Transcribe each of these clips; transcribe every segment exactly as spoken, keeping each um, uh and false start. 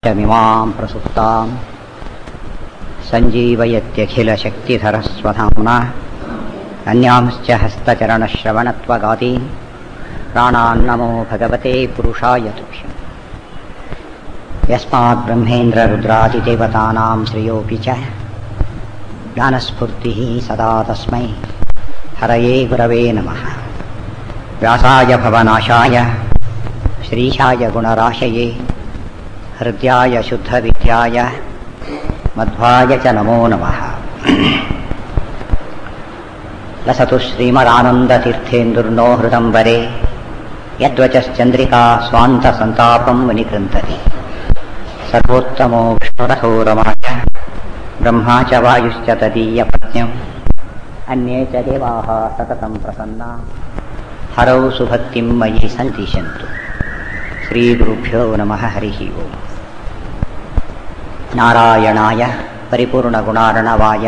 नित्यमिमां प्रसुप्तां सञ्जीवयत्यखिलशक्तिधरस्वधाम्ना अन्यांश्च हस्तचरणश्रवणत्वगादीन् प्राणान्नमो भगवते पुरुषाय तुभ्यम् यस्मात् ब्रह्मेन्द्ररुद्रादिदेवतानां श्रेयोऽपि च ज्ञानस्फूर्तिः सदा तस्मै हरये गुरवे नमः। व्यासाय भवनाशाय श्रीशाय गुणराशये हृद्याय शुद्धविद्याय मध्वाय च नमो नमः। लसतु श्रीमदानन्दतीर्थेन्दुर्नो हृदम्बरे यद्वचश्चन्द्रिका स्वान्तसन्तापं विनिकृन्तति। सर्वोत्तमो विष्णुरथो रमा च ब्रह्मा च वायुश्च तदीयपत्न्यम् अन्ये च देवाः सततं प्रसन्ना हरौ सुभक्तिं मयि सन्तिषन्तु। श्रीगुरुभ्यो नमः। हरिः ओम्। नारायणाय परिपूर्णगुणार्णवाय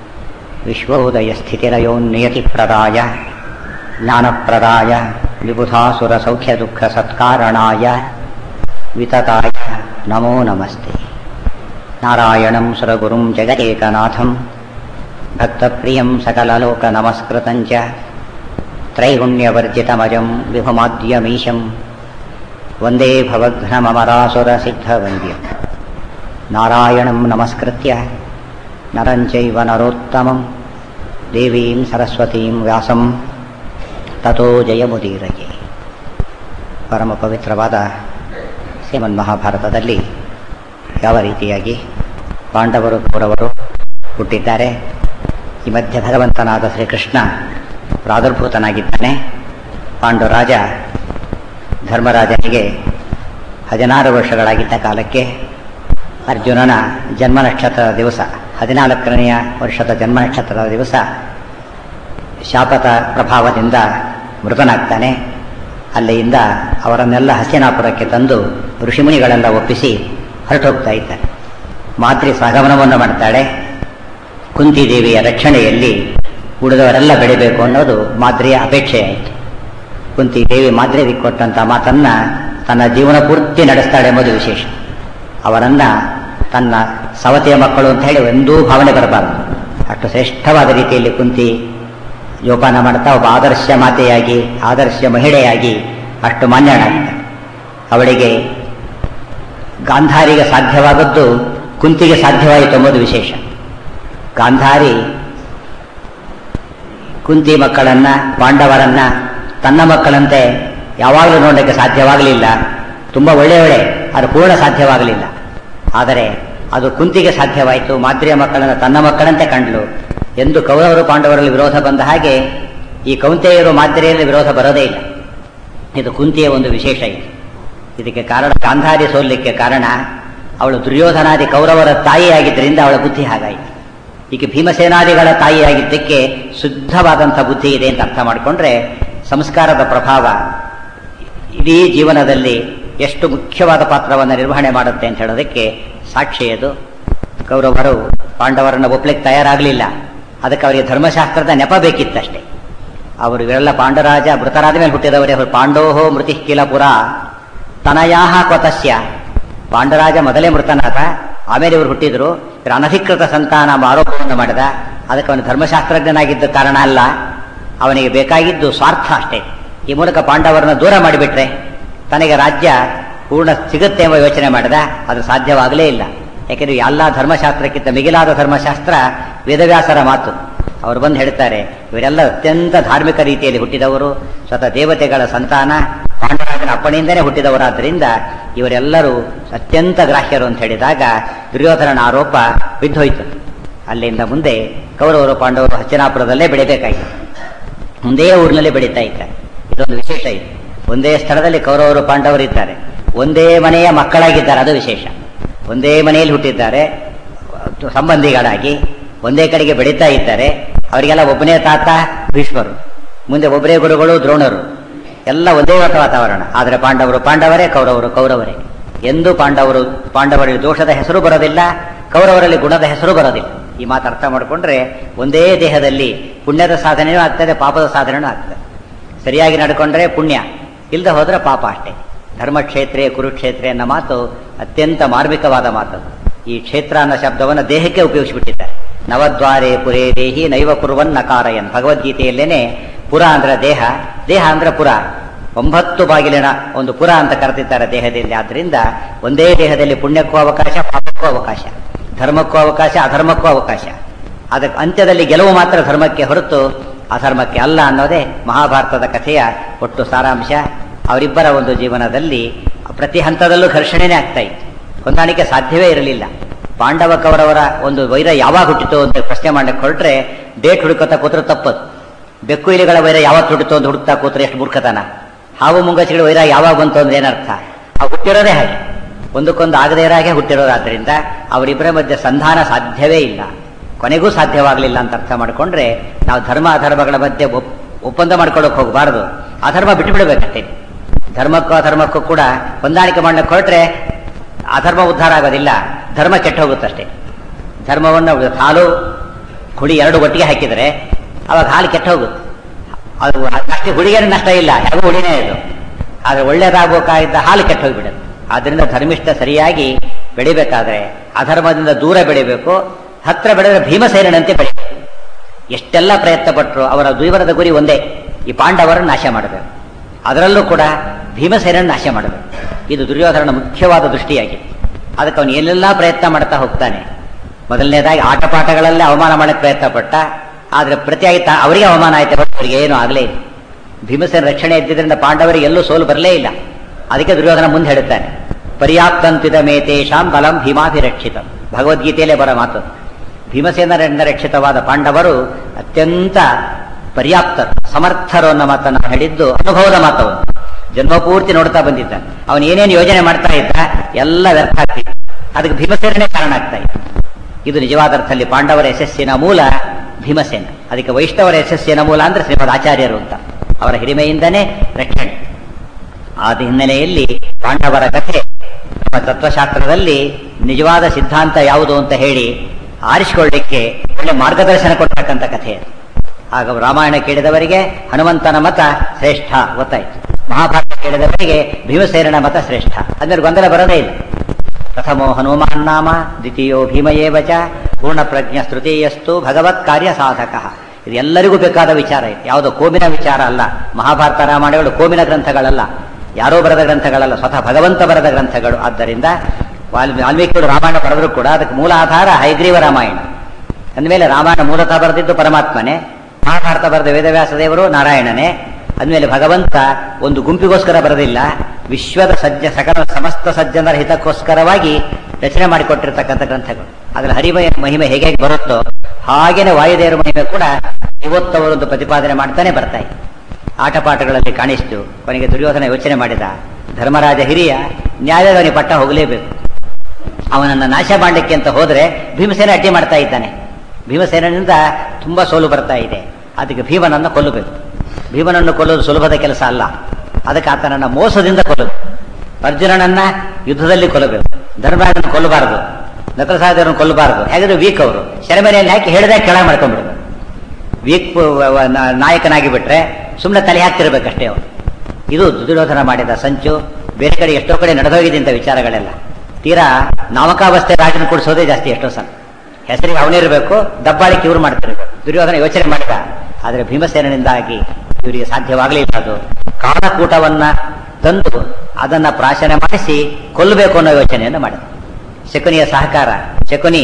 विश्वोदयस्थितिलयोन्नियतिप्रदाय ज्ञानप्रदाय विबुधासुरसौख्यदुःखसत्कारणाय वितताय नमो नमस्ते। नारायणं सुरगुरुं जगदेकनाथं भक्तप्रियं सकललोकनमस्कृतं च त्रैगुण्यवर्जितमजं विभुमाद्यमीशं वन्दे भवघ्नममरासुरसिद्धवन्द्यं। नारायणं नमस्कृत्य नरं चैव नरोत्तमं देवीं सरस्वतीं ವ್ಯಾಸಂ ತತೋ ಜಯಮುದೀರಯೇ. ಪರಮ ಪವಿತ್ರವಾದ ಶ್ರೀಮನ್ಮಹಾಭಾರತದಲ್ಲಿ ಯಾವ ರೀತಿಯಾಗಿ ಪಾಂಡವರು ಕೌರವರು ಹುಟ್ಟಿದ್ದಾರೆ, ಈ ಮಧ್ಯೆ ಭಗವಂತನಾದ ಶ್ರೀಕೃಷ್ಣ ಪ್ರಾದುರ್ಭೂತನಾಗಿದ್ದಾನೆ. ಪಾಂಡುರಾಜ ಧರ್ಮರಾಜನಿಗೆ ಹದಿನಾರು ವರ್ಷಗಳಾಗಿದ್ದ ಕಾಲಕ್ಕೆ ಅರ್ಜುನನ ಜನ್ಮ ನಕ್ಷತ್ರದ ದಿವಸ, ಹದಿನಾಲ್ಕನೆಯ ವರ್ಷದ ಜನ್ಮ ನಕ್ಷತ್ರದ ದಿವಸ ಶಾಪದ ಪ್ರಭಾವದಿಂದ ಮೃತನಾಗ್ತಾನೆ. ಅಲ್ಲಿಯಿಂದ ಅವರನ್ನೆಲ್ಲ ಹಸ್ತಿನಾಪುರಕ್ಕೆ ತಂದು ಋಷಿಮುನಿಗಳೆಲ್ಲ ಒಪ್ಪಿಸಿ ಹೊರಟೋಗ್ತಾ ಇದ್ದಾರೆ. ಮಾತೃ ಸಹಗಮನವನ್ನು ಮಾಡ್ತಾಳೆ. ಕುಂತಿದೇವಿಯ ರಕ್ಷಣೆಯಲ್ಲಿ ಉಳಿದವರೆಲ್ಲ ಬೆಳಿಬೇಕು ಅನ್ನೋದು ಮಾದ್ರಿಯ ಅಪೇಕ್ಷೆಯಾಯಿತು. ಕುಂತಿದೇವಿ ಮಾದ್ರಿಗೆ ಕೊಟ್ಟಂಥ ಮಾತನ್ನ ತನ್ನ ಜೀವನ ಪೂರ್ತಿ ನಡೆಸ್ತಾಳೆ ಎಂಬುದು ವಿಶೇಷ. ಅವರನ್ನ ತನ್ನ ಸವತಿಯ ಮಕ್ಕಳು ಅಂತ ಹೇಳಿ ಒಂದೂ ಭಾವನೆ ಬರಬಾರದು. ಅಷ್ಟು ಶ್ರೇಷ್ಠವಾದ ರೀತಿಯಲ್ಲಿ ಕುಂತಿ ಜೋಪಾನ ಮಾಡ್ತಾ ಒಬ್ಬ ಆದರ್ಶ ಮಾತೆಯಾಗಿ, ಆದರ್ಶ ಮಹಿಳೆಯಾಗಿ ಅಷ್ಟು ಮಾನ್ಯಳಾಗಿದ್ದಾಳೆ. ಅವಳಿಗೆ ಗಾಂಧಾರಿಗೆ ಸಾಧ್ಯವಾದದ್ದು ಕುಂತಿಗೆ ಸಾಧ್ಯವಾಯಿತು ಎಂಬುದು ವಿಶೇಷ. ಗಾಂಧಾರಿ ಕುಂತಿ ಮಕ್ಕಳನ್ನ, ಪಾಂಡವರನ್ನ ತನ್ನ ಮಕ್ಕಳಂತೆ ಯಾವಾಗಲೂ ನೋಡಲಿಕ್ಕೆ ಸಾಧ್ಯವಾಗಲಿಲ್ಲ. ತುಂಬ ಒಳ್ಳೆಯವಳೆ, ಅದು ಪೂರ್ಣ ಸಾಧ್ಯವಾಗಲಿಲ್ಲ. ಆದರೆ ಅದು ಕುಂತಿಗೆ ಸಾಧ್ಯವಾಯಿತು. ಮಾದ್ರಿಯ ಮಕ್ಕಳನ್ನು ತನ್ನ ಮಕ್ಕಳಂತೆ ಕಂಡಳು. ಎಂದು ಕೌರವರು ಪಾಂಡವರಲ್ಲಿ ವಿರೋಧ ಬಂದ ಹಾಗೆ ಈ ಕೌಂತೆಯರು ಮಾದ್ರಿಯಲ್ಲಿ ವಿರೋಧ ಬರೋದೇ ಇಲ್ಲ. ಇದು ಕುಂತಿಯ ಒಂದು ವಿಶೇಷ ಇದೆ. ಇದಕ್ಕೆ ಕಾರಣ ಗಾಂಧಾರಿ ಸೋಲಿಕ್ಕೆ ಕಾರಣ ಅವಳು ದುರ್ಯೋಧನಾದಿ ಕೌರವರ ತಾಯಿಯಾಗಿದ್ದರಿಂದ ಅವಳ ಬುದ್ಧಿ ಹಾಗಾಯಿತು. ಈಗ ಭೀಮಸೇನಾದಿಗಳ ತಾಯಿಯಾಗಿದ್ದಕ್ಕೆ ಶುದ್ಧವಾದಂಥ ಬುದ್ಧಿ ಇದೆ ಅಂತ ಅರ್ಥ ಮಾಡಿಕೊಂಡ್ರೆ ಸಂಸ್ಕಾರದ ಪ್ರಭಾವ ಇಡೀ ಜೀವನದಲ್ಲಿ ಎಷ್ಟು ಮುಖ್ಯವಾದ ಪಾತ್ರವನ್ನು ನಿರ್ವಹಣೆ ಮಾಡುತ್ತೆ ಅಂತ ಹೇಳೋದಕ್ಕೆ ಸಾಕ್ಷಿ ಅದು. ಕೌರವರು ಪಾಂಡವರನ್ನು ಒಪ್ಲಿಕ್ಕೆ ತಯಾರಾಗಲಿಲ್ಲ. ಅದಕ್ಕೆ ಅವರಿಗೆ ಧರ್ಮಶಾಸ್ತ್ರದ ನೆಪ ಬೇಕಿತ್ತಷ್ಟೇ. ಅವರು ಇವರೆಲ್ಲ ಪಾಂಡರಾಜ ಮೃತರಾದ ಮೇಲೆ ಹುಟ್ಟಿದವರೇ. ಅವರು ಪಾಂಡೋಹೋ ಮೃತಿ ಕಿಲ ಪುರ ತನಯಾಹ ಕೊತಸ್ಯ. ಪಾಂಡರಾಜ ಮೊದಲೇ ಮೃತನಾದ, ಆಮೇಲೆ ಇವರು ಹುಟ್ಟಿದ್ರು. ಇವರು ಅನಧಿಕೃತ ಸಂತಾನ ಆರೋಪವನ್ನು ಮಾಡಿದ. ಅದಕ್ಕೆ ಅವನು ಧರ್ಮಶಾಸ್ತ್ರಜ್ಞನಾಗಿದ್ದ ಕಾರಣ ಅಲ್ಲ, ಅವನಿಗೆ ಬೇಕಾಗಿದ್ದು ಸ್ವಾರ್ಥ ಅಷ್ಟೇ. ಈ ಮೂಲಕ ಪಾಂಡವರನ್ನು ದೂರ ಮಾಡಿಬಿಟ್ರೆ ತನಗೆ ರಾಜ್ಯ ಪೂರ್ಣ ಸಿಗುತ್ತೆ ಎಂಬ ಯೋಚನೆ ಮಾಡಿದ. ಅದು ಸಾಧ್ಯವಾಗಲೇ ಇಲ್ಲ. ಯಾಕೆಂದರೆ ಎಲ್ಲ ಧರ್ಮಶಾಸ್ತ್ರಕ್ಕಿಂತ ಮಿಗಿಲಾದ ಧರ್ಮಶಾಸ್ತ್ರ ವೇದವ್ಯಾಸರ ಮಾತು. ಅವರು ಬಂದು ಹೇಳ್ತಾರೆ, ಇವರೆಲ್ಲ ಅತ್ಯಂತ ಧಾರ್ಮಿಕ ರೀತಿಯಲ್ಲಿ ಹುಟ್ಟಿದವರು, ಸ್ವತಃ ದೇವತೆಗಳ ಸಂತಾನ, ಪಾಂಡರಾಜನ ಅಪ್ಪಣೆಯಿಂದಲೇ ಹುಟ್ಟಿದವರಾದ್ದರಿಂದ ಇವರೆಲ್ಲರೂ ಅತ್ಯಂತ ಗ್ರಾಹ್ಯರು ಅಂತ ಹೇಳಿದಾಗ ದುರ್ಯೋಧನನ ಆರೋಪ ಬಿದ್ದೋಯ್ತು. ಅಲ್ಲಿಂದ ಮುಂದೆ ಕೌರವರು ಪಾಂಡವರು ಹಸ್ತಿನಾಪುರದಲ್ಲೇ ಬೆಳಿಬೇಕಾಯಿತು. ಒಂದೇ ಊರಿನಲ್ಲಿ ಬೆಳೀತಾ ಇದ್ದಾರೆ. ಇದೊಂದು ವಿಶೇಷ ಇದೆ. ಒಂದೇ ಸ್ಥಳದಲ್ಲಿ ಕೌರವರು ಪಾಂಡವರು ಇದ್ದಾರೆ, ಒಂದೇ ಮನೆಯ ಮಕ್ಕಳಾಗಿದ್ದಾರೆ. ಅದು ವಿಶೇಷ. ಒಂದೇ ಮನೆಯಲ್ಲಿ ಹುಟ್ಟಿದ್ದಾರೆ, ಸಂಬಂಧಿಗಳಾಗಿ ಒಂದೇ ಕಡೆಗೆ ಬೆಳೀತಾ ಇದ್ದಾರೆ. ಅವರಿಗೆಲ್ಲ ಒಬ್ಬನೇ ತಾತ ಭೀಷ್ಮರು, ಮುಂದೆ ಒಬ್ಬರೇ ಗುರುಗಳು ದ್ರೋಣರು, ಎಲ್ಲ ಒಂದೇ ವಾತಾವರಣ. ಆದರೆ ಪಾಂಡವರು ಪಾಂಡವರೇ, ಕೌರವರು ಕೌರವರೇ. ಎಂದೂ ಪಾಂಡವರು ಪಾಂಡವರಲ್ಲಿ ದೋಷದ ಹೆಸರು ಬರೋದಿಲ್ಲ, ಕೌರವರಲ್ಲಿ ಗುಣದ ಹೆಸರು ಬರೋದಿಲ್ಲ. ಈ ಮಾತು ಅರ್ಥ ಮಾಡಿಕೊಂಡ್ರೆ ಒಂದೇ ದೇಹದಲ್ಲಿ ಪುಣ್ಯದ ಸಾಧನೆಯೂ ಆಗ್ತದೆ, ಪಾಪದ ಸಾಧನೆಯೂ ಆಗ್ತದೆ. ಸರಿಯಾಗಿ ನಡ್ಕೊಂಡ್ರೆ ಪುಣ್ಯ, ಇಲ್ಲದೆ ಹೋದ್ರೆ ಪಾಪ ಅಷ್ಟೇ. ಧರ್ಮಕ್ಷೇತ್ರೇ ಕುರುಕ್ಷೇತ್ರೇ ಅನ್ನೋ ಮಾತು ಅತ್ಯಂತ ಮಾರ್ಮಿಕವಾದ ಮಾತು. ಈ ಕ್ಷೇತ್ರ ಅನ್ನೋ ಶಬ್ದವನ್ನು ದೇಹಕ್ಕೆ ಉಪಯೋಗಿಸಿಬಿಟ್ಟಿದ್ದಾರೆ. ನವದ್ವಾರೇ ಪುರೇ ದೇಹಿ ನೈವ ಕುರುವನ್ ನಕಾರಯನ್. ಭಗವದ್ಗೀತೆಯಲ್ಲೇನೆ ಪುರ ಅಂದ್ರೆ ದೇಹ, ದೇಹ ಅಂದ್ರೆ ಪುರ, ಒಂಬತ್ತು ಬಾಗಿಲಿನ ಒಂದು ಪುರ ಅಂತ ಕರೆದಿದ್ದಾರೆ ದೇಹದಲ್ಲಿ. ಆದ್ರಿಂದ ಒಂದೇ ದೇಹದಲ್ಲಿ ಪುಣ್ಯಕ್ಕೂ ಅವಕಾಶ, ಪಾಪಕ್ಕೂ ಅವಕಾಶ, ಧರ್ಮಕ್ಕೂ ಅವಕಾಶ, ಅಧರ್ಮಕ್ಕೂ ಅವಕಾಶ. ಅದಕ್ಕೆ ಅಂತ್ಯದಲ್ಲಿ ಗೆಲುವು ಮಾತ್ರ ಧರ್ಮಕ್ಕೆ ಹೊರತು ಅಧರ್ಮಕ್ಕೆ ಅಲ್ಲ ಅನ್ನೋದೇ ಮಹಾಭಾರತದ ಕಥೆಯ ಒಟ್ಟು ಸಾರಾಂಶ. ಅವರಿಬ್ಬರ ಒಂದು ಜೀವನದಲ್ಲಿ ಪ್ರತಿ ಹಂತದಲ್ಲೂ ಘರ್ಷಣೆನೇ ಆಗ್ತಾ ಇತ್ತು, ಹೊಂದಾಣಿಕೆ ಸಾಧ್ಯವೇ ಇರಲಿಲ್ಲ. ಪಾಂಡವ ಕೌರವರ ಒಂದು ವೈರ ಯಾವಾಗ ಹುಟ್ಟಿತು ಅಂತ ಪ್ರಶ್ನೆ ಮಾಡಕ್ಕೆ ಹೊರಟ್ರೆ ಡೇಟ್ ಹುಡುಕತಾ ಕೂತ್ರೆ ತಪ್ಪದು. ಬೆಕ್ಕು ಇಲಿಗಳ ವೈರ ಯಾವತ್ತು ಹುಟ್ಟಿತು ಅಂತ ಹುಡುಕ್ತಾ ಕೂತ್ರೆ ಎಷ್ಟು ಮೂರ್ಖತನ. ಹಾವು ಮುಂಗಸಿಗಳ ವೈರ ಯಾವಾಗ ಬಂತು ಅಂದ್ರೆ ಏನರ್ಥ? ಆ ಹುಟ್ಟಿರೋದೇ ಹಾಗೆ, ಒಂದಕ್ಕೊಂದು ಆಗದೇ ಇರೋ ಹಾಗೆ ಹುಟ್ಟಿರೋದಾದ್ರಿಂದ ಅವರಿಬ್ಬರ ಮಧ್ಯೆ ಸಂಧಾನ ಸಾಧ್ಯವೇ ಇಲ್ಲ, ಕೊನೆಗೂ ಸಾಧ್ಯವಾಗಲಿಲ್ಲ ಅಂತ ಅರ್ಥ ಮಾಡಿಕೊಂಡ್ರೆ ನಾವು ಧರ್ಮ ಅಧರ್ಮಗಳ ಮಧ್ಯೆ ಒಪ್ಪಂದ ಮಾಡ್ಕೊಳ್ಳೋಕೆ ಹೋಗಬಾರದು. ಅಧರ್ಮ ಬಿಟ್ಟು ಬಿಡಬೇಕಷ್ಟೇ. ಧರ್ಮಕ್ಕೂ ಅಧರ್ಮಕ್ಕೂ ಕೂಡ ಹೊಂದಾಣಿಕೆ ಮಾಡಲಿಕ್ಕೆ ಹೊರಟ್ರೆ ಅಧರ್ಮ ಉದ್ಧಾರ ಆಗೋದಿಲ್ಲ, ಧರ್ಮ ಕೆಟ್ಟ ಹೋಗುತ್ತಷ್ಟೇ. ಧರ್ಮವನ್ನು ಹಾಲು ಹುಡಿ ಎರಡು ಒಟ್ಟಿಗೆ ಹಾಕಿದರೆ ಅವಾಗ ಹಾಲು ಕೆಟ್ಟ ಹೋಗುತ್ತೆ. ಅದು ಅಷ್ಟೇ, ಹುಡಿಗೇನು ನಷ್ಟ ಇಲ್ಲ, ಯಾವ ಹುಡಿನೇ ಇದು. ಆದರೆ ಒಳ್ಳೇದಾಗಬೇಕಾಗಿದ್ದ ಹಾಲು ಕೆಟ್ಟ ಹೋಗಿಬಿಡುತ್ತೆ. ಆದ್ದರಿಂದ ಧರ್ಮಿಷ್ಠ ಸರಿಯಾಗಿ ಬೆಳಿಬೇಕಾದ್ರೆ ಅಧರ್ಮದಿಂದ ದೂರ ಬೆಳಿಬೇಕು. ಹತ್ರ ಬೆಳೆದ್ರೆ ಭೀಮಸೇನಂತೆ ಬೆಳಿಬೇಕು. ಎಷ್ಟೆಲ್ಲ ಪ್ರಯತ್ನ ಪಟ್ಟರು ಅವರ ದ್ವಿವರದ ಗುರಿ ಒಂದೇ, ಈ ಪಾಂಡವರನ್ನು ನಾಶ ಮಾಡಬೇಕು. ಅದರಲ್ಲೂ ಕೂಡ ಭೀಮಸೇನನ್ನು ನಾಶ ಮಾಡಬೇಕು. ಇದು ದುರ್ಯೋಧನನ ಮುಖ್ಯವಾದ ದೃಷ್ಟಿಯಾಗಿದೆ. ಅದಕ್ಕೆ ಅವನು ಏನೆಲ್ಲ ಪ್ರಯತ್ನ ಮಾಡ್ತಾ ಹೋಗ್ತಾನೆ. ಮೊದಲನೇದಾಗಿ ಆಟಪಾಠಗಳಲ್ಲೇ ಅವಮಾನ ಮಾಡಕ್ಕೆ ಪ್ರಯತ್ನ ಪಟ್ಟ, ಆದರೆ ಪ್ರತಿಯಾಗಿ ಅವರಿಗೆ ಅವಮಾನ ಆಯ್ತು, ಅವರಿಗೆ ಏನೂ ಆಗಲೇ ಇಲ್ಲ. ಭೀಮಸೇನ ರಕ್ಷಣೆ ಇದ್ದಿದ್ದರಿಂದ ಪಾಂಡವರಿಗೆ ಎಲ್ಲೂ ಸೋಲು ಬರಲೇ ಇಲ್ಲ. ಅದಕ್ಕೆ ದುರ್ಯೋಧನ ಮುಂದೆ ಹೇಳುತ್ತಾನೆ, ಪರ್ಯಾಪ್ತಂತಿದ ಮೇತೇಶಾಂ ಬಲಂ ಭೀಮಾಭಿರಕ್ಷಿತ. ಭಗವದ್ಗೀತೆಯಲ್ಲೇ ಬರೋ ಮಾತು. ಭೀಮಸೇನರಿಂದ ರಕ್ಷಿತವಾದ ಪಾಂಡವರು ಅತ್ಯಂತ ಪರ್ಯಾಪ್ತ ಸಮರ್ಥರು ಅನ್ನೋ ಮಾತನ್ನು ಹೇಳಿದ್ದು ಅನುಭವದ ಮಾತವನು. ಜನ್ಮಪೂರ್ತಿ ನೋಡ್ತಾ ಬಂದಿದ್ದ. ಅವನು ಏನೇನು ಯೋಜನೆ ಮಾಡ್ತಾ ಇದ್ದ ಎಲ್ಲ ವ್ಯರ್ಥ ಆಗ್ತಿತ್ತು. ಅದಕ್ಕೆ ಭೀಮಸೇನೇ ಕಾರಣ ಆಗ್ತಾ ಇತ್ತು. ಇದು ನಿಜವಾದ ಅರ್ಥದಲ್ಲಿ ಪಾಂಡವರ ಯಶಸ್ಸಿನ ಮೂಲ ಭೀಮಸೇನ. ಅದಕ್ಕೆ ವೈಷ್ಣವರ ಯಶಸ್ಸಿನ ಮೂಲ ಅಂದ್ರೆ ಶ್ರೀಮದ್ ಆಚಾರ್ಯರು ಅಂತ, ಅವರ ಹಿರಿಮೆಯಿಂದನೇ ರಕ್ಷಣೆ. ಆದ ಹಿನ್ನೆಲೆಯಲ್ಲಿ ಪಾಂಡವರ ಕಥೆ ನಮ್ಮ ತತ್ವಶಾಸ್ತ್ರದಲ್ಲಿ ನಿಜವಾದ ಸಿದ್ಧಾಂತ ಯಾವುದು ಅಂತ ಹೇಳಿ ಆರಿಸಿಕೊಳ್ಳಿಕ್ಕೆ ಒಳ್ಳೆ ಮಾರ್ಗದರ್ಶನ ಕೊಡ್ತಕ್ಕಂಥ ಕಥೆ. ಆಗ ರಾಮಾಯಣ ಕೇಳಿದವರಿಗೆ ಹನುಮಂತನ ಮತ ಶ್ರೇಷ್ಠ ಗೊತ್ತಾಯ್ತು, ಮಹಾಭಾರತ ಕೇಳಿದವರಿಗೆ ಭೀಮಸೇನನ ಮತ ಶ್ರೇಷ್ಠ. ಅಂದ್ರೆ ಗೊಂದಲ ಬರೋದೇ ಇಲ್ಲ. ಪ್ರಥಮೋ ಹನುಮಾನ್ ನಾಮ ದ್ವಿತೀಯೋ ಭೀಮಯೇವ ಚ ಪೂರ್ಣ ಪ್ರಜ್ಞ ತೃತೀಯಸ್ತು ಭಗವತ್ ಕಾರ್ಯ ಸಾಧಕ. ಇದು ಎಲ್ಲರಿಗೂ ಬೇಕಾದ ವಿಚಾರ ಇದೆ, ಯಾವುದೋ ಕೋಮಿನ ವಿಚಾರ ಅಲ್ಲ. ಮಹಾಭಾರತ ರಾಮಾಯಣಗಳು ಕೋಮಿನ ಗ್ರಂಥಗಳಲ್ಲ, ಯಾರೋ ಬರೆದ ಗ್ರಂಥಗಳಲ್ಲ, ಸ್ವತಃ ಭಗವಂತ ಬರೆದ ಗ್ರಂಥಗಳು. ಆದ್ದರಿಂದ ವಾಲ್ಮೀಕಿ ವಾಲ್ಮೀಕಿಗಳು ರಾಮಾಯಣ ಬರೆದರೂ ಕೂಡ ಅದಕ್ಕೆ ಮೂಲ ಆಧಾರ ಹಯಗ್ರೀವ ರಾಮಾಯಣ. ಅಂದಮೇಲೆ ರಾಮಾಯಣ ಮೂಲತಃ ಬರೆದಿದ್ದು ಪರಮಾತ್ಮನೇ, ಮಹಾಭಾರತ ಬರೆದ ವೇದವ್ಯಾಸ ದೇವರು ನಾರಾಯಣನೇ. ಅಂದಮೇಲೆ ಭಗವಂತ ಒಂದು ಗುಂಪಿಗೋಸ್ಕರ ಬರೆದಿಲ್ಲ, ವಿಶ್ವದ ಸಜ್ಜ ಸಕಲ ಸಮಸ್ತ ಸಜ್ಜನರ ಹಿತಕ್ಕೋಸ್ಕರವಾಗಿ ರಚನೆ ಮಾಡಿಕೊಟ್ಟಿರ್ತಕ್ಕಂಥ ಗ್ರಂಥಗಳು. ಅದರಲ್ಲಿ ಹರಿಮಯ ಮಹಿಮೆ ಹೇಗೆ ಬರುತ್ತೋ ಹಾಗೇನೆ ವಾಯುದೇವರ ಮಹಿಮೆ ಕೂಡ ಇವತ್ತವರೊಂದು ಪ್ರತಿಪಾದನೆ ಮಾಡ್ತಾನೆ ಬರ್ತಾ ಇದೆ. ಆಟಪಾಠಗಳಲ್ಲಿ ಕಾಣಿಸ್ತು. ಕೊನೆಗೆ ದುರ್ಯೋಧನ ಯೋಚನೆ ಮಾಡಿದ, ಧರ್ಮರಾಜ ಹಿರಿಯ, ನ್ಯಾಯವಾಗಿ ಪಟ್ಟ ಹೋಗಲೇಬೇಕು. ಅವನನ್ನು ನಾಶ ಮಾಡಲಿಕ್ಕೆ ಅಂತ ಹೋದ್ರೆ ಭೀಮಸೇನ ಅಡ್ಡಿ ಮಾಡ್ತಾ ಇದ್ದಾನೆ. ಭೀಮಸೇನಿಂದ ತುಂಬಾ ಸೋಲು ಬರ್ತಾ ಇದೆ. ಅದಕ್ಕೆ ಭೀಮನನ್ನು ಕೊಲ್ಲಬೇಕು. ಭೀಮನನ್ನು ಕೊಲ್ಲೋದು ಸುಲಭದ ಕೆಲಸ ಅಲ್ಲ. ಅದಕ್ಕೆ ಆತನನ್ನ ಮೋಸದಿಂದ ಕೊಲ್ಲಬೇಕು. ಅರ್ಜುನನನ್ನ ಯುದ್ಧದಲ್ಲಿ ಕೊಲ್ಲಬೇಕು. ಧರ್ಮರಾಜನ ಕೊಲ್ಲಬಾರದು, ನಕಲಸಹದೇವರನ್ನು ಕೊಲ್ಲಬಾರದು. ಹಾಗಾದ್ರೆ ವೀಕ್ ಅವರು ಸೆರೆಮನೆಯಲ್ಲಿ ಹಾಕಿ ಹೇಳಿದಾಗ ಕೆಳ ಮಾಡ್ಕೊಂಡ್ಬಿಡ್ಬೇಕು. ವೀಕ್ ನಾಯಕನಾಗಿ ಬಿಟ್ರೆ ಸುಮ್ಮನೆ ತಲೆ ಹಾಕ್ತಿರ್ಬೇಕಷ್ಟೇ ಅವರು. ಇದು ದುರ್ಯೋಧನ ಮಾಡಿದ ಸಂಚು. ಬೇರೆ ಕಡೆ ಎಷ್ಟೋ ಕಡೆ ನಡೆದೋಗಿದೆ ಇಂಥ ವಿಚಾರಗಳೆಲ್ಲ. ತೀರಾ ನಾಮಕಾವಸ್ಥೆ ರಾಜನ ಕೊಡಿಸೋದೇ ಜಾಸ್ತಿ. ಎಷ್ಟೋ ಸಲ ಹೆಸರಿಗೆ ಅವನಿರಬೇಕು, ದಬ್ಬಾಳಿಕೆ ಇವ್ರು ಮಾಡ್ತಿರ್ಬೇಕು. ದುರ್ಯೋಧನ ಯೋಚನೆ ಮಾಡಿದ, ಆದರೆ ಭೀಮಸೇನಿಂದಾಗಿ ಇವರಿಗೆ ಸಾಧ್ಯವಾಗಲಿಲ್ಲ. ಅದು ಕಾಲಕೂಟವನ್ನ ತಂದು ಅದನ್ನ ಪ್ರಾಶನ ಮಾಡಿಸಿ ಕೊಲ್ಲಬೇಕು ಅನ್ನೋ ಯೋಚನೆಯನ್ನು ಮಾಡಿದ. ಶಕುನಿಯ ಸಹಕಾರ. ಶಕುನಿ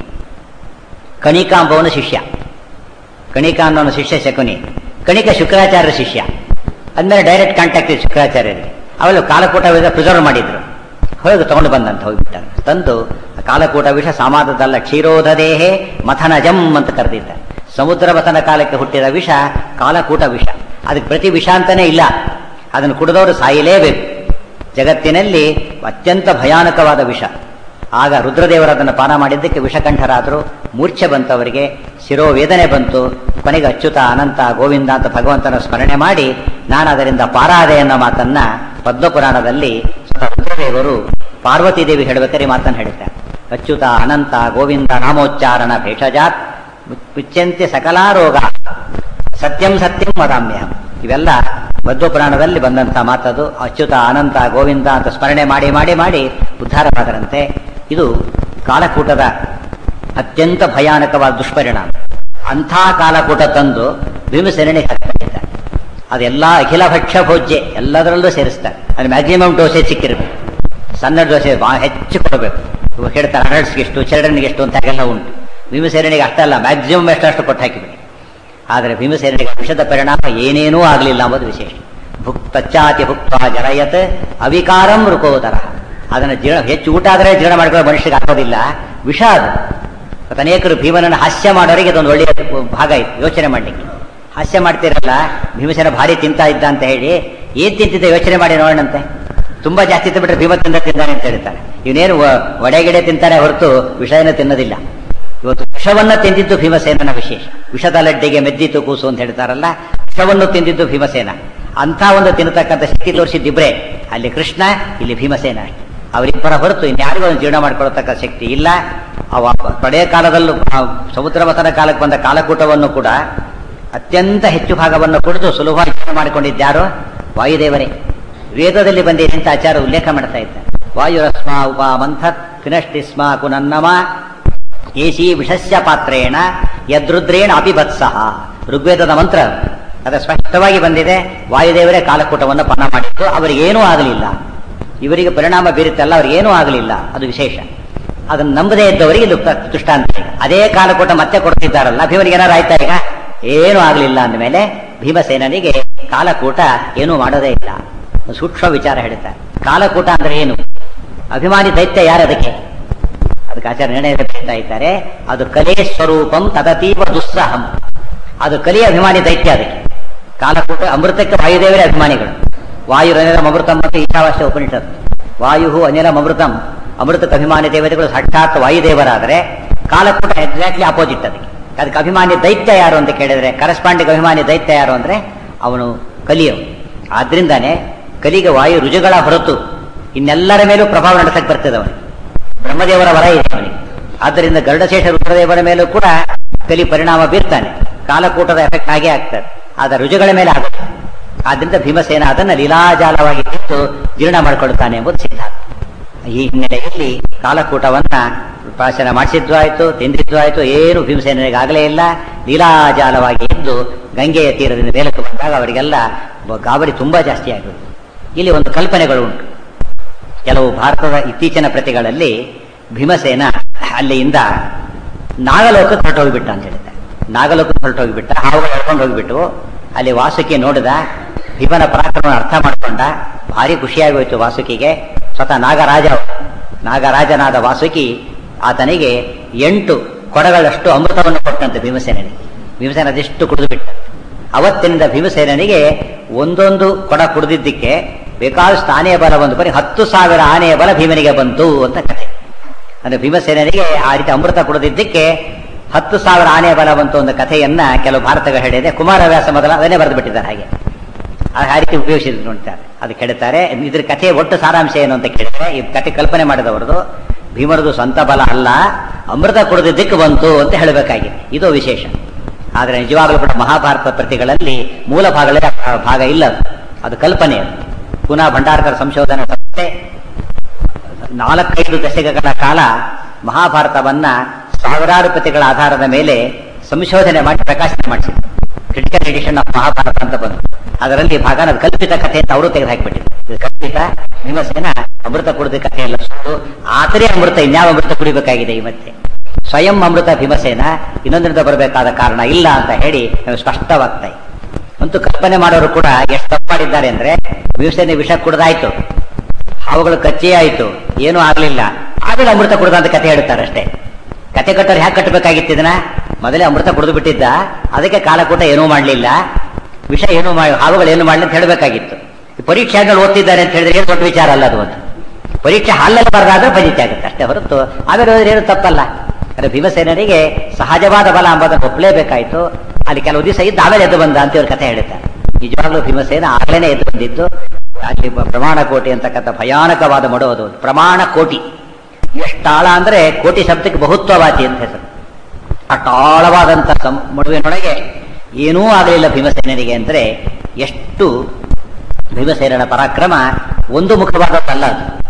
ಕಣಿಕ ಎಂಬವನ ಶಿಷ್ಯ. ಕಣಿಕ ಅನ್ನೋನ ಶಿಷ್ಯ ಶಕುನಿ. ಕಣಿಕ ಶುಕ್ರಾಚಾರ್ಯ ಶಿಷ್ಯ. ಅಂದಮೇಲೆ ಡೈರೆಕ್ಟ್ ಕಾಂಟ್ಯಾಕ್ಟ್ ಇದೆ ಶುಕ್ರಾಚಾರ್ಯರಿಗೆ. ಅವೆಲ್ಲ ಕಾಲಕೂಟ ವಿಷ ಪ್ರಿಸರ್ವ್ ಮಾಡಿದ್ರು. ಹೋಗಿ ತಗೊಂಡು ಬಂದಂತ ಹೋಗ್ಬಿಟ್ಟ. ತಂದು ಕಾಲಕೂಟ ವಿಷ ಸಾಮಾದದಲ್ಲ, ಕ್ಷೀರೋಧದೇಹೇ ಮಥನಜಂ ಅಂತ ಕರೆದಿದ್ದಾರೆ. ಸಮುದ್ರ ಮಥನ ಕಾಲಕ್ಕೆ ಹುಟ್ಟಿದ ವಿಷ ಕಾಲಕೂಟ ವಿಷ. ಅದಕ್ಕೆ ಪ್ರತಿ ವಿಷ ಅಂತಾನೆ ಇಲ್ಲ, ಅದನ್ನು ಕುಡಿದವರು ಸಾಯಲೇಬೇಕು. ಜಗತ್ತಿನಲ್ಲಿ ಅತ್ಯಂತ ಭಯಾನಕವಾದ ವಿಷ. ಆಗ ರುದ್ರದೇವರು ಅದನ್ನು ಪಾನ ಮಾಡಿದ್ದಕ್ಕೆ ವಿಷಕಂಠರಾದರು. ಮೂರ್ಛೆ ಬಂತು ಅವರಿಗೆ, ಶಿರೋವೇದನೆ ಬಂತು. ಕೊನೆಗೆ ಅಚ್ಯುತ ಅನಂತ ಗೋವಿಂದ ಅಂತ ಭಗವಂತನ ಸ್ಮರಣೆ ಮಾಡಿ ನಾನು ಅದರಿಂದ ಪಾರಾದೆ ಅನ್ನೋ ಮಾತನ್ನ ಪದ್ಮಪುರಾಣದಲ್ಲಿ ರುದ್ರದೇವರು ಪಾರ್ವತಿ ದೇವಿ ಹೇಳಬೇಕಾದ್ರೆ ಮಾತನ್ನು ಹೇಳಿದ್ದಾರೆ. ಅಚ್ಯುತ ಅನಂತ ಗೋವಿಂದ ನಾಮೋಚ್ಚಾರಣ ಭೇಷಜಾತ್ ಮುಚ್ಚಂತೆ ಸಕಲಾರೋಗ ಸತ್ಯಂ ಸತ್ಯಂ ವದಾಮ್ಯಹಂ. ಇವೆಲ್ಲ ಮಧ್ವಪುರಾಣದಲ್ಲಿ ಬಂದಂಥ ಮಾತದು. ಅಚ್ಯುತ ಅನಂತ ಗೋವಿಂದ ಅಂತ ಸ್ಮರಣೆ ಮಾಡಿ ಮಾಡಿ ಮಾಡಿ ಉದ್ಧಾರವಾದರಂತೆ. ಇದು ಕಾಲಕೂಟದ ಅತ್ಯಂತ ಭಯಾನಕವಾದ ದುಷ್ಪರಿಣಾಮ. ಅಂಥ ಕಾಲಕೂಟ ತಂದು ಭೀಮಸೇನಿಗೆ ಹಾಕಿದ್ದಾರೆ. ಅದೆಲ್ಲ ಅಖಿಲ ಭಕ್ಷ್ಯ ಭೋಜ್ಯ ಎಲ್ಲದರಲ್ಲೂ ಸೇರಿಸ್ತಾರೆ. ಅದು ಮ್ಯಾಕ್ಸಿಮಮ್ ಡೋಸೇಜ್ ಸಿಕ್ಕಿರಬೇಕು. ಸಣ್ಣ ಡೋಸೇಜ್ ಭಾಳ ಹೆಚ್ಚು ಕೊಡಬೇಕು. ಇವಾಗ ಹೇಳ್ತಾರೆ ಅಡಲ್ಟ್ಸ್ಗೆ ಎಷ್ಟು, ಚಿಲ್ಡ್ರನ್ಗೆ ಎಷ್ಟು ಅಂತ ಹಾಗೆಲ್ಲ ಉಂಟು. ಭೀಮಸೇನಿಗೆ ಅಷ್ಟಲ್ಲ, ಮ್ಯಾಕ್ಸಿಮಮ್ ಎಷ್ಟಷ್ಟು ಕೊಟ್ಟು ಹಾಕಿಬಿಡಿ. ಆದರೆ ಭೀಮಸೇನಿಗೆ ವಿಷದ ಪರಿಣಾಮ ಏನೇನೂ ಆಗಲಿಲ್ಲ ಎಂಬುದು ವಿಶೇಷ. ಭುಕ್ ತಚ್ಚಾತಿ ಭುಕ್ತ ಜರಯತ್ ಅವಿಕಾರಂ ರುಕೋದರ. ಅದನ್ನು ಜೀರ್ಣ ಹೆಚ್ಚು ಊಟ ಆದರೆ ಜೀರ್ಣ ಮಾಡ್ಕೊಳ್ಳೋ ಮನುಷ್ಯರಿಗೆ ಆಗೋದಿಲ್ಲ. ವಿಷ ಅದು. ಅನೇಕರು ಭೀಮನನ್ನು ಹಾಸ್ಯ ಮಾಡೋರಿಗೆ ಇದೊಂದು ಒಳ್ಳೆಯ ಭಾಗ ಇತ್ತು ಯೋಚನೆ ಮಾಡಲಿಕ್ಕೆ. ಹಾಸ್ಯ ಮಾಡ್ತಿರಲ್ಲ, ಭೀಮಸೇನ ಭಾರಿ ತಿಂತಾ ಇದ್ದ ಅಂತ ಹೇಳಿ ಏನ್ ತಿಂತಿದ್ದ ಯೋಚನೆ ಮಾಡಿ ನೋಡೋಣಂತೆ. ತುಂಬಾ ಜಾಸ್ತಿ ತಿಂದ್ಬಿಟ್ರೆ ಭೀಮ ತಿಂದ ತಿಂದಾನೆ ಅಂತ ಹೇಳ್ತಾರೆ. ಇವನೇನು ಒಡೆಗಿಡೆ ತಿಂತಾನೆ ಹೊರತು ವಿಷಯನ ತಿನ್ನೋದಿಲ್ಲ. ಇವತ್ತು ವಿಷವನ್ನ ತಿಂದಿದ್ದು ಭೀಮಸೇನನ ವಿಶೇಷ. ವಿಷದ ಲಡ್ಡಿಗೆ ಮೆದ್ದಿತು ಕೂಸು ಅಂತ ಹೇಳ್ತಾರಲ್ಲ, ವಿಷವನ್ನು ತಿಂದಿದ್ದು ಭೀಮಸೇನ. ಅಂತ ಒಂದು ತಿನ್ನತಕ್ಕಂಥ ಶಕ್ತಿ ತೋರಿಸಿದ್ದಿಬ್ರೆ, ಅಲ್ಲಿ ಕೃಷ್ಣ, ಇಲ್ಲಿ ಭೀಮಸೇನ ಅಷ್ಟೇ. ಅವರಿಬ್ಬರ ಹೊರತು ಇನ್ಯಾರಿಗೂ ಒಂದು ಜೀರ್ಣ ಮಾಡ್ಕೊಳ್ತಕ್ಕ ಶಕ್ತಿ ಇಲ್ಲ. ಅವ ಪ್ರಳಯ ಕಾಲದಲ್ಲೂ ಸಮುದ್ರ ಮಥನ ಕಾಲಕ್ಕೆ ಬಂದ ಕಾಲಕೂಟವನ್ನು ಕೂಡ ಅತ್ಯಂತ ಹೆಚ್ಚು ಭಾಗವನ್ನು ಕುಡಿದು ಸುಲಭವಾಗಿ ಜೀರ್ಣ ಮಾಡಿಕೊಂಡಿದ್ದಾರೋ ವಾಯುದೇವರೇ. ವೇದದಲ್ಲಿ ಬಂದಿದೆ ಅಂತ ಆಚಾರ ಉಲ್ಲೇಖ ಮಾಡ್ತಾ ಇದ್ದಾರೆ. ವಾಯುರಸ್ಮ ಉಪ ಮಂಥ ಪಿನಷ್ಟಿಸ್ಮ ಕುನನ್ನಮ ಏಷಿ ವಿಷಸ್ಯ ಪಾತ್ರೇಣ ಯದೃದ್ರೇಣ ಅಪಿಬತ್ಸಹ. ಋಗ್ವೇದದ ಮಂತ್ರ ಅದು ಸ್ಪಷ್ಟವಾಗಿ ಬಂದಿದೆ. ವಾಯುದೇವರೇ ಕಾಲಕೂಟವನ್ನು ಪಾನ ಮಾಡಿತ್ತು, ಅವರಿಗೇನೂ ಆಗಲಿಲ್ಲ. ಇವರಿಗೆ ಪರಿಣಾಮ ಬೀರುತ್ತಲ್ಲ, ಅವ್ರಿಗೇನೂ ಆಗಲಿಲ್ಲ. ಅದು ವಿಶೇಷ. ಅದನ್ನು ನಂಬದೇ ಇದ್ದವರಿಗೆ ಇದು ದೃಷ್ಟಾಂತ. ಅದೇ ಕಾಲಕೂಟ ಮತ್ತೆ ಕೊಡ್ತಿದ್ದಾರಲ್ಲ, ಭೀಮನಿಗೆ ಏನಾರು ಆಯ್ತಾ ಈಗ? ಏನೂ ಆಗಲಿಲ್ಲ ಅಂದಮೇಲೆ ಭೀಮಸೇನನಿಗೆ ಕಾಲಕೂಟ ಏನೂ ಮಾಡೋದೇ ಇಲ್ಲ. ಸೂಕ್ಷ್ಮ ವಿಚಾರ ಹೇಳ್ತಾರೆ. ಕಾಲಕೂಟ ಅಂದ್ರೆ ಏನು? ಅಭಿಮಾನಿ ದೈತ್ಯ ಯಾರು ಅದಕ್ಕೆ? ಅದಕ್ಕೆ ಆಚಾರ್ಯ ನಿರ್ಣಯ ಹೇಳ್ತಾ ಇದ್ದಾರೆ, ಅದು ಕಲೆ ಸ್ವರೂಪಂ ತದತೀವ ದುಸ್ಸಹಂ. ಅದು ಕಲಿಯ ಅಭಿಮಾನಿ ದೈತ್ಯ. ಅದಕ್ಕೆ ಕಾಲಕೂಟ ಅಮೃತಕ್ಕೆ ವಾಯುದೇವರೇ ಅಭಿಮಾನಿಗಳು. ವಾಯು ಅನಿಲಂ ಅಮೃತಂ ಮತ್ತು ಈಶಾವಾಸ್ಯ ಉಪನಿಷತ್ತು. ವಾಯು ಅನಿಲಂ ಅಮೃತಂ, ಅಮೃತಕ್ಕೆ ಅಭಿಮಾನಿ ದೇವತೆಗಳು ಸಾಕ್ಷಾತ್ ವಾಯುದೇವರಾದರೆ ಕಾಲಕೂಟ ಎಕ್ಸಾಕ್ಟ್ಲಿ ಅಪೋಸಿಟ್. ಅದಕ್ಕೆ ಅದಕ್ಕೆ ಅಭಿಮಾನಿ ದೈತ್ಯ ಯಾರು ಅಂತ ಕೇಳಿದ್ರೆ, ಕರೆಸ್ಪಾಂಡಿಂಗ್ ಅಭಿಮಾನಿ ದೈತ್ಯ ಯಾರು ಅಂದ್ರೆ ಅವನು ಕಲಿಯವು. ಆದ್ರಿಂದಾನೆ ಕಲಿಗೆ ವಾಯು ರುಜುಗಳ ಹೊರತು ಇನ್ನೆಲ್ಲರ ಮೇಲೂ ಪ್ರಭಾವ ನಡೆಸಕ್ಕೆ ಬರ್ತದೆ ಅವನಿಗೆ. ಬ್ರಹ್ಮದೇವರ ವರ ಇದೆ ಅವನಿಗೆ. ಆದ್ದರಿಂದ ಗರುಡಶೇಷ ರುದ್ರದೇವರ ಮೇಲೂ ಕೂಡ ಕಲಿ ಪರಿಣಾಮ ಬೀರ್ತಾನೆ. ಕಾಲಕೂಟದ ಎಫೆಕ್ಟ್ ಆಗೇ ಆಗ್ತದೆ, ಆದ ರುಜುಗಳ ಮೇಲೆ ಆಗುತ್ತೆ. ಆದ್ರಿಂದ ಭೀಮಸೇನ ಅದನ್ನು ಲೀಲಾಜಾಲವಾಗಿ ತಿಂದು ಜೀರ್ಣ ಮಾಡಿಕೊಳ್ಳುತ್ತಾನೆ ಎಂಬುದು ಸಿದ್ಧಾಂತ. ಈ ಹಿನ್ನೆಲೆಯಲ್ಲಿ ಕಾಲಕೂಟವನ್ನ ಪ್ರಾಶನ ಮಾಡಿಸಿದ್ದು ಆಯ್ತು, ತಿಂದಿದ್ದು ಆಯ್ತು, ಏನು ಭೀಮಸೇನಿಗೆ ಆಗಲೇ ಇಲ್ಲ. ಲೀಲಾಜಾಲವಾಗಿ ಇದ್ದು ಗಂಗೆಯ ತೀರದಿಂದ ಮೇಲಕ್ಕೆ ಬಂದಾಗ ಅವರಿಗೆಲ್ಲ ಗಾಬರಿ ತುಂಬಾ ಜಾಸ್ತಿ ಆಗುತ್ತೆ. ಇಲ್ಲಿ ಒಂದು ಕಲ್ಪನೆಗಳು ಉಂಟು. ಕೆಲವು ಭಾರತದ ಇತ್ತೀಚಿನ ಪ್ರತಿಗಳಲ್ಲಿ ಭೀಮಸೇನ ಅಲ್ಲಿಯಿಂದ ನಾಗಲೋಕಕ್ಕೆ ಹೊರಟೋಗಿಬಿಟ್ಟ ಅಂತ ಹೇಳಿದ್ದಾರೆ. ನಾಗಲೋಕಕ್ಕೆ ಹೊರಟೋಗಿಬಿಟ್ಟ, ಹಾವುಗಳು ಹೇಳ್ಕೊಂಡು ಹೋಗಿಬಿಟ್ಟು ಅಲ್ಲಿ ವಾಸುಕಿ ನೋಡಿದ. ಭೀಮನ ಪರಾಕ್ರಮ ಅರ್ಥ ಮಾಡಿಕೊಂಡ. ಭಾರಿ ಖುಷಿಯಾಗೋಯ್ತು ವಾಸುಕಿಗೆ. ಸ್ವತಃ ನಾಗರಾಜ ನಾಗರಾಜನಾದ ವಾಸುಕಿ ಆತನಿಗೆ ಎಂಟು ಕೊಡಗಳಷ್ಟು ಅಮೃತವನ್ನು ಕೊಟ್ಟಂತೆ ಭೀಮಸೇನಿಗೆ. ಭೀಮಸೇನ ಅದೆಷ್ಟು ಕುಡಿದು ಬಿಟ್ಟ. ಅವತ್ತಿನಿಂದ ಭೀಮಸೇನಿಗೆ ಒಂದೊಂದು ಕೊಡ ಕುಡಿದಿದ್ದಕ್ಕೆ ಬೇಕಾದಷ್ಟು ಆನೆಯ ಬಲ ಬಂದು ಬರೀ ಹತ್ತು ಸಾವಿರ ಆನೆಯ ಬಲ ಭೀಮನಿಗೆ ಬಂತು ಅಂತ ಕಥೆ. ಅಂದ್ರೆ ಭೀಮಸೇನಿಗೆ ಆ ರೀತಿ ಅಮೃತ ಕುಡಿದಿದ್ದಕ್ಕೆ ಹತ್ತು ಸಾವಿರ ಆನೆಯ ಬಲ ಬಂತು ಒಂದು ಕಥೆಯನ್ನ ಕೆಲವು ಭಾರತಗಳು ಹೇಳಿದೆ. ಕುಮಾರವ್ಯಾಸ ಮೊದಲ ಅದನ್ನೇ ಬರೆದು ಬಿಟ್ಟಿದ್ದಾರೆ. ಹಾಗೆ ಆ ರೀತಿ ಉಪಯೋಗಿಸಿದ್ರು ನೋಡ್ತಾರೆ. ಅದಕ್ಕೆ ಹೇಳ್ತಾರೆ, ಇದ್ರ ಕಥೆ ಒಟ್ಟು ಸಾರಾಂಶ ಏನು ಅಂತ ಕೇಳಿದ್ರೆ, ಈ ಕಥೆ ಕಲ್ಪನೆ ಮಾಡಿದವರದು ಭೀಮರದು ಸ್ವಂತ ಬಲ ಅಲ್ಲ, ಅಮೃತ ಕುಡಿದಿದ್ದಕ್ಕೆ ಬಂತು ಅಂತ ಹೇಳಬೇಕಾಗಿದೆ. ಇದು ವಿಶೇಷ. ಆದರೆ ನಿಜವಾಗಲೂ ಕೂಡ ಮಹಾಭಾರತ ಪ್ರತಿಗಳಲ್ಲಿ ಮೂಲ ಭಾಗಗಳೇ ಭಾಗ ಇಲ್ಲ, ಅದು ಕಲ್ಪನೆ. ಪುನಃ ಭಂಡಾರಕರ ಸಂಶೋಧನಾ ಸಂಸ್ಥೆ ನಾಲ್ಕೈದು ದಶಕಗಳ ಕಾಲ ಮಹಾಭಾರತವನ್ನ ಸಾವಿರಾರು ಪ್ರತಿಗಳ ಆಧಾರದ ಮೇಲೆ ಸಂಶೋಧನೆ ಮಾಡಿ ಪ್ರಕಾಶನ ಮಾಡಿಸಿದ್ರು. ಕ್ರಿಟಿಕಲ್ ಎಡಿಷನ್ ಆಫ್ ಮಹಾಭಾರತ ಅಂತ ಬಂತು. ಅದರಲ್ಲಿ ಭಾಗ ಕಲ್ಪಿತ ಕಥೆ ಅಂತ ಅವರು ತೆಗೆದು ಹಾಕಿಬಿಟ್ಟಿದ್ರು. ಕಲ್ಪಿತ ಭೀಮಸೇನ ಅಮೃತ ಕುಡಿದ ಕಥೆ ಎಲ್ಲ ಸುಟ್ಟು ಆತರೇ ಅಮೃತ ಇನ್ಯಾವ ಅಮೃತ ಕುಡಿಬೇಕಾಗಿದೆ ಈ ಮತ್ತೆ. ಸ್ವಯಂ ಅಮೃತ ಭೀಮಸೇನ ಇನ್ನೊಂದರಿಂದ ಬರಬೇಕಾದ ಕಾರಣ ಇಲ್ಲ ಅಂತ ಹೇಳಿ ಸ್ಪಷ್ಟವಾಗ್ತಾ ಇದೆ. ಅಂತೂ ಕಲ್ಪನೆ ಮಾಡೋರು ಕೂಡ ಎಷ್ಟು ತಪ್ಪು ಮಾಡಿದ್ದಾರೆ ಅಂದ್ರೆ, ಭೀಮಸೇನೆ ವಿಷ ಕುಡ್ದಾಯ್ತು, ಅವುಗಳು ಕಚ್ಚೇ ಆಯ್ತು, ಏನೂ ಆಗ್ಲಿಲ್ಲ, ಆಮೇಲೆ ಅಮೃತ ಕುಡ್ದ ಅಂತ ಕಥೆ ಹೇಳ್ತಾರೆ ಅಷ್ಟೇ. ಕತೆ ಕಟ್ಟೋರು ಹ್ಯಾಕೆ ಕಟ್ಟಬೇಕಾಗಿತ್ತು ಇದನ್ನ? ಮೊದಲೇ ಅಮೃತ ಕುಡಿದು ಬಿಟ್ಟಿದ್ದ, ಅದಕ್ಕೆ ಕಾಲಕೂಟ ಏನೂ ಮಾಡಲಿಲ್ಲ, ವಿಷ ಏನೂ ಮಾಡಿ ಹಾವುಗಳು ಏನು ಮಾಡಲಿ ಅಂತ ಹೇಳಬೇಕಾಗಿತ್ತು. ಪರೀಕ್ಷೆಗಳು ಓದ್ತಿದ್ದಾರೆ ಅಂತ ಹೇಳಿದ್ರೆ ಏನು ದೊಡ್ಡ ವಿಚಾರ ಅಲ್ಲ ಅದು. ಒಂದು ಪರೀಕ್ಷೆ ಹಾಲಲ್ಲಿ ಬರದಾದ್ರೆ ಫಲಿತ ಆಗುತ್ತೆ ಅಷ್ಟೇ ಹೊರತು ಆಮೇಲೆ ಹೋದ್ರೆ ಏನು ತಪ್ಪಲ್ಲ. ಅಂದ್ರೆ ಭೀಮಸೇನರಿಗೆ ಸಹಜವಾದ ಬಲ ಎಂಬುದನ್ನು ಒಪ್ಪಲೇಬೇಕಾಯ್ತು. ಅಲ್ಲಿ ಕೆಲವು ದಿವಸ ಇದ್ದು ಆಮೇಲೆ ಎದ್ದು ಬಂದ ಅಂತ ಇವ್ರ ಕಥೆ ಹೇಳ್ತಾರೆ. ನಿಜವಾಗ್ಲೂ ಭೀಮಸೇನ ಆಗ್ಲೇನೆ ಎದ್ದು ಬಂದಿದ್ದು. ಅಲ್ಲಿ ಪ್ರಮಾಣ ಕೋಟಿ ಅಂತಕ್ಕಂಥ ಭಯಾನಕವಾದ ಮಡೋದು. ಪ್ರಮಾಣ ಕೋಟಿ ಎಷ್ಟಾಳ ಅಂದ್ರೆ ಕೋಟಿ ಶಬ್ದಕ್ಕೆ ಬಹುತ್ವವಾದಿ ಅಂತ ಹೆಸರು. ಅಷ್ಟಾಳವಾದಂತ ಮಡುವಿನೊಳಗೆ ಏನೂ ಆಗಲಿಲ್ಲ ಭೀಮಸೇನರಿಗೆ. ಅಂದ್ರೆ ಎಷ್ಟು ಭೀಮಸೇನನ ಪರಾಕ್ರಮ ಒಂದು ಮುಖವಾದದ್ದಲ್ಲ.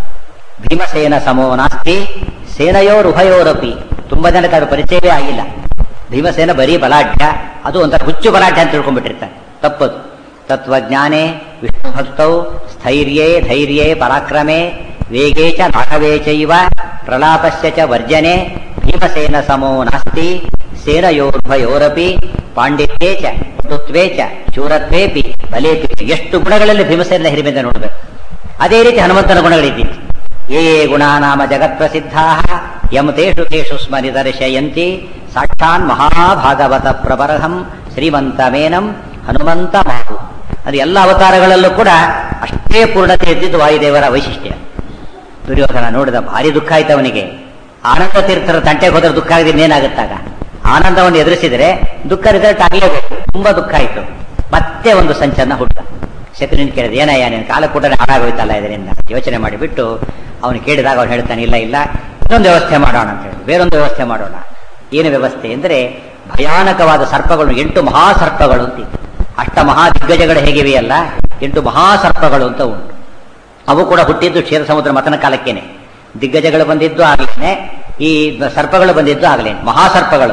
ಭೀಮಸೇನ ಸಮೋ ನಾಸ್ತಿ ಸೇನಯೋರುಭಯೋರಪಿ. ತುಂಬಾ ಜನಕ್ಕೆ ಅದು ಪರಿಚಯವೇ ಆಗಿಲ್ಲ. ಭೀಮಸೇನ ಬರೀ ಬಲಾಢ್ಯ, ಅದು ಒಂಥರ ಹುಚ್ಚು ಬಲಾಢ್ಯ ಅಂತ ತಿಳ್ಕೊಂಡ್ಬಿಟ್ಟಿರ್ತಾರೆ. ತಪ್ಪದು. ತತ್ವಜ್ಞಾನೇ ವಿಷ್ಣುಭಕ್ತೌ ಸ್ಥೈರ್ಯೇ ಧೈರ್ಯೇ ಪರಾಕ್ರಮೇ ವೇಗೇ ಚ ರಾಘವೇ ಚೈವ ಪ್ರಲಾಪಸ್ಯ ಚ ವರ್ಜನೆ ಭೀಮಸೇನ ಸಮೋ ನಾಸ್ತಿ ಸೇನಯೋರ್ಭಯೋರಪಿ ಪಾಂಡಿತ್ಯೇ ಚ ಪಟುತ್ವೇ ಚ ಶೂರತ್ವೇಪಿ ಬಲೇಪಿ. ಎಷ್ಟು ಗುಣಗಳಲ್ಲಿ ಭೀಮಸೇನ ಹಿರಿಮೆಯಿಂದ ನೋಡಬೇಕು. ಅದೇ ರೀತಿ ಹನುಮಂತನ ಗುಣಗಳಿದ್ದೀವಿ. ಯೇ ಗುಣಾನಾಮ ಜಗತ್ಪ್ರಸಿದ್ಧಾ ಯಂ ತೇಷು ತೇಷು ಸ್ಮರಿದರ್ಶಯಂತಿ ಸಾಕ್ಷಾನ್ ಮಹಾಭಾಗವತ ಪ್ರಬರಹಂ ಶ್ರೀಮಂತಮೇನಂ ಹನುಮಂತ ಮಾತು. ಅದು ಎಲ್ಲ ಅವತಾರಗಳಲ್ಲೂ ಕೂಡ ಅಷ್ಟೇ ಪೂರ್ಣತೆ ಇದ್ದಿದ್ದು ವಾಯುದೇವರ ವೈಶಿಷ್ಟ್ಯ. ದುರ್ಯೋಧನ ನೋಡಿದ, ಭಾರಿ ದುಃಖ ಆಯ್ತು ಅವನಿಗೆ. ಆನಂದ ತೀರ್ಥರ ತಂಟೆಗೆ ಹೋದ್ರೆ ದುಃಖ ಆಗದಿದ್ದು ಏನಾಗುತ್ತಾಗ? ಆನಂದವನ್ನು ಎದುರಿಸಿದರೆ ದುಃಖ ರಿಸಲ್ಟ್ ಆಗಲೇಬೇಕು. ತುಂಬಾ ದುಃಖ ಆಯ್ತು. ಮತ್ತೆ ಒಂದು ಸಂಚಲನ ಹುಟ್ಟ. ಶತ್ರುನಿಂದ ಕೇಳಿದ, ಏನಯ್ಯ ನೀನು ಕಾಲಕೂಟನೆ ಹಾಳಾಗೋಯ್ತಲ್ಲ ಇದರಿಂದ ಯೋಚನೆ ಮಾಡಿಬಿಟ್ಟು ಅವನು ಕೇಳಿದಾಗ ಅವನು ಹೇಳ್ತಾನೆ, ಇಲ್ಲ ಇಲ್ಲ ಇನ್ನೊಂದು ವ್ಯವಸ್ಥೆ ಮಾಡೋಣ ಅಂತ ಹೇಳಿ ಬೇರೊಂದು ವ್ಯವಸ್ಥೆ ಮಾಡೋಣ. ಏನು ವ್ಯವಸ್ಥೆ ಅಂದರೆ ಭಯಾನಕವಾದ ಸರ್ಪಗಳು, ಎಂಟು ಮಹಾಸರ್ಪಗಳು ಅಂತ. ಅಷ್ಟ ಮಹಾ ದಿಗ್ಗಜಗಳು ಹೇಗಿವೆಯಲ್ಲ, ಎಂಟು ಮಹಾಸರ್ಪಗಳು ಅಂತ ಉಂಟು. ಅವು ಕೂಡ ಹುಟ್ಟಿದ್ದು ಕ್ಷೀರ ಸಮುದ್ರ ಮತನ ಕಾಲಕ್ಕೇನೆ. ದಿಗ್ಗಜಗಳು ಬಂದಿದ್ದು ಆಗಲೇನೆ, ಈ ಸರ್ಪಗಳು ಬಂದಿದ್ದು ಆಗಲೇನೆ, ಮಹಾಸರ್ಪಗಳು.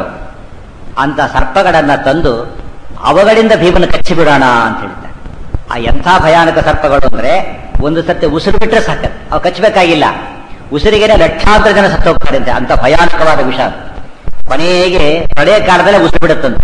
ಅಂತ ಸರ್ಪಗಳನ್ನ ತಂದು ಅವುಗಳಿಂದ ಭೀಮನ ಕಚ್ಚಿ ಬಿಡೋಣ ಅಂತ ಹೇಳ್ತಾರೆ. ಆ ಎಂಥ ಭಯಾನಕ ಸರ್ಪಗಳು ಅಂದ್ರೆ ಒಂದು ಸತ್ಯ ಉಸಿರು ಬಿಟ್ರೆ ಸಾಕ, ಅವು ಕಚ್ಚಬೇಕಾಗಿಲ್ಲ. ಉಸಿರಿಗೆನೆ ಲಕ್ಷಾಂತರ ಜನ ಸತ್ತು ಹೋಗ್ತಾರೆ ಅಂತೆ. ಅಂತ ಭಯಾನಕವಾದ ವಿಷ. ಕೊನೆಗೆ ಪ್ರಳಯ ಕಾಲದಲ್ಲೇ ಉಸಿರು ಬಿಡುತ್ತಂತೆ.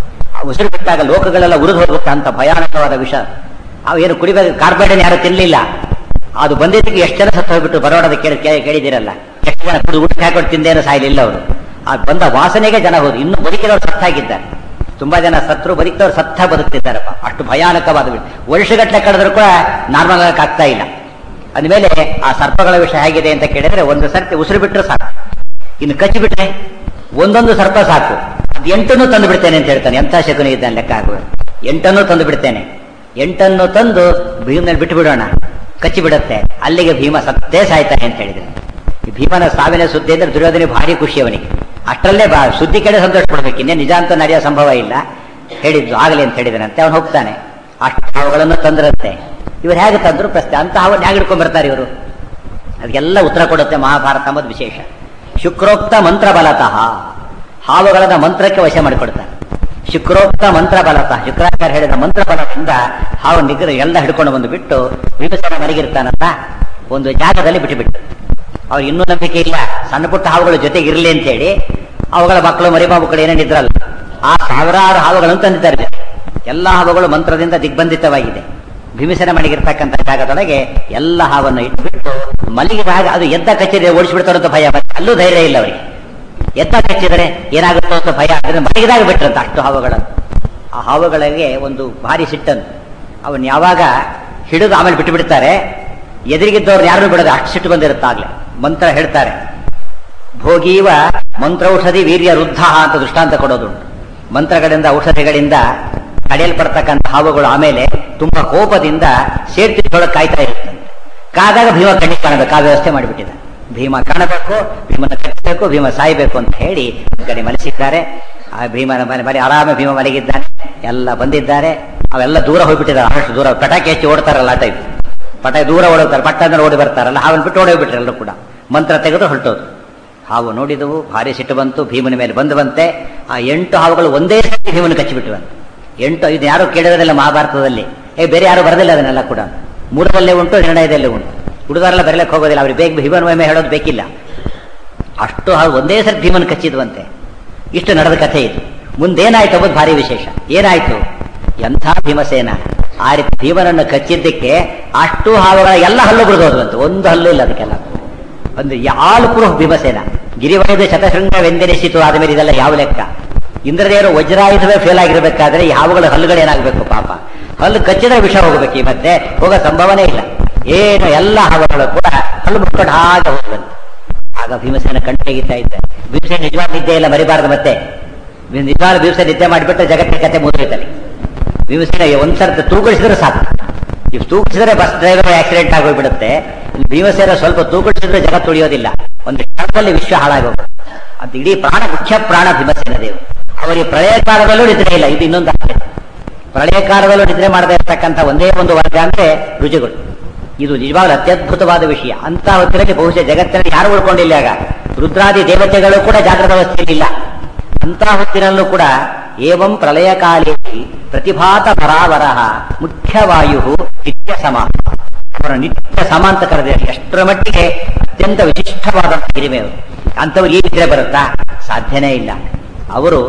ಆ ಉಸಿರು ಬಿಟ್ಟಾಗ ಲೋಕಗಳೆಲ್ಲ ಉರಿದು ಹೋಗುತ್ತೆ. ಅಂತ ಭಯಾನಕವಾದ ವಿಷ. ಅವು ಏನು ಕುಡಿಬೇಕು, ಕಾರ್ಬೈಡನ್ ಯಾರು ತಿನ್ನಲಿಲ್ಲ. ಅದು ಬಂದಿದ್ದಕ್ಕೆ ಎಷ್ಟು ಜನ ಸತ್ತು ಹೋಗ್ಬಿಟ್ಟು ಬರೋಡದ ಕೇಳಿ ಕೇಳಿದಿರಲ್ಲ. ಎಷ್ಟು ಜನ ಕುಡಿದು ಊಟಕ್ಕೆ ಹಾಕೊಂಡು ತಿಂದೇನೋ ಸಾಯಲಿಲ್ಲ ಅವರು. ಆ ಬಂದ ವಾಸನೆಗೆ ಜನ ಹೋದ್ರು. ಇನ್ನು ಬದುಕಿದವರು ಸತ್ತಾಗಿದ್ದಾರೆ. ತುಂಬಾ ಜನ ಸತ್ರು, ಬದುಕಿದವರು ಸತ್ತ ಬದುಕ್ತಿದ್ದಾರಪ್ಪ. ಅಷ್ಟು ಭಯಾನಕವಾದ ವಿಷಯ. ವರ್ಷಗಟ್ಟಲೆ ಕಳೆದ್ರು ಕೂಡ ನಾರ್ಮಲ್ ಆಗಕ್ಕೆ ಆಗ್ತಾ ಇಲ್ಲ. ಅಂದಮೇಲೆ ಆ ಸರ್ಪಗಳ ವಿಷಯ ಹೇಗಿದೆ ಅಂತ ಕೇಳಿದ್ರೆ, ಒಂದು ಸರ್ತಿ ಉಸಿರು ಬಿಟ್ಟರೆ ಸಾಕು, ಇನ್ನು ಕಚ್ಚಿ ಬಿಟ್ರೆ ಒಂದೊಂದು ಸರ್ಪ ಸಾಕು. ಅದು ಎಂಟನ್ನು ತಂದು ಬಿಡ್ತೇನೆ ಅಂತ ಹೇಳ್ತಾನೆ. ಎಂಥ ಶಕುನಿ ಇದ್ದಾನೆ ಲೆಕ್ಕ ಆಗುವ. ಎಂಟನ್ನು ತಂದು ಬಿಡ್ತೇನೆ, ಎಂಟನ್ನು ತಂದು ಭೀಮನಲ್ಲಿ ಬಿಟ್ಟು ಬಿಡೋಣ, ಕಚ್ಚಿ ಬಿಡುತ್ತೆ. ಅಲ್ಲಿಗೆ ಭೀಮ ಸತ್ತೇ ಸಾಯ್ತಾನೆ ಅಂತ ಹೇಳಿದ್ರೆ, ಈ ಭೀಮನ ಸಾವಿನ ಸುದ್ದಿ ಅಂದ್ರೆ ದುರ್ಯೋಧನೆ ಭಾರಿ ಖುಷಿ ಅವನಿಗೆ. ಅಷ್ಟರಲ್ಲೇ ಬಾ ಸುದ್ದಿ ಕೇಳಿ ಸಂತೋಷ ಪಡ್ಬೇಕು. ಇನ್ನೇ ನಿಜ ಅಂತ ನಡೆಯೋ ಸಂಭವ ಇಲ್ಲ. ಹೇಳಿದ್ದು ಆಗಲಿ ಅಂತ ಹೇಳಿದನಂತೆ. ಅವನು ಹೋಗ್ತಾನೆ. ಅಷ್ಟು ಹಾವುಗಳನ್ನು ತಂದ್ರಂತೆ. ಇವರು ಹೇಗೆ ತಂದ್ರು ಪ್ರಶ್ನೆ. ಅಂತ ಹಾವನ್ನು ಹೇಗೆ ಹಿಡ್ಕೊಂಡ್ ಬರ್ತಾರೆ ಇವರು? ಅದಕ್ಕೆಲ್ಲ ಉತ್ತರ ಕೊಡುತ್ತೆ ಮಹಾಭಾರತ ಎಂಬುದು ವಿಶೇಷ. ಶುಕ್ರೋಕ್ತ ಮಂತ್ರ ಬಲತಃ, ಹಾವುಗಳನ್ನ ಮಂತ್ರಕ್ಕೆ ವಶ ಮಾಡಿಕೊಡ್ತಾರೆ. ಶುಕ್ರೋಕ್ತ ಮಂತ್ರ ಬಲತಃ, ಶುಕ್ರಾಚಾರ್ಯ ಹೇಳಿದ ಮಂತ್ರ ಬಲದಿಂದ ಹಾವು ನಿಗ್ರ ಎಲ್ಲ ಹಿಡ್ಕೊಂಡು ಬಂದು ಬಿಟ್ಟು ಭೀಮಸೇನ ಮನೆಗಿರ್ತಾನಲ್ಲ ಒಂದು ಜಾಗದಲ್ಲಿ ಬಿಟ್ಟು ಬಿಟ್ಟು ಅವ್ರು ಇನ್ನೂ ನಂಬಿಕೆ ಇಲ್ಲ. ಸಣ್ಣ ಪುಟ್ಟ ಹಾವುಗಳ ಜೊತೆಗೆ ಇರಲಿ ಅಂತ ಹೇಳಿ ಅವುಗಳ ಮಕ್ಕಳು ಮರಿಮಕ್ಕಳು ಏನೇನಿದ್ರಲ್ಲ ಆ ಸಾವಿರಾರು ಹಾವುಗಳನ್ನು ತಂದಿದ್ದಾರೆ. ಎಲ್ಲ ಹಾವುಗಳು ಮಂತ್ರದಿಂದ ದಿಗ್ಬಂಧಿತವಾಗಿದೆ. ಭೀಮಸೇನ ಮನೆಗಿರ್ತಕ್ಕಂಥ ಜಾಗದೊಳಗೆ ಎಲ್ಲ ಹಾವನ್ನು ಇಟ್ಬಿಟ್ಟು ಮಲಗಿದಾಗ ಅದು ಎದ್ದ ಕಚ್ಚಿದ್ರೆ ಓಡಿಸ್ಬಿಡ್ತಾರೋ ಅಂತ ಭಯ. ಅಲ್ಲೂ ಧೈರ್ಯ ಇಲ್ಲ ಅವರಿಗೆ. ಎದ್ದ ಕಚ್ಚಿದರೆ ಏನಾಗುತ್ತೋ ಅಂತ ಭಯ. ಅದನ್ನು ಮಲಗಿದಾಗ ಬಿಟ್ರಂತ ಅಷ್ಟು ಹಾವುಗಳನ್ನು. ಆ ಹಾವುಗಳಿಗೆ ಒಂದು ಭಾರಿ ಸಿಟ್ಟನ್ನು. ಅವನ್ ಯಾವಾಗ ಹಿಡಿದು ಆಮೇಲೆ ಬಿಟ್ಟು ಬಿಡ್ತಾರೆ. ಎದುರಿಗಿದ್ದವ್ರು ಯಾರು ಬಿಡೋದು, ಅಷ್ಟು ಸಿಟ್ಟು ಬಂದಿರುತ್ತಾಗ್ಲೇ. ಮಂತ್ರ ಹೇಳ್ತಾರೆ, ಭೋಗೀವ ಮಂತ್ರೌಷಧಿ ವೀರ್ಯ ವೃದ್ಧ ಅಂತ ದೃಷ್ಟಾಂತ ಕೊಡೋದುಂಟು. ಮಂತ್ರಗಳಿಂದ ಔಷಧಿಗಳಿಂದ ತಡೆಯಲ್ಪಡ್ತಕ್ಕಂಥ ಹಾವುಗಳು ಆಮೇಲೆ ತುಂಬಾ ಕೋಪದಿಂದ ಸೇರ್ತಿದ್ದೊಳಗೆ ಕಾಯ್ತಾ ಇರುತ್ತೆ. ಕಾದಾಗ ಭೀಮ ಕಣ್ಣಿಗೆ ಕಾಣಬೇಕು. ಆ ವ್ಯವಸ್ಥೆ ಮಾಡಿಬಿಟ್ಟಿದೆ. ಭೀಮ ಕಾಣಬೇಕು, ಭೀಮನ ಕಟ್ಟಬೇಕು, ಭೀಮ ಸಾಯ್ಬೇಕು ಅಂತ ಹೇಳಿ ಕಡೆ ಮಲಸಿದ್ದಾರೆ. ಆ ಭೀಮನ ಮನೆ ಮನೆ ಆರಾಮ ಭೀಮ ಮಲಗಿದ್ದಾನೆ. ಎಲ್ಲ ಬಂದಿದ್ದಾರೆ. ಅವೆಲ್ಲ ದೂರ ಹೋಗ್ಬಿಟ್ಟಿದ್ದಾರೆ. ಅಷ್ಟು ದೂರ ಪಟಾಕಿ ಹೆಚ್ಚಿ ಓಡ್ತಾರಲ್ಲ ಆ ಟೈಪ್. ಪಟಾಕಿ ದೂರ ಓಡೋಗ್ತಾರೆ, ಪಟ್ಟ ಅಂದ್ರೆ ಓಡಿ ಬರ್ತಾರಲ್ಲ, ಹಾವನ್ನು ಬಿಟ್ಟು ಓಡೋಗ್ಬಿಟ್ರೆ ಎಲ್ಲರೂ ಕೂಡ. ಮಂತ್ರ ತೆಗೆದು ಹೊರಟೋದು. ಹಾವು ನೋಡಿದವು, ಭಾರಿ ಸಿಟ್ಟು ಬಂತು. ಭೀಮನ ಮೇಲೆ ಬಂದು ಬಂತೆ. ಆ ಎಂಟು ಹಾವುಗಳು ಒಂದೇ ಸರ್ತಿ ಭೀಮನ ಕಚ್ಚಿಬಿಟ್ಟುವಂತೆ. ಎಂಟು ಇದು ಯಾರು ಕೇಳಿರೋದಿಲ್ಲ ಮಹಾಭಾರತದಲ್ಲಿ. ಏ ಬೇರೆ ಯಾರು ಬರದಿಲ್ಲ ಅದನ್ನೆಲ್ಲ ಕೂಡ. ಮೂರದಲ್ಲೇ ಉಂಟು, ನಿರ್ಣಯದಲ್ಲೇ ಉಂಟು. ಹುಡುಗರೆಲ್ಲ ಬರಲಿಕ್ಕೆ ಹೋಗೋದಿಲ್ಲ. ಅವ್ರಿಗೆ ಬೇಗ ಭೀಮನ ಮಹಿಮೆ ಹೇಳೋದು ಬೇಕಿಲ್ಲ. ಅಷ್ಟು ಹಾವು ಒಂದೇ ಸರ್ತಿ ಭೀಮನ ಕಚ್ಚಿದ್ವಂತೆ. ಇಷ್ಟು ನಡೆದ ಕಥೆ ಇದು. ಮುಂದೇನಾಯ್ತು ಅನ್ನೋದು ಭಾರಿ ವಿಶೇಷ. ಏನಾಯ್ತು? ಎಂಥ ಭೀಮಸೇನ ಆ ರೀತಿ ಭೀಮನನ್ನು ಕಚ್ಚಿದ್ದಕ್ಕೆ ಅಷ್ಟು ಹಾವುಗಳ ಎಲ್ಲ ಹಲ್ಲು ಬಿಡೋದ್ವಂತೆ. ಒಂದು ಹಲ್ಲು ಇಲ್ಲ ಅದಕ್ಕೆಲ್ಲ. ಒಂದು ಯಾಳು ಪ್ರೂಫ್ ಭೀಮಸೇನ. ಗಿರಿವೈದ್ಯ ಶತಶೃಂಗವೆಂದೆನಿಸಿತು. ಆದಮೇಲೆ ಇದೆಲ್ಲ ಯಾವ ಲೆಕ್ಕ? ಇಂದ್ರದೇವರು ವಜ್ರಾಯುಧವೇ ಫೇಲ್ ಆಗಿರಬೇಕಾದ್ರೆ ಈ ಹಾವುಗಳ ಹಲ್ಲುಗಳೇನಾಗಬೇಕು ಪಾಪ? ಹಲ್ಲು ಕಚ್ಚಿದ್ರೆ ವಿಷ ಹೋಗಬೇಕು. ಈ ಮತ್ತೆ ಹೋಗೋ ಸಂಭವನೇ ಇಲ್ಲ. ಏನು ಎಲ್ಲ ಹಾವುಗಳು ಕೂಡ ಹಲ್ಲು ಮುಟ್ಕೊಂಡು ಹಾಗೆ ಹೋಗ್ಬಂತು. ಆಗ ಭೀಮಸೇನ ಕಣ್ಣು ತೆಗಿತಾ ಇದ್ದ. ಭೀಮಸೇನ ನಿಜವಾದ ನಿದ್ದೆ ಇಲ್ಲ, ಮರಿಬಾರದು. ಮತ್ತೆ ನಿಜವಾದ ಭೀಮಸೇನ ನಿದ್ದೆ ಮಾಡಿಬಿಟ್ಟು ಜಗತ್ತಿನ ಕತೆ ಮುಗಿದೋಯ್ತಾನೆ. ಭೀಮಸೇನ ಒಂದ್ಸರ್ತಿ ತೂಗಿಸಿದ್ರೆ ಸಾಕು. ಇವು ತೂಗಿಸಿದ್ರೆ ಬಸ್ ಡ್ರೈವರ್ ಆಕ್ಸಿಡೆಂಟ್ ಆಗೋಗ್ಬಿಡುತ್ತೆ. ಭೀಮಸೇನ ಸ್ವಲ್ಪ ತೂಗಿಸಿದ್ರೆ ಜಗತ್ತು ಉಳಿಯೋದಿಲ್ಲ. ಒಂದು ಕ್ಷಣದಲ್ಲಿ ವಿಶ್ವ ಹಾಳಾಗೋದು. ಅದು ಇಡೀ ಪ್ರಾಣ, ಮುಖ್ಯ ಪ್ರಾಣ ಭೀಮಸೇನ ದೇವರು. ಅವರಿಗೆ ಪ್ರಳಯ ಕಾಲದಲ್ಲೂ ನಿದ್ರೆ ಇಲ್ಲ. ಇದು ಇನ್ನೊಂದು ಪ್ರಳಯ ಕಾಲದಲ್ಲೂ ನಿದ್ರೆ ಮಾಡದೇ ಇರ್ತಕ್ಕಂಥ ಒಂದೇ ಒಂದು ವರ್ಗ ಅಂದ್ರೆ ರುಜುಗಳು. ಇದು ನಿಜವಾಗ್ಲೂ ಅತ್ಯದ್ಭುತವಾದ ವಿಷಯ. ಅಂತ ಹೊತ್ತಿನಲ್ಲಿ ಬಹುಶಃ ಜಗತ್ತಿನಲ್ಲಿ ಯಾರು ಉಳ್ಕೊಂಡಿಲ್ಲ. ಆಗ ರುದ್ರಾದಿ ದೇವತೆಗಳು ಕೂಡ ಜಾಗೃತ ಅವಸ್ಥೆಯಲ್ಲಿಲ್ಲ. ಅಂತ ಹೊತ್ತಿನಲ್ಲೂ ಕೂಡ ಏವಂ ಪ್ರಳಯ ಕಾಲೇ ಪ್ರತಿಭಾತ ಪರಾವರಃ ಮುಖ್ಯವಾಯು ನಿತ್ಯ ಸಮ, ಅವರ ನಿತ್ಯ ಸಮ ಅಂತ ಕರೆದ ಎಷ್ಟರ ಮಟ್ಟಿಗೆ ಅತ್ಯಂತ ವಿಶಿಷ್ಟವಾದಂಥ ಹಿರಿಮೆ ಅವರು. ಅಂಥವ್ರು ಈ ನಿದ್ರೆ ಬರುತ್ತಾ? ಸಾಧ್ಯನೇ ಇಲ್ಲ. ಅವರು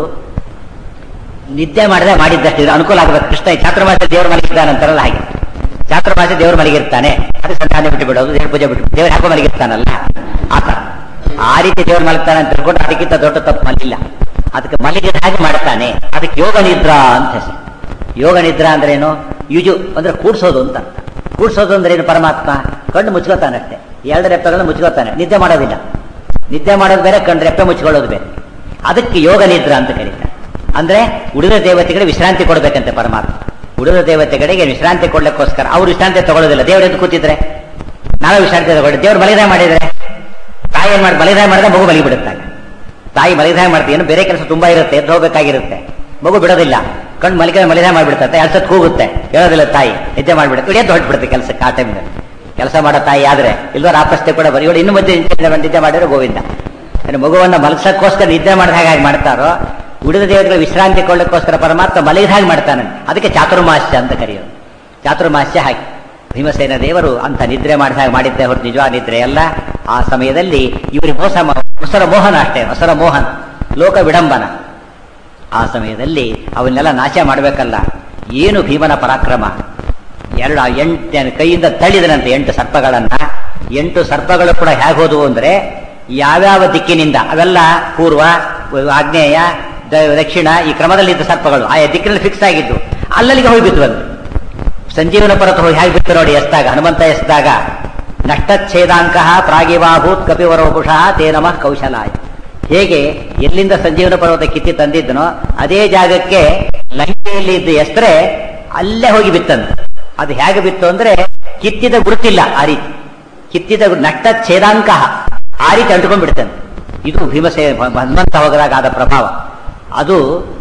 ನಿದ್ದೆ ಮಾಡಿದ್ರೆ ಮಾಡಿದ್ದಷ್ಟು ಅನುಕೂಲ ಆಗಬೇಕು. ಕೃಷ್ಣ ಚಾತುರ್ಮಾಸ ದೇವರು ಮಲಗಿದ್ದಾನಂತಾರಲ್ಲ, ಹಾಗೆ ಚಾತುರ್ಮಾಸ ದೇವರು ಮಲಗಿರ್ತಾನೆ, ಅದು ಸಂಧಾನ ಬಿಟ್ಟು ಬಿಡೋದು, ದೇವ್ರ ಪೂಜೆ ಬಿಟ್ಟು ದೇವ್ರು ಹಾಕೋ ಮಲಗಿರ್ತಾನಲ್ಲ ಆ ತರ. ಆ ರೀತಿ ದೇವ್ರು ಮಲಗ್ತಾನೆ ಅಂತ ತಿಳ್ಕೊಂಡು ಅದಕ್ಕಿಂತ ದೊಡ್ಡ ತಪ್ಪು ಮಲಿಲ್ಲ. ಅದಕ್ಕೆ ಮಲಗಿದ ಹಾಗೆ ಮಾಡ್ತಾನೆ. ಅದಕ್ಕೆ ಯೋಗ ನಿದ್ರಾ ಅಂತ ಹೆಸರು. ಯೋಗ ನಿದ್ರಾ ಅಂದ್ರೆ ಏನು? ಯುಜು ಅಂದ್ರೆ ಕೂಡ್ಸೋದು ಅಂತ. ಕೂಡ್ಸೋದು ಅಂದ್ರೆ ಏನು? ಪರಮಾತ್ಮ ಕಣ್ಣು ಮುಚ್ಕೋತಾನಷ್ಟೇ, ಎರಡು ರೆಪ್ಪೆಗಳನ್ನು ಮುಚ್ಕೋತಾನೆ, ನಿದ್ದೆ ಮಾಡೋದಿಲ್ಲ. ನಿದ್ದೆ ಮಾಡೋದು ಬೇರೆ, ಕಣ್ಣು ರೆಪ್ಪೆ ಮುಚ್ಕೊಳ್ಳೋದು ಬೇರೆ. ಅದಕ್ಕೆ ಯೋಗ ನಿದ್ರಾ ಅಂತ ಕರೀತಾರೆ. ಅಂದ್ರೆ ಉಳಿದ ದೇವತೆಗಳಿಗೆ ವಿಶ್ರಾಂತಿ ಕೊಡ್ಬೇಕಂತೆ ಪರಮಾತ್ಮ. ಉಳಿದ ದೇವತೆಗಳಿಗೆ ವಿಶ್ರಾಂತಿ ಕೊಡ್ಲಿಕ್ಕೋಸ್ಕರ ಅವ್ರು ವಿಶ್ರಾಂತಿ ತಗೊಳ್ಳೋದಿಲ್ಲ. ದೇವ್ರ ಎದ್ದು ಕೂತಿದ್ರೆ ನಾವೇ ವಿಶ್ರಾಂತಿ ತಗೊಳ್ಳಿ. ದೇವ್ರು ಬಲಿದಾಯ ಮಾಡಿದ್ರೆ ತಾಯಿ ಏನ್ ಮಾಡಿ ಬಲಿದಾಯ ಮಾಡಿದ್ರೆ ಮಗು ಮಲಗಿಬಿಡುತ್ತಾಗ. ತಾಯಿ ಬಲಿದಾಯ ಮಾಡ್ತೀವಿ, ಏನು ಬೇರೆ ಕೆಲಸ ತುಂಬಾ ಇರುತ್ತೆ, ಎದ್ದು ಹೋಗ್ಬೇಕಾಗಿರುತ್ತೆ, ಮಗು ಬಿಡೋದಿಲ್ಲ. ಕಣ್ಣು ಮಲಿಕೆ ಮಲಿದಾಯ ಮಾಡಿಬಿಡ್ತಾರೆ, ಎರಡು ಸತ್ ಕೂಗುತ್ತೆ, ಹೇಳೋದಿಲ್ಲ ತಾಯಿ, ನಿದ್ದೆ ಮಾಡಿಬಿಡುತ್ತೆ, ಇಡಿಯದ್ದು ಹೊರಟ್ಬಿಡುತ್ತೆ ಕೆಲಸಕ್ಕೆ. ಆ ಟೈಮ್ನಲ್ಲಿ ಕೆಲಸ ಮಾಡೋ ತಾಯಿ ಆದ್ರೆ ಇಲ್ದೋ ಆಪಸ್ತೆ ಕೂಡ ಬರೀ ಇನ್ನು ಮಧ್ಯೆ ನಿದ್ದೆ ಮಾಡಿದ್ರೆ ಗೋವಿಂದ. ಮಗುವನ್ನ ಮಲಸಕ್ಕೋಸ್ಕರ ನಿದ್ದೆ ಮಾಡಿದ ಹಾಗೆ ಮಾಡ್ತಾರೋ, ಉಳಿದ ದೇವತೆಗಳ ವಿಶ್ರಾಂತಿ ಕೊಳ್ಳಕ್ಕೋಸ್ಕರ ಪರಮಾತ್ಮ ಮಲಗಿದ ಹಾಗೆ ಮಾಡ್ತಾನೆ. ಅದಕ್ಕೆ ಚಾತುರ್ಮಾಸ್ಯ ಅಂತ ಕರೆಯೋದು. ಚಾತುರ್ಮಾಸ್ಯ ಹಾಗೆ ಭೀಮಸೇನ ದೇವರು ಅಂತ ನಿದ್ರೆ ಮಾಡಿದ ಹಾಗೆ ಮಾಡಿದ್ದೆ ಹೊರತು ನಿಜವಾದ ನಿದ್ರೆ ಅಲ್ಲ. ಆ ಸಮಯದಲ್ಲಿ ಇವರಿಗೆ ಮೋಸ ಹೊಸರ ಮೋಹನ ಅಷ್ಟೇ, ಹೊಸರ ಮೋಹನ, ಲೋಕ ವಿಡಂಬನ. ಆ ಸಮಯದಲ್ಲಿ ಅವನ್ನೆಲ್ಲ ನಾಶ ಮಾಡಬೇಕಲ್ಲ. ಏನು ಭೀಮನ ಪರಾಕ್ರಮ! ಎರಡು ಎಂಟು ಕೈಯಿಂದ ತಳ್ಳಿದನಂತೆ ಎಂಟು ಸರ್ಪಗಳನ್ನ. ಎಂಟು ಸರ್ಪಗಳು ಕೂಡ ಹೇಗೆ ಹೋದವು ಅಂದ್ರೆ ಯಾವ್ಯಾವ ದಿಕ್ಕಿನಿಂದ, ಅವೆಲ್ಲ ಪೂರ್ವ, ಆಗ್ನೇಯ, ದಕ್ಷಿಣ ಈ ಕ್ರಮದಲ್ಲಿದ್ದ ಸರ್ಪಗಳು ಆಯಾ ದಿಕ್ಕಿನಲ್ಲಿ ಫಿಕ್ಸ್ ಆಗಿದ್ದು ಅಲ್ಲಲ್ಲಿಗೆ ಹೋಗಿ ಬಿದ್ದು ಬಂದು ಸಂಜೀವನ ಪರ್ವತ ಹೋಗಿ ಹೇಗೆ ಬಿತ್ತು ನೋಡಿ. ಎಸ್ದಾಗ ಹನುಮಂತ ಎಸ್ದಾಗ ನಷ್ಟಚ್ಛೇದಾಂಕ ಪ್ರಾಗಿವಾಭೂತ್ ಕಪಿವರೋಪುಷಃ ತೇ ನಮಃ ಕೌಶಲಾಯ. ಹೇಗೆ ಎಲ್ಲಿಂದ ಸಂಜೀವನ ಪರ್ವತ ಕಿತ್ತಿ ತಂದಿದ್ದನೋ ಅದೇ ಜಾಗಕ್ಕೆ ಲಂಕೆಯಲ್ಲಿ ಇದ್ದ ಎಸ್ತ್ರೆ ಅಲ್ಲೇ ಹೋಗಿ ಬಿತ್ತಂತ. ಅದು ಹೇಗೆ ಬಿತ್ತು ಅಂದ್ರೆ ಕಿತ್ತಿದ ಗುರುತಿಲ್ಲ, ಆ ರೀತಿ ಕಿತ್ತಿದ ನಷ್ಟಚ್ಛೇದಾಂಕ ಆ ರೀತಿ ಅಂಟ್ಕೊಂಡ್ ಬಿಡ್ತಾನೆ. ಇದು ಭೀಮಸೇ ಹನುಮಂತ ಹೋಗದಾಗ ಆದ ಪ್ರಭಾವ. ಅದು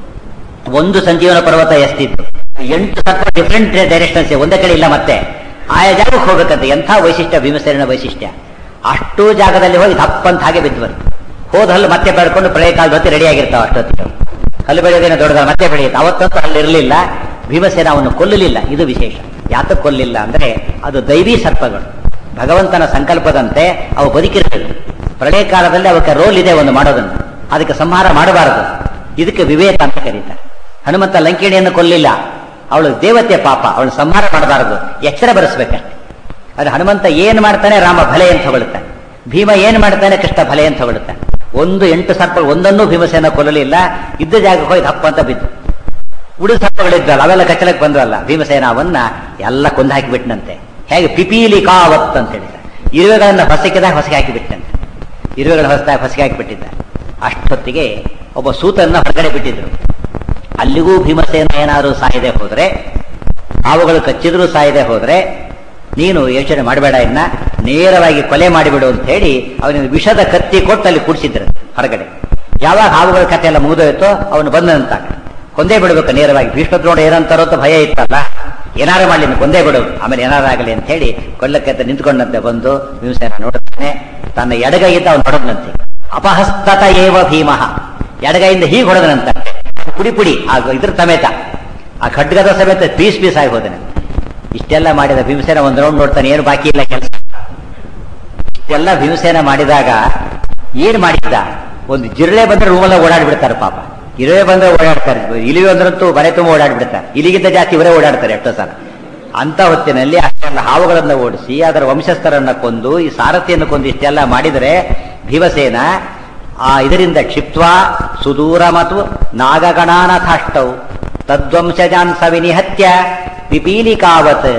ಒಂದು ಸಂಜೀವನ ಪರ್ವತ ಎಷ್ಟಿತ್ತು, ಎಂಟು ಸರ್ಪ ಡಿಫ್ರೆಂಟ್ ಡೈರೆಕ್ಷನ್ಸ್, ಒಂದೇ ಕಡೆ ಇಲ್ಲ, ಮತ್ತೆ ಆಯಾ ಜಾಗಕ್ಕೆ ಹೋಗ್ಬೇಕಂತೆ. ಎಂಥ ವೈಶಿಷ್ಟ್ಯ ಭೀಮಸೇನ ವೈಶಿಷ್ಟ್ಯ! ಅಷ್ಟು ಜಾಗದಲ್ಲಿ ಹೋಗಿ ತಪ್ಪಂತ ಹಾಗೆ ಬಿದ್ದರು. ಹೋದ ಹಲ್ಲು ಮತ್ತೆ ಬೆಳ್ಕೊಂಡು ಪ್ರಳಯ ಕಾಲದ ಹೊತ್ತಿ ರೆಡಿ ಆಗಿರ್ತಾವ. ಅಷ್ಟೊತ್ತಿಗೆ ಹಲ್ಲು ಬೆಳೆಯೋದೇನೋ ದೊಡ್ಡದ ಮತ್ತೆ ಬೆಳೆಯುತ್ತೆ. ಅವತ್ತಂತೂ ಅಲ್ಲಿರಲಿಲ್ಲ. ಭೀಮಸೇನ ಅವನು ಕೊಲ್ಲಲಿಲ್ಲ. ಇದು ವಿಶೇಷ. ಯಾತಕ್ಕೆ ಕೊಲ್ಲಿಲ್ಲ ಅಂದ್ರೆ ಅದು ದೈವೀ ಸರ್ಪಗಳು, ಭಗವಂತನ ಸಂಕಲ್ಪದಂತೆ ಅವು ಬದುಕಿರ್ತವೆ. ಪ್ರಳಯ ಕಾಲದಲ್ಲಿ ಅವಕ್ಕೆ ರೋಲ್ ಇದೆ ಒಂದು ಮಾಡೋದನ್ನು, ಅದಕ್ಕೆ ಸಂಹಾರ ಮಾಡಬಾರದು. ಇದಕ್ಕೆ ವಿವೇಕ ಅಂತ ಕರೀತಾರೆ. ಹನುಮಂತ ಲಂಕಿಣಿಯನ್ನು ಕೊಲ್ಲಿಲ್ಲ, ಅವಳು ದೇವತೆ ಪಾಪ, ಅವಳು ಸಂಹಾರ ಮಾಡಬಾರದು, ಎಚ್ಚರ ಬರೆಸ್ಬೇಕಷ್ಟೆ. ಅದು ಹನುಮಂತ ಏನ್ ಮಾಡ್ತಾನೆ ರಾಮ ಭಲೆ ಅಂತ ಹೊಗಳುತ್ತಾನೆ, ಭೀಮ ಏನ್ ಮಾಡ್ತಾನೆ ಕೃಷ್ಣ ಭಲೆ ಅಂತ ಹೊಗಳುತ್ತಾನೆ. ಒಂದು ಎಂಟು ಸರ್ಪ ಒಂದನ್ನೂ ಭೀಮಸೇನ ಕೊಲ್ಲಲಿಲ್ಲ. ಇದ್ದ ಜಾಗಕ್ಕೆ ಹೋಗಿ ಹಪ್ಪ ಅಂತ ಬಿದ್ದು. ಉಳಿದ ಸರ್ಪಗಳಿದ್ವಲ್ಲ ಅವೆಲ್ಲ ಕಚ್ಚಲಕ್ಕೆ ಬಂದ್ವಲ್ಲ, ಭೀಮಸೇನ ಅವನ್ನ ಎಲ್ಲ ಕೊಂದು ಹಾಕಿಬಿಟ್ನಂತೆ. ಹೇಗೆ ಪಿಪೀಲಿ ಕಾವತ್ ಅಂತ ಹೇಳಿದ್ದಾರೆ. ಇರುವೆಗಳನ್ನ ಹೊಸಕಿದಾಗ ಹೊಸಗೆ ಹಾಕಿಬಿಟ್ಟಂತೆ. ಇರುವೆಗಳ ಹೊಸದಾಗ ಹೊಸಗೆ ಹಾಕಿಬಿಟ್ಟಿದ್ದ. ಅಷ್ಟೊತ್ತಿಗೆ ಒಬ್ಬ ಸೂತನ್ನ ಹೊರಗಡೆ ಬಿಟ್ಟಿದ್ರು. ಅಲ್ಲಿಗೂ ಭೀಮಸೇನ ಏನಾದರೂ ಸಾಯದೆ ಹೋದ್ರೆ, ಹಾವುಗಳು ಕಚ್ಚಿದ್ರೂ ಸಾಯದೆ ಹೋದ್ರೆ ನೀನು ಯೋಚನೆ ಮಾಡಬೇಡ, ಇನ್ನ ನೇರವಾಗಿ ಕೊಲೆ ಮಾಡಿಬಿಡು ಅಂತ ಹೇಳಿ ಅವನಿಗೆ ವಿಷದ ಕತ್ತಿ ಕೊಟ್ಟು ಅಲ್ಲಿ ಕೂಡಿಸಿದ್ರು ಹೊರಗಡೆ. ಯಾವಾಗ ಹಾವುಗಳ ಕಥೆ ಎಲ್ಲ ಮುಗಿದೋಯ್ತೋ ಅವನು ಬಂದಂತ ಕೊಂದೇ ಬಿಡಬೇಕು ನೇರವಾಗಿ. ಭೀಷ್ಮದ್ ನೋಡಿ ಏನಂತಾರೋ ಅಂತ ಭಯ ಇತ್ತಲ್ಲ, ಏನಾರು ಮಾಡಲಿ ಕೊಂದೇ ಬಿಡು, ಆಮೇಲೆ ಏನಾರಾಗಲಿ ಅಂತ ಹೇಳಿ ಕೊಲ್ಲಕ್ಕೆ ನಿಂತ್ಕೊಂಡಂತೆ ಬಂದು ಭೀಮಸೇನ ನೋಡುತ್ತಾನೆ. ತನ್ನ ಎಡಗೈಯಿಂದ ಅವನು ಹೊಡೆದಂತೆ. ಅಪಹಸ್ತತ ಏವ ಭೀಮಃ, ಎಡಗೈಯಿಂದ ಹೀಗೆ ಹೊಡೆದನಂತ, ಪುಡಿ ಪುಡಿ ಆ ಇದ್ರ ಸಮೇತ, ಆ ಖಡ್ಗದ ಸಮೇತ ಪೀಸ್ ಪೀಸ್ ಆಗಿ ಹೋದನೆ. ಇಷ್ಟೆಲ್ಲ ಮಾಡಿದ ಭೀಮಸೇನ ಒಂದು ರೌಂಡ್ ನೋಡ್ತಾನೆ, ಏನು ಬಾಕಿ ಇಲ್ಲ ಕೆಲಸ. ಇಷ್ಟೆಲ್ಲ ಭೀಮಸೇನ ಮಾಡಿದಾಗ ಏನ್ ಮಾಡಿದ್ದ? ಒಂದು ಜಿರಳೆ ಬಂದ್ರೆ ರೂಮೆಲ್ಲ ಓಡಾಡ್ಬಿಡ್ತಾರೆ ಪಾಪ. ಇರುವೆ ಬಂದ್ರೆ ಓಡಾಡ್ತಾರೆ, ಇಲಿವೆ ಅಂದ್ರಂತೂ ಮನೆ ತುಂಬ ಓಡಾಡ್ಬಿಡ್ತಾರೆ. ಇಲಿಗಿಂತ ಜಾಸ್ತಿ ಇವರೇ ಓಡಾಡ್ತಾರೆ ಎಷ್ಟೋ ಸಲ. ಅಂತ ಹೊತ್ತಿನಲ್ಲಿ ಅಷ್ಟೆಲ್ಲ ಹಾವುಗಳನ್ನ ಓಡಿಸಿ ಅದರ ವಂಶಸ್ಥರನ್ನ ಕೊಂದು ಈ ಸಾರಥಿಯನ್ನು ಕೊಂದು ಇಷ್ಟೆಲ್ಲ ಮಾಡಿದರೆ ಭೀಮಸೇನ ಆ ಇದರಿಂದ ಕ್ಷಿಪ್ತ್ವಾ ಸುದೂರ ಮತ್ತು ನಾಗಗಣಾನಥಾಷ್ಟವು ತದ್ವಂಶಜಾನ್ ಸವಿನಿಹತ್ಯ ಪಿಪೀಲಿಕಾವತ್.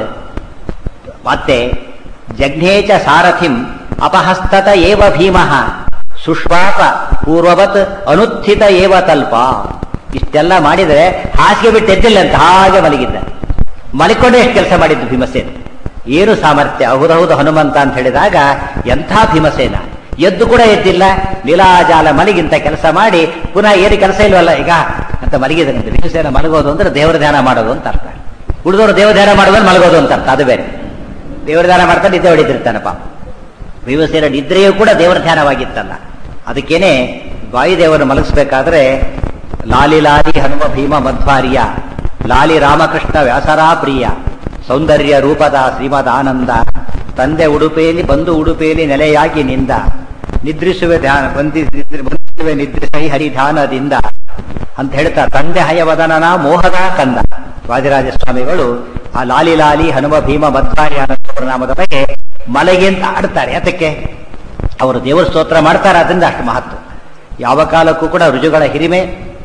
ಮತ್ತೆ ಜಘ್ನೇಚ ಸಾರಥಿಂ ಅಪಹಸ್ತತ ಏವ ಭೀಮಃ ಸುಶ್ವಾಪ ಪೂರ್ವವತ್ ಅನುತ್ಥಿತ ಏವ ತಲ್ಪ. ಇಷ್ಟೆಲ್ಲ ಮಾಡಿದರೆ ಹಾಸಿಗೆ ಬಿಟ್ಟು ಎದ್ದಿಲ್ಲ ಅಂತ ಹಾಗೆ ಮಲಗಿದ್ದ. ಮಲಿಕೊಂಡೇ ಎಷ್ಟು ಕೆಲಸ ಮಾಡಿದ್ದು ಭೀಮಸೇನ. ಏನು ಸಾಮರ್ಥ್ಯ! ಹೌದೌದು ಹನುಮಂತ ಅಂತ ಹೇಳಿದಾಗ ಎಂಥ ಭೀಮಸೇನ. ಎದ್ದು ಕೂಡ ಎದ್ದಿಲ್ಲ, ಲೀಲಾಜಾಲ ಮಲಗಿಂತ ಕೆಲಸ ಮಾಡಿ ಪುನಃ ಏನು ಕೆಲಸ ಇಲ್ವಲ್ಲ ಈಗ ಅಂತ ಅಂತ ಮಲಗಿದ್ರಂತೆ. ಭೀಮಸೇನ ಮಲಗೋದು ಅಂದ್ರೆ ದೇವರ ಧ್ಯಾನ ಮಾಡೋದು ಅಂತ ಅರ್ಥ. ಉಳಿದವರು ದೇವ ಧ್ಯಾನ ಮಾಡೋದ್ರೆ ಮಲಗೋದು ಅಂತ ಅರ್ಥ, ಅದು ಬೇರೆ. ದೇವರ ಧ್ಯಾನ ಮಾಡ್ತಾನೆ ನಿದ್ದೆ ಹೊಡಿತಿರ್ತಾನಪ್ಪ. ಭೀಮಸೇನ ನಿದ್ರೆಯೂ ಕೂಡ ದೇವರ ಧ್ಯಾನವಾಗಿತ್ತಲ್ಲ. ಅದಕ್ಕೇನೆ ವಾಯುದೇವರು ಮಲಗಿಸ್ಬೇಕಾದ್ರೆ ಲಾಲಿ ಲಾಲಿ ಹನುಮ ಭೀಮ ಮಧ್ವಾರ್ಯ ಲಾಲಿ ರಾಮಕೃಷ್ಣ ವ್ಯಾಸರಾ ಪ್ರಿಯ ಸೌಂದರ್ಯ ರೂಪದ ಶ್ರೀಮದ್ ಆನಂದ ತಂದೆ ಉಡುಪಿಯಲ್ಲಿ ಬಂದು ಉಡುಪಿಯಲ್ಲಿ ನೆಲೆಯಾಗಿ ನಿಂದ ನಿದ್ರಿಸುವೆ ಧ್ಯಾನ ಬಂದಿಸುವೆ ನಿದ್ರಿಸೈ ಹರಿಧಾನದಿಂದ ಅಂತ ಹೇಳ್ತಾ ತಂದೆ ಹಯವದನನ ಮೋಹದ ಕಂದ ವಾದಿರಾಜ ಸ್ವಾಮಿಗಳು ಆ ಲಾಲಿ ಲಾಲಿ ಹನುಮ ಭೀಮ ಮಧ್ವಾರ್ಯ ನಾಮದ ಬಗ್ಗೆ ಮಲಗಿ ಅಂತ ಆಡ್ತಾರೆ. ಅದಕ್ಕೆ ಅವರು ದೇವರ ಸ್ತೋತ್ರ ಮಾಡ್ತಾರೆ. ಅದರಿಂದ ಅಷ್ಟು ಮಹತ್ವ. ಯಾವ ಕಾಲಕ್ಕೂ ಕೂಡ ರುಜುಗಳ ಹಿರಿಮೆ,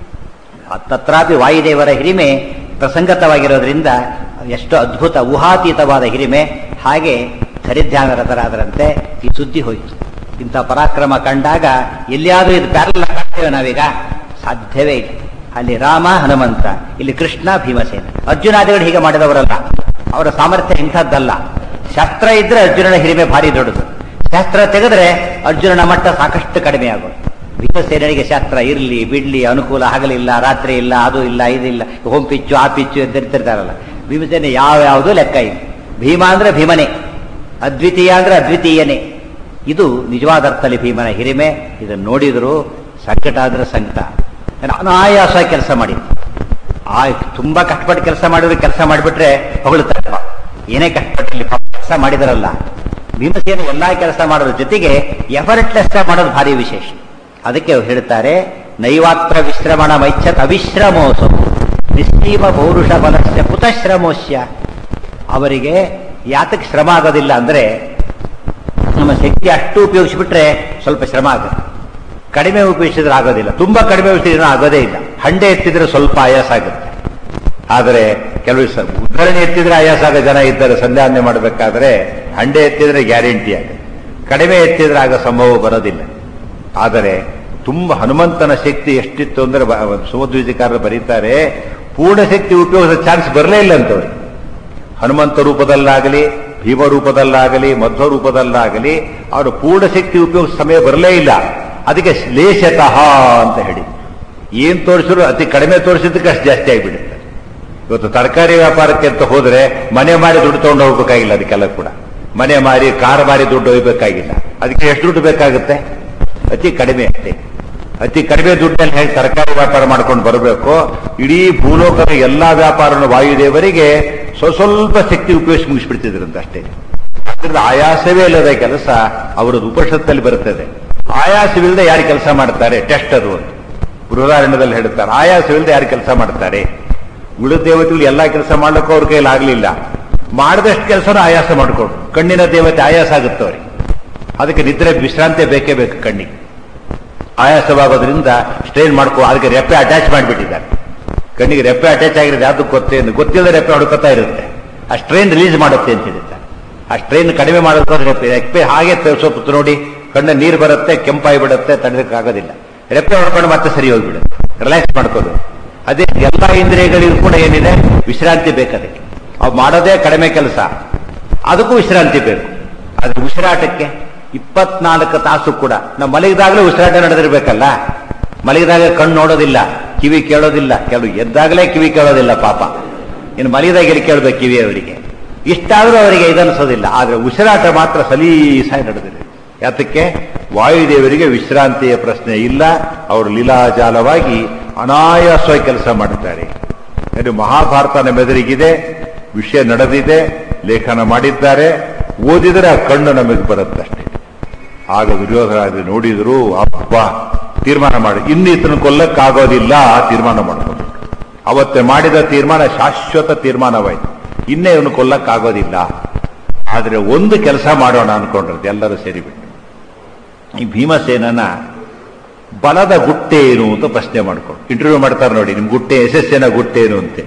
ತತ್ರಾಪಿ ವಾಯುದೇವರ ಹಿರಿಮೆ ಪ್ರಸಂಗತವಾಗಿರೋದ್ರಿಂದ ಎಷ್ಟು ಅದ್ಭುತ ಊಹಾತೀತವಾದ ಹಿರಿಮೆ. ಹಾಗೆ ಹರಿಧ್ಯಾನರತರಾದರಂತೆ ಈ ಸುದ್ದಿ ಹೋಯಿತು. ಇಂಥ ಪರಾಕ್ರಮ ಕಂಡಾಗ ಎಲ್ಲಿಯಾದರೂ ಇದು ಪ್ಯಾರಲ್ ಕಾಣ್ತೇವೆ ನಾವೀಗ? ಸಾಧ್ಯವೇ ಇಲ್ಲ. ಅಲ್ಲಿ ರಾಮ ಹನುಮಂತ, ಇಲ್ಲಿ ಕೃಷ್ಣ ಭೀಮಸೇನ. ಅರ್ಜುನಾದಿಗಳು ಹೀಗೆ ಮಾಡಿದವರಲ್ಲ, ಅವರ ಸಾಮರ್ಥ್ಯ ಇಂಥದ್ದಲ್ಲ. ಶಾಸ್ತ್ರ ಇದ್ರೆ ಅರ್ಜುನನ ಹಿರಿಮೆ ಭಾರಿ ದೊಡ್ಡದು, ಶಾಸ್ತ್ರ ತೆಗೆದ್ರೆ ಅರ್ಜುನನ ಮಟ್ಟ ಸಾಕಷ್ಟು ಕಡಿಮೆ ಆಗೋದು. ಭೀಮಸೇನಿಗೆ ಶಾಸ್ತ್ರ ಇರ್ಲಿ ಬಿಡ್ಲಿ ಅನುಕೂಲ ಆಗಲಿಲ್ಲ, ರಾತ್ರಿ ಇಲ್ಲ, ಅದು ಇಲ್ಲ, ಇದಿಲ್ಲ, ಹೋಮ್ ಪಿಚ್ಚು ಆ ಪಿಚ್ಚು ಎದ್ದಿರ್ತಿರ್ತಾರಲ್ಲ. ಭೀಮಸೇನೆ ಯಾವ ಯಾವುದೂ ಲೆಕ್ಕ ಇಲ್ಲ. ಭೀಮ ಅಂದ್ರೆ ಭೀಮನೇ, ಅದ್ವಿತೀಯ ಅಂದ್ರೆ ಅದ್ವಿತೀಯನೇ. ಇದು ನಿಜವಾದ ಅರ್ಥದಲ್ಲಿ ಭೀಮನ ಹಿರಿಮೆ. ಇದನ್ನು ನೋಡಿದ್ರು ಸಂಕಟ ಆದ್ರೆ ಸಂಕಟ, ಅನಾಯಾಸ ಕೆಲಸ ಮಾಡಿದ್ರು. ಆ ತುಂಬಾ ಕಷ್ಟಪಟ್ಟು ಕೆಲಸ ಮಾಡಿದ್ರೆ ಕೆಲಸ ಮಾಡಿಬಿಟ್ರೆ ಹೊಗಳುತ್ತಪ್ಪ, ಏನೇ ಕಷ್ಟಪಟ್ಟಿರಲಿ ಕೆಲಸ ಮಾಡಿದರಲ್ಲ. ಭೀಮಸೇನ ಎಲ್ಲಾ ಕೆಲಸ ಮಾಡೋದ್ರ ಜೊತೆಗೆ ಎಫರ್ಟ್ಲೆಸ್ ಮಾಡೋದು ಭಾರಿ ವಿಶೇಷ. ಅದಕ್ಕೆ ಹೇಳ್ತಾರೆ, ನೈವಾತ್ರ ವಿಶ್ರಮಣ ಮೈಚ್ಛತ್ ಅವಿಶ್ರಮೋಸ ನಿಶ್ಚೀಮ ಪೌರುಷ ಬಲಸ್ಯ ಕುತಶ್ರಮೋಶ್ಯ. ಅವರಿಗೆ ಯಾತಕ್ಕೆ ಶ್ರಮ ಆಗೋದಿಲ್ಲ ಅಂದ್ರೆ, ನಮ್ಮ ಶಕ್ತಿ ಅಷ್ಟು ಉಪಯೋಗಿಸ್ಬಿಟ್ರೆ ಸ್ವಲ್ಪ ಶ್ರಮ ಆಗುತ್ತೆ, ಕಡಿಮೆ ಉಪಯೋಗಿಸಿದ್ರೆ ಆಗೋದಿಲ್ಲ. ತುಂಬಾ ಕಡಿಮೆ ಉಪಯೋಗಿಸಿದ್ರೆ ಆಗೋದೇ ಇಲ್ಲ. ಹಂಡೆ ಎತ್ತಿದ್ರೆ ಸ್ವಲ್ಪ ಆಯಾಸ ಆಗುತ್ತೆ, ಆದರೆ ಕೆಲವು ಉದ್ಧರಣೆ ಎತ್ತಿದ್ರೆ ಆಯಾಸ ಆಗೋ ಜನ ಇದ್ದಾರೆ. ಸಂಧ್ಯಾವಂದನೆ ಮಾಡಬೇಕಾದ್ರೆ ಹಂಡೆ ಎತ್ತಿದ್ರೆ ಗ್ಯಾರಂಟಿ ಆಗುತ್ತೆ, ಕಡಿಮೆ ಎತ್ತಿದ್ರೆ ಆಗ ಸಂಭವ ಬರೋದಿಲ್ಲ. ಆದರೆ ತುಂಬ ಹನುಮಂತನ ಶಕ್ತಿ ಎಷ್ಟಿತ್ತು ಅಂದ್ರೆ ಸುಮಧ್ವಿಜಕಾರರು ಬರೀತಾರೆ, ಪೂರ್ಣ ಶಕ್ತಿ ಉಪಯೋಗಿಸೋ ಚಾನ್ಸ್ ಬರಲೇ ಇಲ್ಲ ಅಂತವ್ರಿಗೆ. ಹನುಮಂತ ರೂಪದಲ್ಲಾಗಲಿ, ಭೀಮ ರೂಪದಲ್ಲಾಗಲಿ, ಮಧ್ವ ರೂಪದಲ್ಲಾಗಲಿ ಅವರು ಪೂರ್ಣ ಶಕ್ತಿ ಉಪಯೋಗಿಸೋ ಸಮಯ ಬರಲೇ ಇಲ್ಲ. ಅದಕ್ಕೆ ಶ್ಲೇಷತಃ ಅಂತ ಹೇಳಿ ಏನ್ ತೋರಿಸಿದ್ರು ಅತಿ ಕಡಿಮೆ ತೋರಿಸಿದ್ದಕ್ಕೆ ಅಷ್ಟು ಜಾಸ್ತಿ ಆಗಿಬಿಡುತ್ತೆ. ಇವತ್ತು ತರಕಾರಿ ವ್ಯಾಪಾರಕ್ಕೆ ಅಂತ ಹೋದ್ರೆ ಮನೆ ಮಾರಿ ದುಡ್ಡು ತಗೊಂಡು ಹೋಗ್ಬೇಕಾಗಿಲ್ಲ, ಅದಕ್ಕೆಲ್ಲ ಕೂಡ ಮನೆ ಮಾರಿ ಕಾರ್ ಮಾರಿ ದುಡ್ಡು ಹೋಗ್ಬೇಕಾಗಿಲ್ಲ. ಅದಕ್ಕೆ ಎಷ್ಟು ದುಡ್ಡು ಬೇಕಾಗುತ್ತೆ? ಅತಿ ಕಡಿಮೆ ಅಷ್ಟೇ. ಅತಿ ಕಡಿಮೆ ದುಡ್ಡಲ್ಲಿ ಹೇಳಿ ತರಕಾರಿ ವ್ಯಾಪಾರ ಮಾಡ್ಕೊಂಡು ಬರಬೇಕು. ಇಡೀ ಭೂಲೋಕದ ಎಲ್ಲಾ ವ್ಯಾಪಾರವನ್ನು ವಾಯುದೇವರಿಗೆ ಸ್ವ ಸ್ವಲ್ಪ ಶಕ್ತಿ ಉಪಯೋಗಿಸಿ ಮುಗಿಸ್ಬಿಡ್ತಿದ್ರಂತ ಅಷ್ಟೇ. ಅದರಿಂದ ಆಯಾಸವೇ ಇಲ್ಲದ ಕೆಲಸ ಅವರದ್ದು ಉಪನಿಷತ್ತಲ್ಲಿ ಬರುತ್ತದೆ. ಆಯಾಸವಿಲ್ಲದೆ ಯಾರು ಕೆಲಸ ಮಾಡ್ತಾರೆ? ಟೆಸ್ಟರು ಅಂತ ಬೃಹದಾರಣ್ಯದಲ್ಲಿ ಹೇಳ್ತಾರೆ. ಆಯಾಸವಿಲ್ಲದೆ ಯಾರು ಕೆಲಸ ಮಾಡ್ತಾರೆ? ಉಳಿದ ದೇವತೆಗಳು ಎಲ್ಲಾ ಕೆಲಸ ಮಾಡ್ಲಿಕ್ಕೂ ಅವ್ರ ಕೈಯಲ್ಲಿ ಆಗ್ಲಿಲ್ಲ. ಮಾಡಿದಷ್ಟು ಕೆಲಸನೂ ಆಯಾಸ ಮಾಡ್ಕೊಂಡು, ಕಣ್ಣಿನ ದೇವತೆ ಆಯಾಸ ಆಗುತ್ತೆ ಅವ್ರಿಗೆ. ಅದಕ್ಕೆ ನಿದ್ರೆ ವಿಶ್ರಾಂತಿ ಬೇಕೇ ಬೇಕು ಕಣ್ಣಿಗೆ. ಆಯಾಸವಾಗೋದ್ರಿಂದ ಸ್ಟ್ರೈನ್ ಮಾಡ್ಕೋ, ಅದಕ್ಕೆ ರೆಪ್ಪೆ ಅಟ್ಯಾಚ್ ಮಾಡಿಬಿಟ್ಟಿದ್ದಾರೆ. ಕಣ್ಣಿಗೆ ರೆಪ್ಪೆ ಅಟ್ಯಾಚ್ ಆಗಿರೋದು ಯಾವ್ದಕ್ಕೆ ಗೊತ್ತೇ ಗೊತ್ತಿಲ್ಲದೆ ರೆಪ್ಪೆ ಹುಡುಕುತ್ತಾ ಇರುತ್ತೆ. ಆ ಸ್ಟ್ರೈನ್ ರಿಲೀಸ್ ಮಾಡುತ್ತೆ ಅಂತ ಹೇಳಿದ್ದಾರೆ. ಆ ಸ್ಟ್ರೈನ್ ಕಡಿಮೆ ಮಾಡೋದಕ್ಕೋಸ್ಕರ ರೆಪ್ಪೆ ರೆಪ್ಪೆ ಹಾಗೆ ಸ್ವಲ್ಪ ನೋಡಿ ಕಣ್ಣ ನೀರು ಬರುತ್ತೆ, ಕೆಂಪಾಗಿ ಬಿಡುತ್ತೆ, ತಡೆಯೋಕ್ಕಾಗೋದಿಲ್ಲ. ರೆಪ್ಪೆ ಹೊಡ್ಕೊಂಡು ಮತ್ತೆ ಸರಿ ಹೋಗ್ಬಿಡುತ್ತೆ, ರಿಲ್ಯಾಕ್ಸ್ ಮಾಡ್ಕೋದು. ಅದೇ ಎಲ್ಲಾ ಇಂದ್ರಿಯಗಳಿಗೂ ಕೂಡ ಏನಿದೆ, ವಿಶ್ರಾಂತಿ ಬೇಕು. ಅದಕ್ಕೆ ಅವು ಮಾಡೋದೇ ಕಡಿಮೆ ಕೆಲಸ, ಅದಕ್ಕೂ ವಿಶ್ರಾಂತಿ ಬೇಕು. ಅದ್ರ ಉಸಿರಾಟಕ್ಕೆ ಇಪ್ಪತ್ನಾಲ್ಕು ತಾಸು ಕೂಡ ನಾವು ಮಲಗಿದಾಗಲೇ ಉಸಿರಾಟ ನಡೆದಿರ್ಬೇಕಲ್ಲ. ಮಲಗಿದಾಗ ಕಣ್ಣು ನೋಡೋದಿಲ್ಲ, ಕಿವಿ ಕೇಳೋದಿಲ್ಲ, ಕೆಲವು ಎದ್ದಾಗಲೇ ಕಿವಿ ಕೇಳೋದಿಲ್ಲ ಪಾಪ. ಇನ್ನು ಮಲಗಿದಾಗ ಎಲ್ಲಿ ಕೇಳಬೇಕು ಕಿವಿ ಅವರಿಗೆ? ಇಷ್ಟಾದರೂ ಅವರಿಗೆ ಇದನ್ನಿಸೋದಿಲ್ಲ. ಆದ್ರೆ ಉಸಿರಾಟ ಮಾತ್ರ ಸಲೀಸಾಗಿ ನಡೆದಿದೆ. ಯಾತಕ್ಕೆ? ವಾಯುದೇವರಿಗೆ ವಿಶ್ರಾಂತಿಯ ಪ್ರಶ್ನೆ ಇಲ್ಲ. ಅವರು ಲೀಲಾಜಾಲವಾಗಿ ಅನಾಯಾಸವಾಗಿ ಕೆಲಸ ಮಾಡುತ್ತಾರೆ. ಇದು ಮಹಾಭಾರತನ ಮೆದುರಿಗಿದೆ, ವಿಷಯ ನಡೆದಿದೆ, ಲೇಖನ ಮಾಡಿದ್ದಾರೆ, ಓದಿದರೆ ಆ ಕಣ್ಣು ನಮಗೆ ಬರುತ್ತಷ್ಟೇ. ಆಗ ವಿರೋಧರಾಗಿ ನೋಡಿದ್ರು, ಅಪ್ಪ ತೀರ್ಮಾನ ಮಾಡಿ ಇನ್ನು ಇದನ್ನು ಕೊಲ್ಲಕ್ಕಾಗೋದಿಲ್ಲ, ತೀರ್ಮಾನ ಮಾಡ್ಕೊಂಡು ಅವತ್ತೇ ಮಾಡಿದ ತೀರ್ಮಾನ ಶಾಶ್ವತ ತೀರ್ಮಾನವಾಯಿತು. ಇನ್ನೇ ಇವನು ಕೊಲ್ಲಕ್ಕಾಗೋದಿಲ್ಲ. ಆದ್ರೆ ಒಂದು ಕೆಲಸ ಮಾಡೋಣ ಅನ್ಕೊಂಡ್ರದ್ದು ಎಲ್ಲರೂ ಸೇರಿಬಿಟ್ಟು. ಈ ಭೀಮಸೇನನ ಬಲದ ಗುಟ್ಟೇನು ಅಂತ ಪ್ರಶ್ನೆ ಮಾಡ್ಕೊಂಡು ಇಂಟರ್ವ್ಯೂ ಮಾಡ್ತಾರೆ ನೋಡಿ. ನಿಮ್ ಗುಟ್ಟೆ ಯಶಸ್ಸಿನ ಗುಟ್ಟೇನು ಅಂತೆ,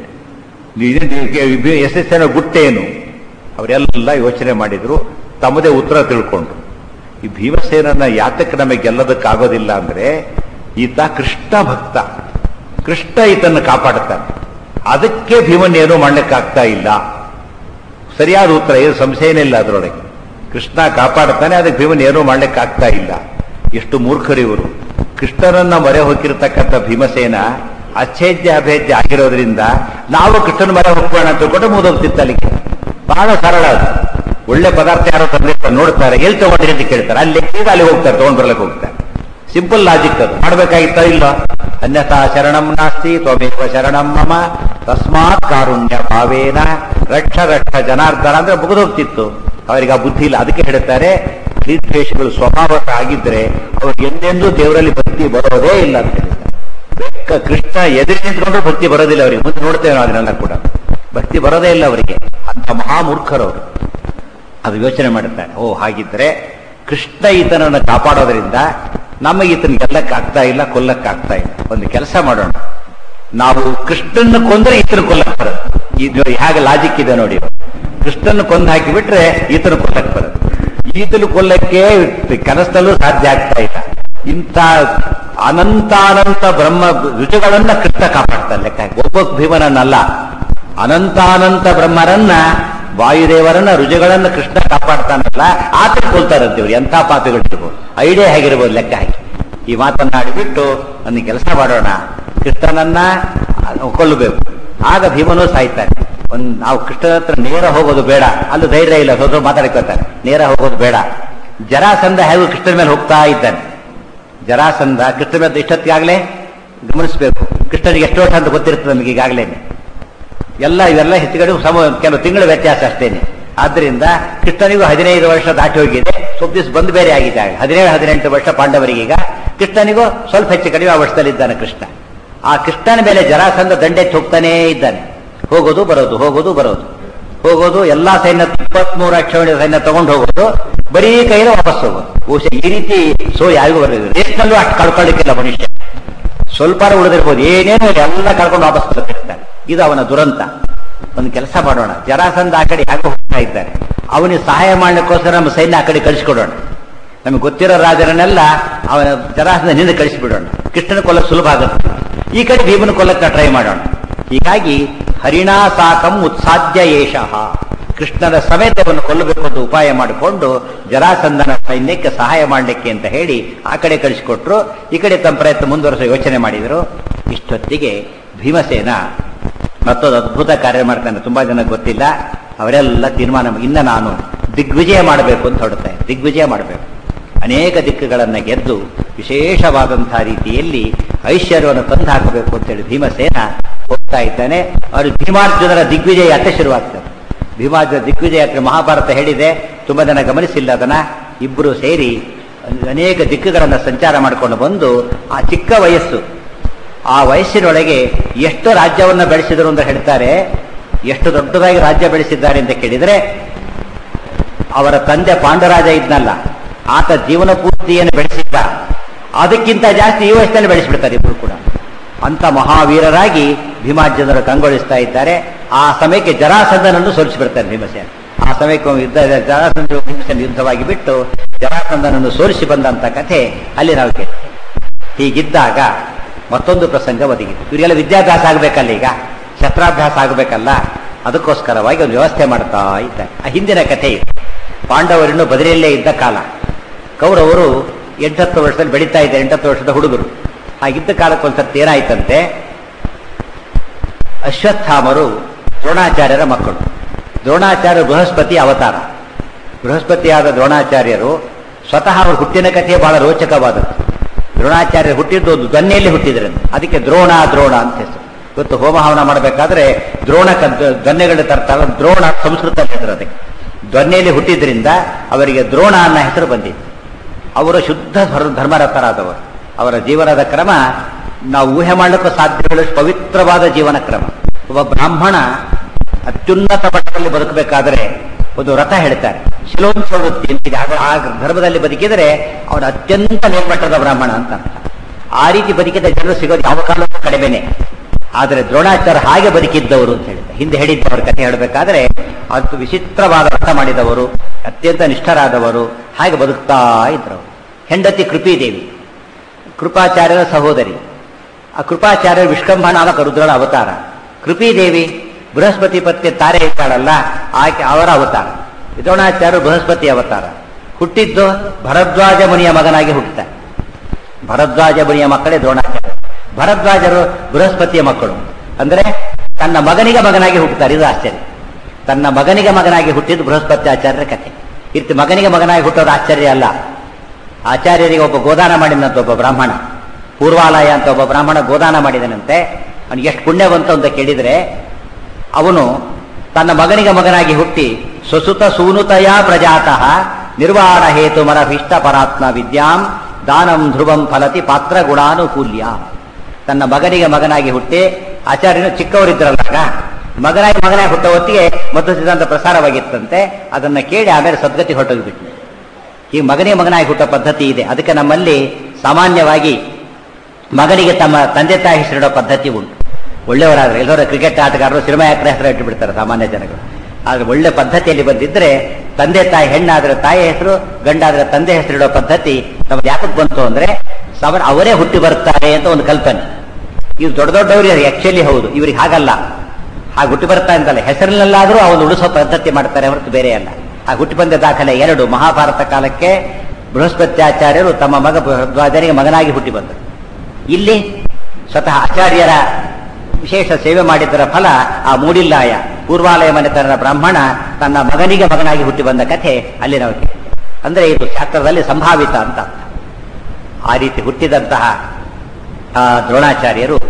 ಯಶಸ್ಸಿನ ಗುಟ್ಟೇನು? ಅವರೆಲ್ಲ ಯೋಚನೆ ಮಾಡಿದ್ರು, ತಮ್ಮದೇ ಉತ್ತರ ತಿಳ್ಕೊಂಡ್ರು. ಈ ಭೀಮಸೇನನ್ನ ಯಾತಕ್ಕೆ ನಮಗೆ ಗೆಲ್ಲದಕ್ಕಾಗೋದಿಲ್ಲ ಅಂದ್ರೆ, ಈತ ಕೃಷ್ಣ ಭಕ್ತ, ಕೃಷ್ಣ ಈತನ್ನು ಕಾಪಾಡುತ್ತಾನೆ. ಅದಕ್ಕೆ ಭೀಮನ್ನೇನೂ ಮಾಡ್ಲಿಕ್ಕಾಗ್ತಾ ಇಲ್ಲ. ಸರಿಯಾದ ಉತ್ತರ, ಏನು ಸಂಶಯನೇ ಇಲ್ಲ ಅದರೊಳಗೆ. ಕೃಷ್ಣ ಕಾಪಾಡುತ್ತಾನೆ, ಅದಕ್ಕೆ ಭೀಮನ್ ಏನೂ ಮಾಡ್ಲಿಕ್ಕಾಗ್ತಾ ಇಲ್ಲ. ಎಷ್ಟು ಮೂರ್ಖರಿವರು! ಕೃಷ್ಣನನ್ನ ಮೊರೆ ಹೋಗಿರ್ತಕ್ಕಂಥ ಭೀಮಸೇನ ಅಚ್ಛೇದ್ಯ ಅಭೇದ್ಯ ಆಗಿರೋದ್ರಿಂದ ನಾವು ಕೃಷ್ಣನ ಮರ ಹೋಗೋಣ ಅಂತ ತಿಳ್ಕೊಂಡು ಮುಗಿದೋಗ್ತಿತ್ತು ಅಲ್ಲಿಗೆ. ಬಹಳ ಸರಳ ಅದು. ಒಳ್ಳೆ ಪದಾರ್ಥ ಯಾರೋ ತಂದಿರ್ತಾರೆ, ನೋಡ್ತಾರೆ, ಎಲ್ಲಿ ತಗೊಂಡ್ರಿ ಅಂತ ಕೇಳ್ತಾರೆ, ಅಲ್ಲಿ ಈಗ ಅಲ್ಲಿ ಹೋಗ್ತಾರೆ, ತಗೊಂಡ್ ಬರ್ಲಿಕ್ಕೆ ಹೋಗ್ತಾರೆ. ಸಿಂಪಲ್ ಲಾಜಿಕ್ ಅದು. ಮಾಡಬೇಕಾಗಿತ್ತ ಇಲ್ಲ? ಅನ್ಯಥಾ ಶರಣಂ ನಾಸ್ತಿ ತ್ವಮೇವ ಶರಣಂ ಮಮ ತಸ್ಮಾತ್ ಕಾರುಣ್ಯ ಭಾವೇನ ರಕ್ಷ ರಕ್ಷ ಜನಾರ್ದನ ಅಂದ್ರೆ ಮುಗಿದೋಗ್ತಿತ್ತು. ಅವರಿಗೆ ಆ ಬುದ್ಧಿ ಇಲ್ಲ. ಅದಕ್ಕೆ ಹೇಳ್ತಾರೆ, ದ್ವೇಷಗಳು ಸ್ವಭಾವಕ ಆಗಿದ್ರೆ ಅವ್ರಿಗೆ ಎಂದೆಂದೂ ದೇವರಲ್ಲಿ ಭಕ್ತಿ ಬರೋದೇ ಇಲ್ಲ ಅಂತ ಹೇಳ್ತಾರೆ. ಕೃಷ್ಣ ಎದುರು ನಿಂತ್ಕೊಂಡ್ರು ಭಕ್ತಿ ಬರೋದಿಲ್ಲ ಅವರಿಗೆ. ಮುಂದೆ ನೋಡ್ತೇವೆ ನಾವು ಅದನ್ನೆಲ್ಲ ಕೂಡ. ಭಕ್ತಿ ಬರೋದೇ ಇಲ್ಲ ಅವರಿಗೆ. ಅಂತ ಮಹಾಮೂರ್ಖರವರು. ಅದು ಯೋಚನೆ ಮಾಡುತ್ತಾರೆ, ಓ ಹಾಗಿದ್ರೆ ಕೃಷ್ಣ ಈತನನ್ನು ಕಾಪಾಡೋದ್ರಿಂದ ನಮಗೆ ಈತನ ಗೆಲ್ಲಕ್ಕೆ ಆಗ್ತಾ ಇಲ್ಲ, ಕೊಲ್ಲಕ್ಕೆ ಆಗ್ತಾ ಇಲ್ಲ. ಒಂದು ಕೆಲಸ ಮಾಡೋಣ, ನಾವು ಕೃಷ್ಣನ ಕೊಂದ್ರೆ ಈತನ ಕೊಲ್ಲಕ್ಕೆ ಬರೋದು. ಇದು ಹೇಗೆ ಲಾಜಿಕ್ ಇದೆ ನೋಡಿ. ಕೃಷ್ಣನ ಕೊಂದು ಹಾಕಿಬಿಟ್ರೆ ಈತನ ಕೊಲ್ಲಕ್ಕೆ ಬರೋದು. ಈತನು ಕೊಲ್ಲಕ್ಕೆ ಕನಸಲ್ಲೂ ಸಾಧ್ಯ ಆಗ್ತಾ ಇಲ್ಲ. ಇಂಥ ಅನಂತಾನಂತ ಬ್ರಹ್ಮ ರುಚಿಗಳನ್ನ ಕೃಷ್ಣ ಕಾಪಾಡ್ತಾನೆ. ಲೆಕ್ಕ ಒಬ್ಬ ಭೀಮನನ್ನಲ್ಲ, ಅನಂತಾನಂತ ಬ್ರಹ್ಮರನ್ನ, ವಾಯುದೇವರನ್ನ, ರುಜುಗಳನ್ನ ಕೃಷ್ಣ ಕಾಪಾಡ್ತಾನಲ್ಲ, ಆತ ಕೊಲ್ತಾರಂತೀವ್ರು. ಎಂಥ ಪಾಪಿಗಳಿರ್ಬೋದು. ಐಡಿಯಾ ಹೇಗಿರ್ಬೋದು ಲೆಕ್ಕ ಹಾಕಿ. ಈ ಮಾತನ್ನಾಡಿಬಿಟ್ಟು ಒಂದು ಕೆಲಸ ಮಾಡೋಣ, ಕೃಷ್ಣನನ್ನ ಕೊಲ್ಲಬೇಕು. ಆಗ ಭೀಮನೂ ಸಾಯ್ತಾನೆ. ಒಂದ್ ನಾವು ಕೃಷ್ಣನ ಹತ್ರ ನೇರ ಹೋಗೋದು ಬೇಡ, ಅಲ್ಲಿ ಧೈರ್ಯ ಇಲ್ಲ, ಸ್ವಲ್ಪ ಮಾತಾಡ್ಕೊತಾರೆ. ನೇರ ಹೋಗೋದು ಬೇಡ. ಜರಾಸಂಧ ಹೇಗೂ ಕೃಷ್ಣನ ಮೇಲೆ ಹೋಗ್ತಾ ಇದ್ದಾನೆ. ಜರಾಸಂಧ ಕೃಷ್ಣ ಮೇಲೆ ಇಷ್ಟೊತ್ತಿಗಾಗಲೇ ಗಮನಿಸಬೇಕು. ಕೃಷ್ಣನಿಗೆ ಎಷ್ಟು ವರ್ಷ ಅಂತ ಗೊತ್ತಿರ್ತದೆ ನಮಗೆ ಈಗಾಗಲೇ. ಎಲ್ಲ ಇವೆಲ್ಲ ಹೆಚ್ಚುಗಡೆ ಸಮ ಕೆಲವು ತಿಂಗಳ ವ್ಯತ್ಯಾಸ ಅಷ್ಟೇನೆ. ಆದ್ದರಿಂದ ಕೃಷ್ಣನಿಗೂ ಹದಿನೈದು ವರ್ಷ ದಾಟಿ ಹೋಗಿದೆ. ಸ್ವಲ್ಪ ದಿವಸ ಬಂದು ಬೇರೆ ಆಗಿದೆ. ಹದಿನೇಳು ಹದಿನೆಂಟು ವರ್ಷ ಪಾಂಡವರಿಗೀಗ. ಕೃಷ್ಣನಿಗೂ ಸ್ವಲ್ಪ ಹೆಚ್ಚು ಕಡಿಮೆ ಆ ವರ್ಷದಲ್ಲಿದ್ದಾನೆ ಕೃಷ್ಣ. ಆ ಕೃಷ್ಣನ ಮೇಲೆ ಜರಾಸಂಧ ದಂಡೆತ್ತಿ ಹೋಗ್ತಾನೇ ಇದ್ದಾನೆ. ಹೋಗೋದು ಬರೋದು, ಹೋಗೋದು ಬರೋದು, ಹೋಗೋದು. ಎಲ್ಲಾ ಸೈನ್ಯ ಇಪ್ಪತ್ಮೂರು ಅಕ್ಷೋಣಿ ಸೈನ್ಯ ತಗೊಂಡು ಹೋಗೋದು, ಬರೀ ಕೈಯಲ್ಲಿ ವಾಪಸ್ ಹೋಗೋದು. ಬಹುಶಃ ಈ ರೀತಿ ಸೋ ಯಾರಿಗೂ ಬರೋದು. ರೇಸ್ನಲ್ಲೂ ಅಷ್ಟು ಕಳ್ಕೊಳ್ಳಿಕ್ಕಿಲ್ಲ ಮನುಷ್ಯ. ಸ್ವಲ್ಪ ಉಳಿದಿರ್ಬೋದು, ಏನೇನು ಎಲ್ಲ ಕಳ್ಕೊಂಡು ವಾಪಸ್ ಬರ್ತಿರ್ತಾನೆ. ಇದು ಅವನ ದುರಂತ. ಒಂದು ಕೆಲಸ ಮಾಡೋಣ, ಜರಾಸಂಧ ಆ ಕಡೆ ಯಾಕೆ ಹೋಗ್ತಾ ಇದ್ದಾರೆ, ಅವನಿಗೆ ಸಹಾಯ ಮಾಡಲಿಕ್ಕೋಸ್ಕರ ನಮ್ಮ ಸೈನ್ಯ ಆ ಕಡೆ ಕಳಿಸ್ಕೊಡೋಣ. ನಮಗೆ ಗೊತ್ತಿರೋ ರಾಜರನ್ನೆಲ್ಲ ಅವನ ಜರಾಸಂಧ ನಿಂದ ಕಳಿಸಿಬಿಡೋಣ. ಕೃಷ್ಣನ ಕೊಲ್ಲಕ್ಕೆ ಸುಲಭ ಆಗುತ್ತೆ. ಈ ಕಡೆ ಭೀಮನ ಕೊಲ್ಲಕ್ಕೆ ಟ್ರೈ ಮಾಡೋಣ. ಹೀಗಾಗಿ ಹರಿಣಾ ಸಾಕಂ ಉತ್ಸಾಧ್ಯ ಏಷಃ, ಕೃಷ್ಣನ ಸಮೇತವನ್ನು ಕೊಲ್ಲಬೇಕು ಅಂತ ಉಪಾಯ ಮಾಡಿಕೊಂಡು ಜರಾಸಂಧನ ಸೈನ್ಯಕ್ಕೆ ಸಹಾಯ ಮಾಡಲಿಕ್ಕೆ ಅಂತ ಹೇಳಿ ಆ ಕಡೆ ಕಳಿಸಿಕೊಟ್ರು. ಈ ಕಡೆ ತಮ್ಮ ಪ್ರಯತ್ನ ಮುಂದುವರೆಸ ಯೋಚನೆ ಮಾಡಿದರು. ಇಷ್ಟೊತ್ತಿಗೆ ಭೀಮಸೇನ ಮತ್ತೊಂದು ಅದ್ಭುತ ಕಾರ್ಯ ಮಾಡ್ತಾನೆ. ತುಂಬಾ ಜನ ಗೊತ್ತಿಲ್ಲ. ಅವರೆಲ್ಲ ತೀರ್ಮಾನ, ಇನ್ನ ನಾನು ದಿಗ್ವಿಜಯ ಮಾಡಬೇಕು ಅಂತ ಹೊರಡ್ತಾರೆ. ದಿಗ್ವಿಜಯ ಮಾಡಬೇಕು, ಅನೇಕ ದಿಕ್ಕುಗಳನ್ನ ಗೆದ್ದು ವಿಶೇಷವಾದಂತಹ ರೀತಿಯಲ್ಲಿ ಐಶ್ವರ್ಯವನ್ನು ತಂದು ಹಾಕಬೇಕು ಅಂತೇಳಿ ಭೀಮಸೇನ ಹೋಗ್ತಾ ಇದ್ದಾನೆ. ಅವರು ಭೀಮಾರ್ಜುನರ ದಿಗ್ವಿಜಯ ಯಾತ್ರೆ ಶುರುವಾಗ್ತದೆ. ಭೀಮಾರ್ಜುನ ದಿಗ್ವಿಜಯ ಯಾತ್ರೆ ಮಹಾಭಾರತ ಹೇಳಿದೆ. ತುಂಬಾ ಜನ ಗಮನಿಸಿಲ್ಲ ಅದನ್ನ. ಇಬ್ಬರು ಸೇರಿ ಅನೇಕ ದಿಕ್ಕುಗಳನ್ನ ಸಂಚಾರ ಮಾಡಿಕೊಂಡು ಬಂದು, ಆ ಚಿಕ್ಕ ವಯಸ್ಸು, ಆ ವಯಸ್ಸಿನೊಳಗೆ ಎಷ್ಟು ರಾಜ್ಯವನ್ನ ಬೆಳೆಸಿದರು ಅಂತ ಹೇಳ್ತಾರೆ. ಎಷ್ಟು ದೊಡ್ಡದಾಗಿ ರಾಜ್ಯ ಬೆಳೆಸಿದ್ದಾರೆ ಅಂತ ಕೇಳಿದರೆ, ಅವರ ತಂದೆ ಪಾಂಡರಾಜ ಇದ್ನಲ್ಲ, ಆತ ಜೀವನ ಪೂರ್ತಿಯನ್ನು ಬೆಳೆಸಿದ್ದ. ಅದಕ್ಕಿಂತ ಜಾಸ್ತಿ ಈ ವಯಸ್ಸಿನಲ್ಲಿ ಬೆಳೆಸಿಬಿಡ್ತಾರೆ ಇಬ್ಬರು ಕೂಡ. ಅಂತ ಮಹಾವೀರರಾಗಿ ಭೀಮಾರ್ಜುನರು ಕಂಗೊಳಿಸ್ತಾ ಇದ್ದಾರೆ. ಆ ಸಮಯಕ್ಕೆ ಜರಾಸಂಧನನ್ನು ಸೋಲಿಸಿಬಿಡ್ತಾರೆ ಭೀಮಸೇನ. ಆ ಸಮಯಕ್ಕೆ ಯುದ್ಧ ಜರಾಸಂಧ ಭೀಮಸೇನ ಯುದ್ಧವಾಗಿ ಬಿಟ್ಟು ಜರಾಸಂಧನನ್ನು ಸೋಲಿಸಿ ಬಂದಂತ ಕಥೆ ಅಲ್ಲಿ ನಾವು ಕೇಳಿ. ಹೀಗಿದ್ದಾಗ ಮತ್ತೊಂದು ಪ್ರಸಂಗ ಒದಗಿತು. ಇವರಿಗೆಲ್ಲ ವಿದ್ಯಾಭ್ಯಾಸ ಆಗಬೇಕಲ್ಲ, ಈಗ ಶಸ್ತ್ರಾಭ್ಯಾಸ ಆಗಬೇಕಲ್ಲ. ಅದಕ್ಕೋಸ್ಕರವಾಗಿ ಒಂದು ವ್ಯವಸ್ಥೆ ಮಾಡ್ತಾ ಇದ್ದಾರೆ. ಆ ಹಿಂದಿನ ಕಥೆ ಇದು. ಪಾಂಡವರಿನ್ನು ಬದರಿಯಲ್ಲೇ ಇದ್ದ ಕಾಲ. ಕೌರವರು ಎಂಟತ್ತು ವರ್ಷದಲ್ಲಿ ಬೆಳೀತಾ ಇದ್ದಾರೆ, ಎಂಟತ್ತು ವರ್ಷದ ಹುಡುಗರು. ಹಾಗಿದ್ದ ಕಾಲಕ್ಕೆ ಒಂದ್ಸರ್ತಿ ಏನಾಯ್ತಂತೆ, ಅಶ್ವತ್ಥಾಮರು ದ್ರೋಣಾಚಾರ್ಯರ ಮಕ್ಕಳು. ದ್ರೋಣಾಚಾರ್ಯ ಬೃಹಸ್ಪತಿ ಅವತಾರ. ಬೃಹಸ್ಪತಿಯಾದ ದ್ರೋಣಾಚಾರ್ಯರು ಸ್ವತಃ ಅವರು ಹುಟ್ಟಿನ ಕಥೆ ಬಹಳ ರೋಚಕವಾದದ್ದು. ದ್ರೋಣಾಚಾರ್ಯರು ಹುಟ್ಟಿದ್ದು ಒಂದು ದೊನ್ನೆಯಲ್ಲಿ ಹುಟ್ಟಿದ್ರಂತೆ. ಅದಕ್ಕೆ ದ್ರೋಣ ದ್ರೋಣ ಅಂತ ಹೆಸರು. ಇವತ್ತು ಹೋಮ ಹವನ ಮಾಡಬೇಕಾದ್ರೆ ದ್ರೋಣ ದೊನ್ನೆಗಳು ತರ್ತಾರೆ. ದ್ರೋಣ ಸಂಸ್ಕೃತ ಹೆಸರು ಅದಕ್ಕೆ. ದೊನ್ನೆಯಲ್ಲಿ ಹುಟ್ಟಿದ್ರಿಂದ ಅವರಿಗೆ ದ್ರೋಣ ಅನ್ನೋ ಹೆಸರು ಬಂದಿತ್ತು. ಅವರು ಶುದ್ಧ ಧರ್ಮರತರಾದವರು. ಅವರ ಜೀವನದ ಕ್ರಮ ನಾವು ಊಹೆ ಮಾಡಲಿಕ್ಕೂ ಸಾಧ್ಯವಿಲ್ಲಷ್ಟು ಪವಿತ್ರವಾದ ಜೀವನ ಕ್ರಮ. ಒಬ್ಬ ಬ್ರಾಹ್ಮಣ ಅತ್ಯುನ್ನತ ಮಟ್ಟದಲ್ಲಿ ಬದುಕಬೇಕಾದ್ರೆ ಒಂದು ವ್ರತ ಹೇಳ್ತಾರೆ, ಶಿಲೋತ್ಸವ ವೃತ್ತಿ ಅಂತಿದೆ. ಆ ಧರ್ಮದಲ್ಲಿ ಬದುಕಿದರೆ ಅವನು ಅತ್ಯಂತ ಮೇಲ್ಮಟ್ಟದ ಬ್ರಾಹ್ಮಣ ಅಂತ ಅರ್ಥ. ಆ ರೀತಿ ಬದುಕಿದ ಜನರು ಸಿಗೋದು ಯಾವ ಕಾಲಕ್ಕೂ ಕಡಿಮೆನೆ. ಆದರೆ ದ್ರೋಣಾಚಾರ್ಯ ಹಾಗೆ ಬದುಕಿದ್ದವರು ಅಂತ ಹೇಳಿದ್ದಾರೆ. ಹಿಂದೆ ಹೇಳಿದ್ದವರು ಕಥೆ ಹೇಳಬೇಕಾದ್ರೆ ಅದು ವಿಚಿತ್ರವಾದ ವ್ರತ ಮಾಡಿದವರು, ಅತ್ಯಂತ ನಿಷ್ಠರಾದವರು, ಹಾಗೆ ಬದುಕ್ತಾ ಇದ್ರು. ಹೆಂಡತಿ ಕೃಪೀದೇವಿ, ಕೃಪಾಚಾರ್ಯರ ಸಹೋದರಿ. ಆ ಕೃಪಾಚಾರ್ಯರ ವಿಷ್ಕಂಭ ನಾಮಕ ರುದ್ರನ ಅವತಾರ. ಕೃಪೀದೇವಿ ಬೃಹಸ್ಪತಿ ಪತ್ನಿ ತಾರೆ ಇರ್ತಾಳಲ್ಲ, ಆಕೆ ಅವರ ಅವತಾರ. ದ್ರೋಣಾಚಾರ್ಯರು ಬೃಹಸ್ಪತಿ ಅವತಾರ. ಹುಟ್ಟಿದ್ದು ಭರದ್ವಾಜ ಮುನಿಯ ಮಗನಾಗಿ ಹುಟ್ಟುತ್ತಾರೆ. ಭರದ್ವಾಜ ಮುನಿಯ ಮಕ್ಕಳೇ ದ್ರೋಣಾಚಾರ್ಯ. ಭರದ್ವಾಜರು ಬೃಹಸ್ಪತಿಯ ಮಕ್ಕಳು. ಅಂದ್ರೆ ತನ್ನ ಮಗನಿಗೆ ಮಗನಾಗಿ ಹುಟ್ಟುತ್ತಾರೆ. ಇದು ಆಶ್ಚರ್ಯ. ತನ್ನ ಮಗನಿಗೆ ಮಗನಾಗಿ ಹುಟ್ಟಿದ್ದು ಬೃಹಸ್ಪತಿ ಆಚಾರ್ಯರ ಕಥೆ. ಇರ್ತಿ ಮಗನಿಗೆ ಮಗನಾಗಿ ಹುಟ್ಟೋದು ಆಶ್ಚರ್ಯ ಅಲ್ಲ. ಆಚಾರ್ಯರಿಗೆ ಒಬ್ಬ ಗೋದಾನ ಮಾಡಿದಂತ ಒಬ್ಬ ಬ್ರಾಹ್ಮಣ, ಪೂರ್ವಾಲಯ ಅಂತ ಒಬ್ಬ ಬ್ರಾಹ್ಮಣ ಗೋದಾನ ಮಾಡಿದನಂತೆ. ಅವನಿಗೆ ಎಷ್ಟು ಪುಣ್ಯ ಬಂತು ಅಂತ ಕೇಳಿದ್ರೆ, ಅವನು ತನ್ನ ಮಗನಿಗೆ ಮಗನಾಗಿ ಹುಟ್ಟಿ ಸ್ವಸುತ ಸೂನುತಯ ಪ್ರಜಾತಃ ನಿರ್ವಾಣ ಹೇತು ಮರಭಿಷ್ಟ ಪರಾತ್ಮ ವಿದ್ಯಾಂ ದಾನಂ ಧ್ರುವಂ ಫಲತಿ ಪಾತ್ರ ಗುಣಾನುಕೂಲ್ಯ. ತನ್ನ ಮಗನಿಗೆ ಮಗನಾಗಿ ಹುಟ್ಟಿ, ಆಚಾರ್ಯನು ಚಿಕ್ಕವರಿದ್ರಲ್ಲ, ಮಗನಾಗಿ ಮಗನಾಗಿ ಹುಟ್ಟ ಹೊತ್ತಿಗೆ ಮತ್ತು ಸಿದ್ಧಾಂತ ಪ್ರಸಾರವಾಗಿತ್ತಂತೆ. ಅದನ್ನ ಕೇಳಿ ಆಮೇಲೆ ಸದ್ಗತಿ ಹೊರಟೋಗ್ಬಿಟ್ಟು ಈ ಮಗನಿಗೆ ಮಗನಾಗಿ ಹುಟ್ಟೋ ಪದ್ಧತಿ ಇದೆ. ಅದಕ್ಕೆ ನಮ್ಮಲ್ಲಿ ಸಾಮಾನ್ಯವಾಗಿ ಮಗನಿಗೆ ತಮ್ಮ ತಂದೆ ತಾಯಿ ಹೆಸರಿಡೋ ಪದ್ಧತಿ ಉಂಟು. ಒಳ್ಳೆಯವರಾದ್ರೆ ಎಲ್ಲರೂ ಕ್ರಿಕೆಟ್ ಆಟಗಾರರು ಸಿನಿಮಾ ಯಾಕ್ರೆ ಹೆಸರು ಇಟ್ಟುಬಿಡ್ತಾರೆ ಸಾಮಾನ್ಯ ಜನಗಳು. ಆದ್ರೆ ಒಳ್ಳೆ ಪದ್ಧತಿಯಲ್ಲಿ ಬಂದಿದ್ರೆ ತಂದೆ ತಾಯಿ, ಹೆಣ್ಣಾದ್ರೆ ತಾಯಿ ಹೆಸರು, ಗಂಡಾದ್ರೆ ತಂದೆ ಹೆಸರಿಡೋ ಪದ್ಧತಿ ನಮ್ಗೆ ಯಾಕಕ್ಕೆ ಬಂತು ಅಂದ್ರೆ ಸಾಮಾನ್ಯ ಅವರೇ ಹುಟ್ಟಿ ಬರ್ತಾರೆ ಅಂತ ಒಂದು ಕಲ್ಪನೆ. ಇವು ದೊಡ್ಡ ದೊಡ್ಡವರು ಆಕ್ಚುಲಿ ಹೌದು, ಇವ್ರಿಗೆ ಹಾಗಲ್ಲ. ಹಾಗೆ ಹುಟ್ಟಿ ಬರ್ತಾ ಅಂತಲ್ಲ, ಹೆಸರಿನಲ್ಲಾದ್ರೂ ಅವನು ಉಳಿಸೋ ಪದ್ಧತಿ ಮಾಡ್ತಾರೆ ಹೊರತು ಬೇರೆ ಅಲ್ಲ. ಆ ಹುಟ್ಟಿ ಬಂದ ದಾಖಲೆ ಎರಡು. ಮಹಾಭಾರತ ಕಾಲಕ್ಕೆ ಬೃಹಸ್ಪತ್ಯಾಚಾರ್ಯರು ತಮ್ಮ ಮಗ ಭರದ್ವಾಜನಿಗೆ ಮಗನಾಗಿ ಹುಟ್ಟಿ ಬಂದರು. ಇಲ್ಲಿ ಸ್ವತಃ ಆಚಾರ್ಯರ ವಿಶೇಷ ಸೇವೆ ಮಾಡಿದ್ದರ ಫಲ ಆ ಮೂಡಿಲ್ಲಾಯ ಪೂರ್ವಾಲಯ ಮನೆತನದ ಬ್ರಾಹ್ಮಣ ತನ್ನ ಮಗನಿಗೆ ಮಗನಾಗಿ ಹುಟ್ಟಿ ಬಂದ ಕಥೆ ಅಲ್ಲಿ ನಾವು ಅಂದ್ರೆ ಇದು ಶಾಸ್ತ್ರದಲ್ಲಿ ಸಂಭಾವಿತ ಅಂತ. ಆ ರೀತಿ ಹುಟ್ಟಿದಂತಹ ದ್ರೋಣಾಚಾರ್ಯರು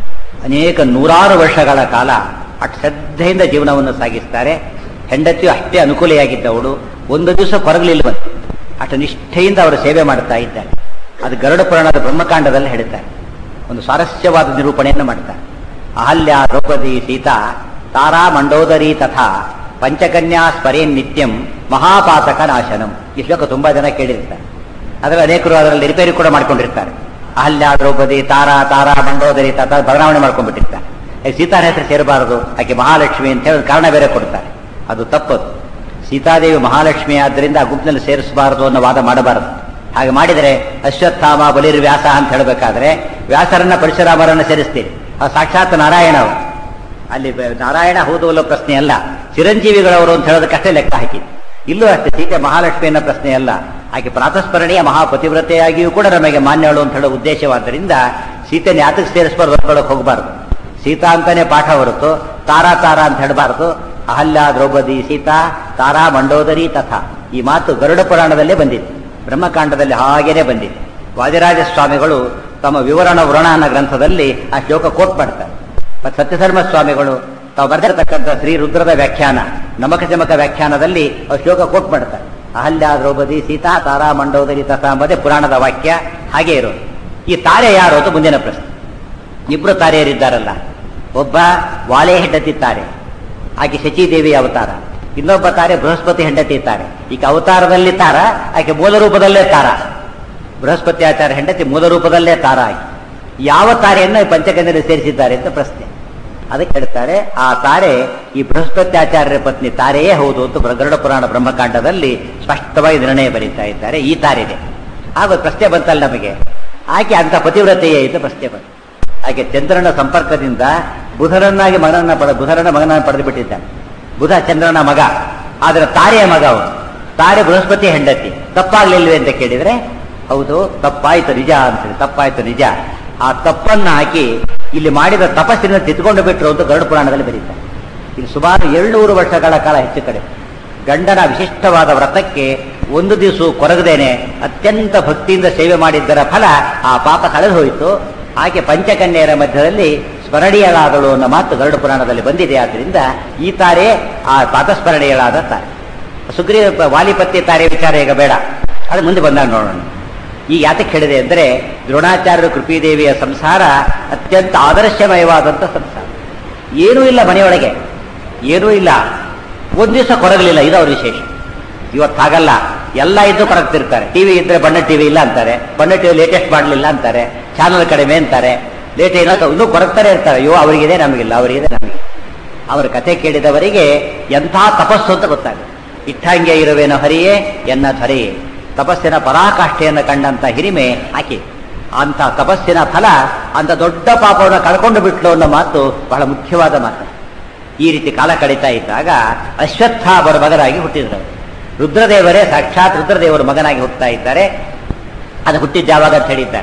ಅನೇಕ ನೂರಾರು ವರ್ಷಗಳ ಕಾಲ ಅಷ್ಟು ಶ್ರದ್ಧೆಯಿಂದ ಜೀವನವನ್ನು ಸಾಗಿಸ್ತಾರೆ. ಹೆಂಡತಿಯು ಅಷ್ಟೇ ಅನುಕೂಲೆಯಾಗಿದ್ದವಳು, ಒಂದು ದಿವಸ ಕೊರಗಲಿಲ್ಲವಂತೆ. ಅಷ್ಟು ನಿಷ್ಠೆಯಿಂದ ಅವರು ಸೇವೆ ಮಾಡ್ತಾ ಇದ್ದಾರೆ. ಅದು ಗರುಡ ಪುರಾಣದ ಬ್ರಹ್ಮಕಾಂಡದಲ್ಲಿ ಹೇಳ್ತಾರೆ. ಒಂದು ಸ್ವಾರಸ್ಯವಾದ ನಿರೂಪಣೆಯನ್ನು ಮಾಡ್ತಾರೆ. ಅಹಲ್ಯ ದ್ರೌಪದಿ ಸೀತಾ ತಾರಾ ಮಂಡೋದರಿ ತಥಾ ಪಂಚಕನ್ಯಾ ಸ್ಮರೇನ್ ನಿತ್ಯಂ ಮಹಾಪಾತಕ ನಾಶನಂ. ಈ ಶ್ಲೋಕ ತುಂಬಾ ಜನ ಕೇಳಿರ್ತಾರೆ. ಅದರಲ್ಲಿ ಅನೇಕರು ಅದರಲ್ಲಿ ರಿಪೇರಿ ಕೂಡ ಮಾಡ್ಕೊಂಡಿರ್ತಾರೆ. ಅಹಲ್ಯ ದ್ರೌಪದಿ ತಾರಾ ತಾರಾ ಮಂಡೋದರಿ ತಥಾ ಬದಲಾವಣೆ ಮಾಡ್ಕೊಂಡ್ಬಿಟ್ಟಿರ್ತಾರೆ. ಸೀತಾರ ಹೆಸರು ಸೇರಬಾರದು, ಆಕೆ ಮಹಾಲಕ್ಷ್ಮಿ ಅಂತ ಹೇಳಿ ಕಾರಣ ಬೇರೆ ಕೊಡ್ತಾರೆ. ಅದು ತಪ್ಪದು. ಸೀತಾದೇವಿ ಮಹಾಲಕ್ಷ್ಮಿ ಆದ್ದರಿಂದ ಆ ಗುಂಪಿನಲ್ಲಿ ಸೇರಿಸಬಾರದು ಅನ್ನೋ ವಾದ ಮಾಡಬಾರದು. ಹಾಗೆ ಮಾಡಿದರೆ ಅಶ್ವತ್ಥಾಮ ಬಲಿರ್ ವ್ಯಾಸ ಅಂತ ಹೇಳಬೇಕಾದ್ರೆ ವ್ಯಾಸರನ್ನ ಪರಶುರಾಮರನ್ನ ಸೇರಿಸ್ತೀರಿ. ಆ ಸಾಕ್ಷಾತ್ ನಾರಾಯಣ ಅವರು. ಅಲ್ಲಿ ನಾರಾಯಣ ಹೌದು ಅನ್ನೋ ಪ್ರಶ್ನೆ ಅಲ್ಲ, ಚಿರಂಜೀವಿಗಳವರು ಅಂತ ಹೇಳೋದಕ್ಕಷ್ಟೇ ಲೆಕ್ಕ ಹಾಕಿ. ಇಲ್ಲೂ ಅಷ್ಟೇ ಸೀತೆ ಮಹಾಲಕ್ಷ್ಮಿ ಅನ್ನೋ ಪ್ರಶ್ನೆ ಅಲ್ಲ, ಆಕೆ ಪ್ರಾತಸ್ಮರಣೀಯ ಮಹಾಪತಿವ್ರತೆಯಾಗಿಯೂ ಕೂಡ ನಮಗೆ ಮಾನ್ಯಳು ಅಂತ ಹೇಳೋ ಉದ್ದೇಶವಾದ್ದರಿಂದ ಸೀತೆನ ಯಾತಕ್ಕೆ ಸೇರಿಸಬಾರ್ದು, ಹೊರಕೊಳ್ಳೋಕೆ ಹೋಗಬಾರ್ದು. ಸೀತಾ ಅಂತಾನೆ ಪಾಠ ಹೊರತು ತಾರಾ ತಾರಾ ಅಂತ ಹೇಳಬಾರದು. ಅಹಲ್ಯ ದ್ರೌಪದಿ ಸೀತಾ ತಾರಾ ಮಂಡೋದರಿ ತಥಾ ಈ ಮಾತು ಗರುಡ ಪುರಾಣದಲ್ಲೇ ಬಂದಿದೆ, ಬ್ರಹ್ಮಕಾಂಡದಲ್ಲಿ ಹಾಗೇನೆ ಬಂದಿದೆ. ವಾದಿರಾಜ ಸ್ವಾಮಿಗಳು ತಮ್ಮ ವಿವರಣ ವ್ರಣ ಅನ್ನೋ ಗ್ರಂಥದಲ್ಲಿ ಆ ಶ್ಲೋಕ ಕೋಟ್ ಮಾಡ್ತಾರೆ. ಮತ್ತು ಸತ್ಯಧರ್ಮ ಸ್ವಾಮಿಗಳು ತಾವು ಬರೆದಿರತಕ್ಕಂಥ ಶ್ರೀ ರುದ್ರದ ವ್ಯಾಖ್ಯಾನ ನಮಕ ಚಮಕ ವ್ಯಾಖ್ಯಾನದಲ್ಲಿ ಆ ಶ್ಲೋಕ ಕೋಟ್ ಮಾಡ್ತಾರೆ. ಅಹಲ್ಯ ದ್ರೌಪದಿ ಸೀತಾ ತಾರಾ ಮಂಡೋದರಿ ತಥಾ ಎಂಬುದೇ ಪುರಾಣದ ವಾಕ್ಯ. ಹಾಗೆ ಇರೋದು. ಈ ತಾರೆ ಯಾರು ಅಂತ ಮುಂದಿನ ಪ್ರಶ್ನೆ. ಇಬ್ರು ತಾರೆಯರಿದ್ದಾರಲ್ಲ, ಒಬ್ಬ ವಾಲೆ ಹೆಂಡತಿ ತಾರೆ, ಆಕೆ ಶಚಿದೇವಿ ಅವತಾರ. ಇನ್ನೊಬ್ಬ ತಾರೆ ಬೃಹಸ್ಪತಿ ಹೆಂಡತಿ ತಾರೆ. ಈಗ ಅವತಾರದಲ್ಲಿ ತಾರ, ಆಕೆ ಮೂಲ ರೂಪದಲ್ಲೇ ತಾರ. ಬೃಹಸ್ಪತಿ ಆಚಾರ್ಯ ಹೆಂಡತಿ ಮೂಲ ರೂಪದಲ್ಲೇ ತಾರ ಆಗಿ ಯಾವ ತಾರೆಯನ್ನು ಪಂಚಕನ್ಯರಲ್ಲಿ ಸೇರಿಸಿದ್ದಾರೆ ಅಂತ ಪ್ರಶ್ನೆ. ಅದಕ್ಕೆ ಹೇಳ್ತಾರೆ ಆ ತಾರೆ ಈ ಬೃಹಸ್ಪತಿ ಆಚಾರ್ಯರ ಪತ್ನಿ ತಾರೆಯೇ ಹೌದು ಅಂತ ಗರುಡ ಪುರಾಣ ಬ್ರಹ್ಮಕಾಂಡದಲ್ಲಿ ಸ್ಪಷ್ಟವಾಗಿ ನಿರ್ಣಯ ಬರೀತಾ ಇದ್ದಾರೆ. ಈ ತಾರೆಗೆ ಆಗ ಪ್ರಶ್ನೆ ಬಂತಲ್ಲ ನಮಗೆ, ಆಕೆ ಅಂತ ಪತಿವ್ರತೆಯೇ ಅಂತ ಪ್ರಶ್ನೆ ಬಂತು. ಆಕೆ ಚಂದ್ರನ ಸಂಪರ್ಕದಿಂದ ಬುಧರನ್ನಾಗಿ ಮಗನನ್ನ ಪಡ ಬುಧರನ್ನ ಮಗನನ್ನು ಪಡೆದು ಬಿಟ್ಟಿದ್ದಾನೆ. ಬುಧ ಚಂದ್ರನ ಮಗ, ಆದ್ರೆ ತಾರೆಯ ಮಗ ಅವನು. ತಾರೆ ಬೃಹಸ್ಪತಿ ಹೆಂಡತಿ. ತಪ್ಪಾಗ್ಲಿಲ್ವೇ ಅಂತ ಕೇಳಿದ್ರೆ ಹೌದು ತಪ್ಪಾಯ್ತು ನಿಜ ಅಂತೇಳಿ. ತಪ್ಪಾಯ್ತು ನಿಜ. ಆ ತಪ್ಪನ್ನ ಹಾಕಿ ಇಲ್ಲಿ ಮಾಡಿದ ತಪಸ್ಸಿನ ತಿದ್ಕೊಂಡು ಬಿಟ್ರು ಅಂತ ಗರುಡ ಪುರಾಣದಲ್ಲಿ ಬರೀತಾರೆ. ಇಲ್ಲಿ ಸುಮಾರು ಏಳ್ನೂರು ವರ್ಷಗಳ ಕಾಲ ಹೆಚ್ಚು ಕಡೆ ಗಂಡನ ವಿಶಿಷ್ಟವಾದ ವ್ರತಕ್ಕೆ ಒಂದು ದಿವಸ ಕೊರಗದೇನೆ ಅತ್ಯಂತ ಭಕ್ತಿಯಿಂದ ಸೇವೆ ಮಾಡಿದ್ದರ ಫಲ ಆ ಪಾಪ ಕಳೆದು ಹೋಯಿತು. ಆಕೆ ಪಂಚಕನ್ಯೆಯರ ಮಧ್ಯದಲ್ಲಿ ಸ್ಮರಣೀಯಳಾದಳು ಅನ್ನೋ ಮಾತು ಗರುಡ ಪುರಾಣದಲ್ಲಿ ಬಂದಿದೆ. ಆದ್ದರಿಂದ ಈ ತಾರೆ ಆ ಪಾತಸ್ಮರಣೀಯಳಾದ ತಾರೆ. ಸುಗ್ರೀವ ವಾಲಿಪತ್ಯ ತಾರೆ ವಿಚಾರ ಈಗ ಬೇಡ, ಅದು ಮುಂದೆ ಬಂದಾಗ ನೋಡೋಣ. ಈ ಯಾತಕ್ಕೆ ಹೇಳಿದೆ ಅಂದರೆ ದ್ರೋಣಾಚಾರ್ಯರು ಕೃಪಿದೇವಿಯ ಸಂಸಾರ ಅತ್ಯಂತ ಆದರ್ಶಮಯವಾದಂಥ ಸಂಸಾರ. ಏನೂ ಇಲ್ಲ ಮನೆಯೊಳಗೆ, ಏನೂ ಇಲ್ಲ, ಒಂದು ದಿವಸ ಕೊರಗಲಿಲ್ಲ. ಇದು ಅವ್ರ ವಿಶೇಷ. ಇವತ್ತು ಹಾಗಲ್ಲ, ಎಲ್ಲ ಇದ್ದು ಕೊರಗ್ತಿರ್ತಾರೆ. ಟಿವಿ ಇದ್ರೆ ಬಣ್ಣ ಟಿವಿ ಇಲ್ಲ ಅಂತಾರೆ, ಬಣ್ಣ ಟಿವಿ ಲೇಟೆಸ್ಟ್ ಮಾಡಲಿಲ್ಲ ಅಂತಾರೆ, ಚಾನಲ್ ಕಡಿಮೆ ಅಂತಾರೆ, ಲೇಟ್ ಏನೋ ಇನ್ನೂ ಕೊರಗ್ತಾರೆ ಇರ್ತಾರೆ. ಅಯ್ಯೋ ಅವರಿಗಿದೆ ನಮಗಿಲ್ಲ, ಅವರಿಗಿದೆ ನಮಗೆ. ಅವರ ಕಥೆ ಕೇಳಿದವರಿಗೆ ಎಂಥ ತಪಸ್ಸು ಅಂತ ಗೊತ್ತಾಗುತ್ತೆ. ಇಟ್ಟಂಗೆ ಇರುವೇನೋ ಹರಿಯೇ ಎನ್ನ ಧರೆಯೇ. ತಪಸ್ಸಿನ ಪರಾಕಾಷ್ಠೆಯನ್ನು ಕಂಡಂತ ಹಿರಿಮೆ ಆಕೆ. ಅಂತ ತಪಸ್ಸಿನ ಫಲ ಅಂತ ದೊಡ್ಡ ಪಾಪವನ್ನು ಕಳ್ಕೊಂಡು ಬಿಟ್ಲು ಅನ್ನೋ ಮಾತು ಬಹಳ ಮುಖ್ಯವಾದ ಮಾತು. ಈ ರೀತಿ ಕಾಲ ಕಳೀತಾ ಇದ್ದಾಗ ಅಶ್ವತ್ಥಾಮರ ಮಗನಾಗಿ ಹುಟ್ಟಿದ್ರು. ರುದ್ರದೇವರೇ ಸಾಕ್ಷಾತ್ ರುದ್ರದೇವರು ಮಗನಾಗಿ ಹುಟ್ಟುತ್ತಾ ಇದ್ದಾರೆ. ಅದು ಹುಟ್ಟಿದ ಯಾವಾಗ ಅಂತ ಹೇಳಿದ್ದಾರೆ.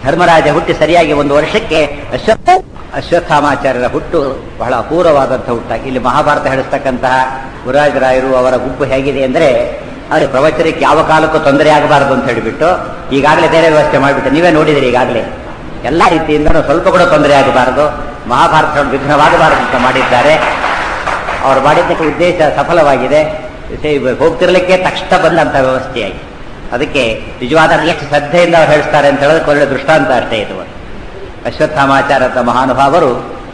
ಧರ್ಮರಾಜ ಹುಟ್ಟಿ ಸರಿಯಾಗಿ ಒಂದು ವರ್ಷಕ್ಕೆ ಅಶ್ವತ್ಥ ಅಶ್ವತ್ಥಾಮಾಚಾರ್ಯರ ಹುಟ್ಟು ಬಹಳ ಅಪೂರ್ವವಾದಂಥ ಹುಟ್ಟಾಗಿ ಇಲ್ಲಿ ಮಹಾಭಾರತ ಹೇಳಿಸ್ತಕ್ಕಂತಹ ಗುರುರಾಜರಾಯರು ಅವರ ಗುಂಪು ಹೇಗಿದೆ ಅಂದರೆ ಅವರಿಗೆ ಪ್ರವಚನಕ್ಕೆ ಯಾವ ಕಾಲಕ್ಕೂ ತೊಂದರೆ ಆಗಬಾರದು ಅಂತ ಹೇಳಿಬಿಟ್ಟು ಈಗಾಗಲೇ ಬೇರೆ ವ್ಯವಸ್ಥೆ ಮಾಡಿಬಿಟ್ಟು ನೀವೇ ನೋಡಿದಿರಿ ಈಗಾಗಲೇ ಎಲ್ಲ ರೀತಿಯಿಂದ ಸ್ವಲ್ಪ ಕೂಡ ತೊಂದರೆ ಆಗಬಾರದು, ಮಹಾಭಾರತ ವಿಘ್ನವಾಗಬಾರದು ಅಂತ ಮಾಡಿದ್ದಾರೆ. ಅವರು ಮಾಡಿದ್ದಕ್ಕೆ ಉದ್ದೇಶ ಸಫಲವಾಗಿದೆ. ಹೋಗ್ತಿರ್ಲಿಕ್ಕೆ ತಕ್ಷಣ ಬಂದಂಥ ವ್ಯವಸ್ಥೆಯಾಗಿ ಅದಕ್ಕೆ ನಿಜವಾದ ಎಷ್ಟು ಶ್ರದ್ಧೆಯಿಂದ ಅವ್ರು ಹೇಳಿಸ್ತಾರೆ ಅಂತ ಹೇಳೋದಕ್ಕೆ ಒಳ್ಳೆ ದೃಷ್ಟಾಂತ ಅಷ್ಟೇ ಇದು. ಅಶ್ವತ್ಥಾಮಾಚಾರ್ಯಂಥ ಮಹಾನುಭಾವರು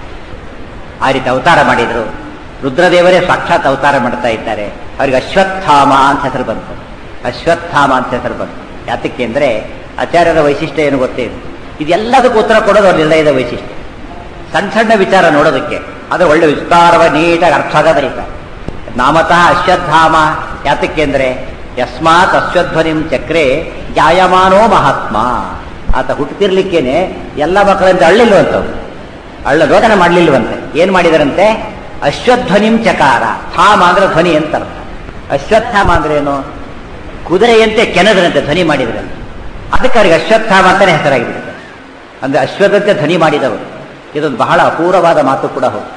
ಆ ರೀತಿ ಅವತಾರ ಮಾಡಿದರು. ರುದ್ರದೇವರೇ ಸಾಕ್ಷಾತ್ ಅವತಾರ ಮಾಡ್ತಾ ಇದ್ದಾರೆ. ಅವರಿಗೆ ಅಶ್ವತ್ಥಾಮ ಅಂತ ಹೆಸರು ಬಂತು. ಅಶ್ವತ್ಥಾಮ ಅಂತ ಹೆಸರು ಬಂತು ಯಾತಕ್ಕೆ ಅಂದರೆ ಆಚಾರ್ಯರ ವೈಶಿಷ್ಟ್ಯ ಏನು ಗೊತ್ತೇ ಇದೆ. ಇದೆಲ್ಲದಕ್ಕೂ ಉತ್ತರ ಕೊಡೋದು ಅವ್ರ ನಿರ್ಣಯದ ವೈಶಿಷ್ಟ್ಯ. ಸಣ್ಣ ಸಣ್ಣ ವಿಚಾರ ನೋಡೋದಕ್ಕೆ ಆದರೆ ಒಳ್ಳೆ ವಿಸ್ತಾರವ ನೀಟಾಗಿ ಅರ್ಥ ಆಗ ಬರೀತಾರೆ. ನಾಮತಃ ಅಶ್ವತ್ಥಾಮ ಯಾತಕ್ಕೆ ಅಂದರೆ ಯಸ್ಮಾತ್ ಅಶ್ವಧ್ವನಿಂ ಚಕ್ರೆ ಜಾಯಮಾನೋ ಮಹಾತ್ಮ. ಆತ ಹುಟ್ಟುತ್ತಿರ್ಲಿಕ್ಕೇನೆ ಎಲ್ಲ ಮಕ್ಕಳಂತೆ ಅಳ್ಳಿಲ್ವಂತವ್ರು, ಅಳ್ಳ ರೋದನ ಮಾಡಲಿಲ್ವಂತೆ. ಏನ್ ಮಾಡಿದರಂತೆ? ಅಶ್ವಧ್ವನಿಂ ಚಕಾರ. ಥಾಮ ಅಂದ್ರೆ ಧ್ವನಿ ಅಂತ ಅರ್ಥ. ಅಶ್ವತ್ಥಾಮ ಅಂದ್ರೆ ಏನು? ಕುದುರೆಯಂತೆ ಕೆನದ್ರಂತೆ ಧ್ವನಿ ಮಾಡಿದ್ರಂತೆ. ಅದಕ್ಕೆ ಅವ್ರಿಗೆ ಅಶ್ವತ್ಥಾಮ ಅಂತಾನೆ ಹೆಸರಾಗಿಬಿಡುತ್ತೆ. ಅಂದ್ರೆ ಅಶ್ವದಂತೆ ಧ್ವನಿ ಮಾಡಿದವರು. ಇದೊಂದು ಬಹಳ ಅಪೂರ್ವವಾದ ಮಾತು ಕೂಡ ಹೌದು.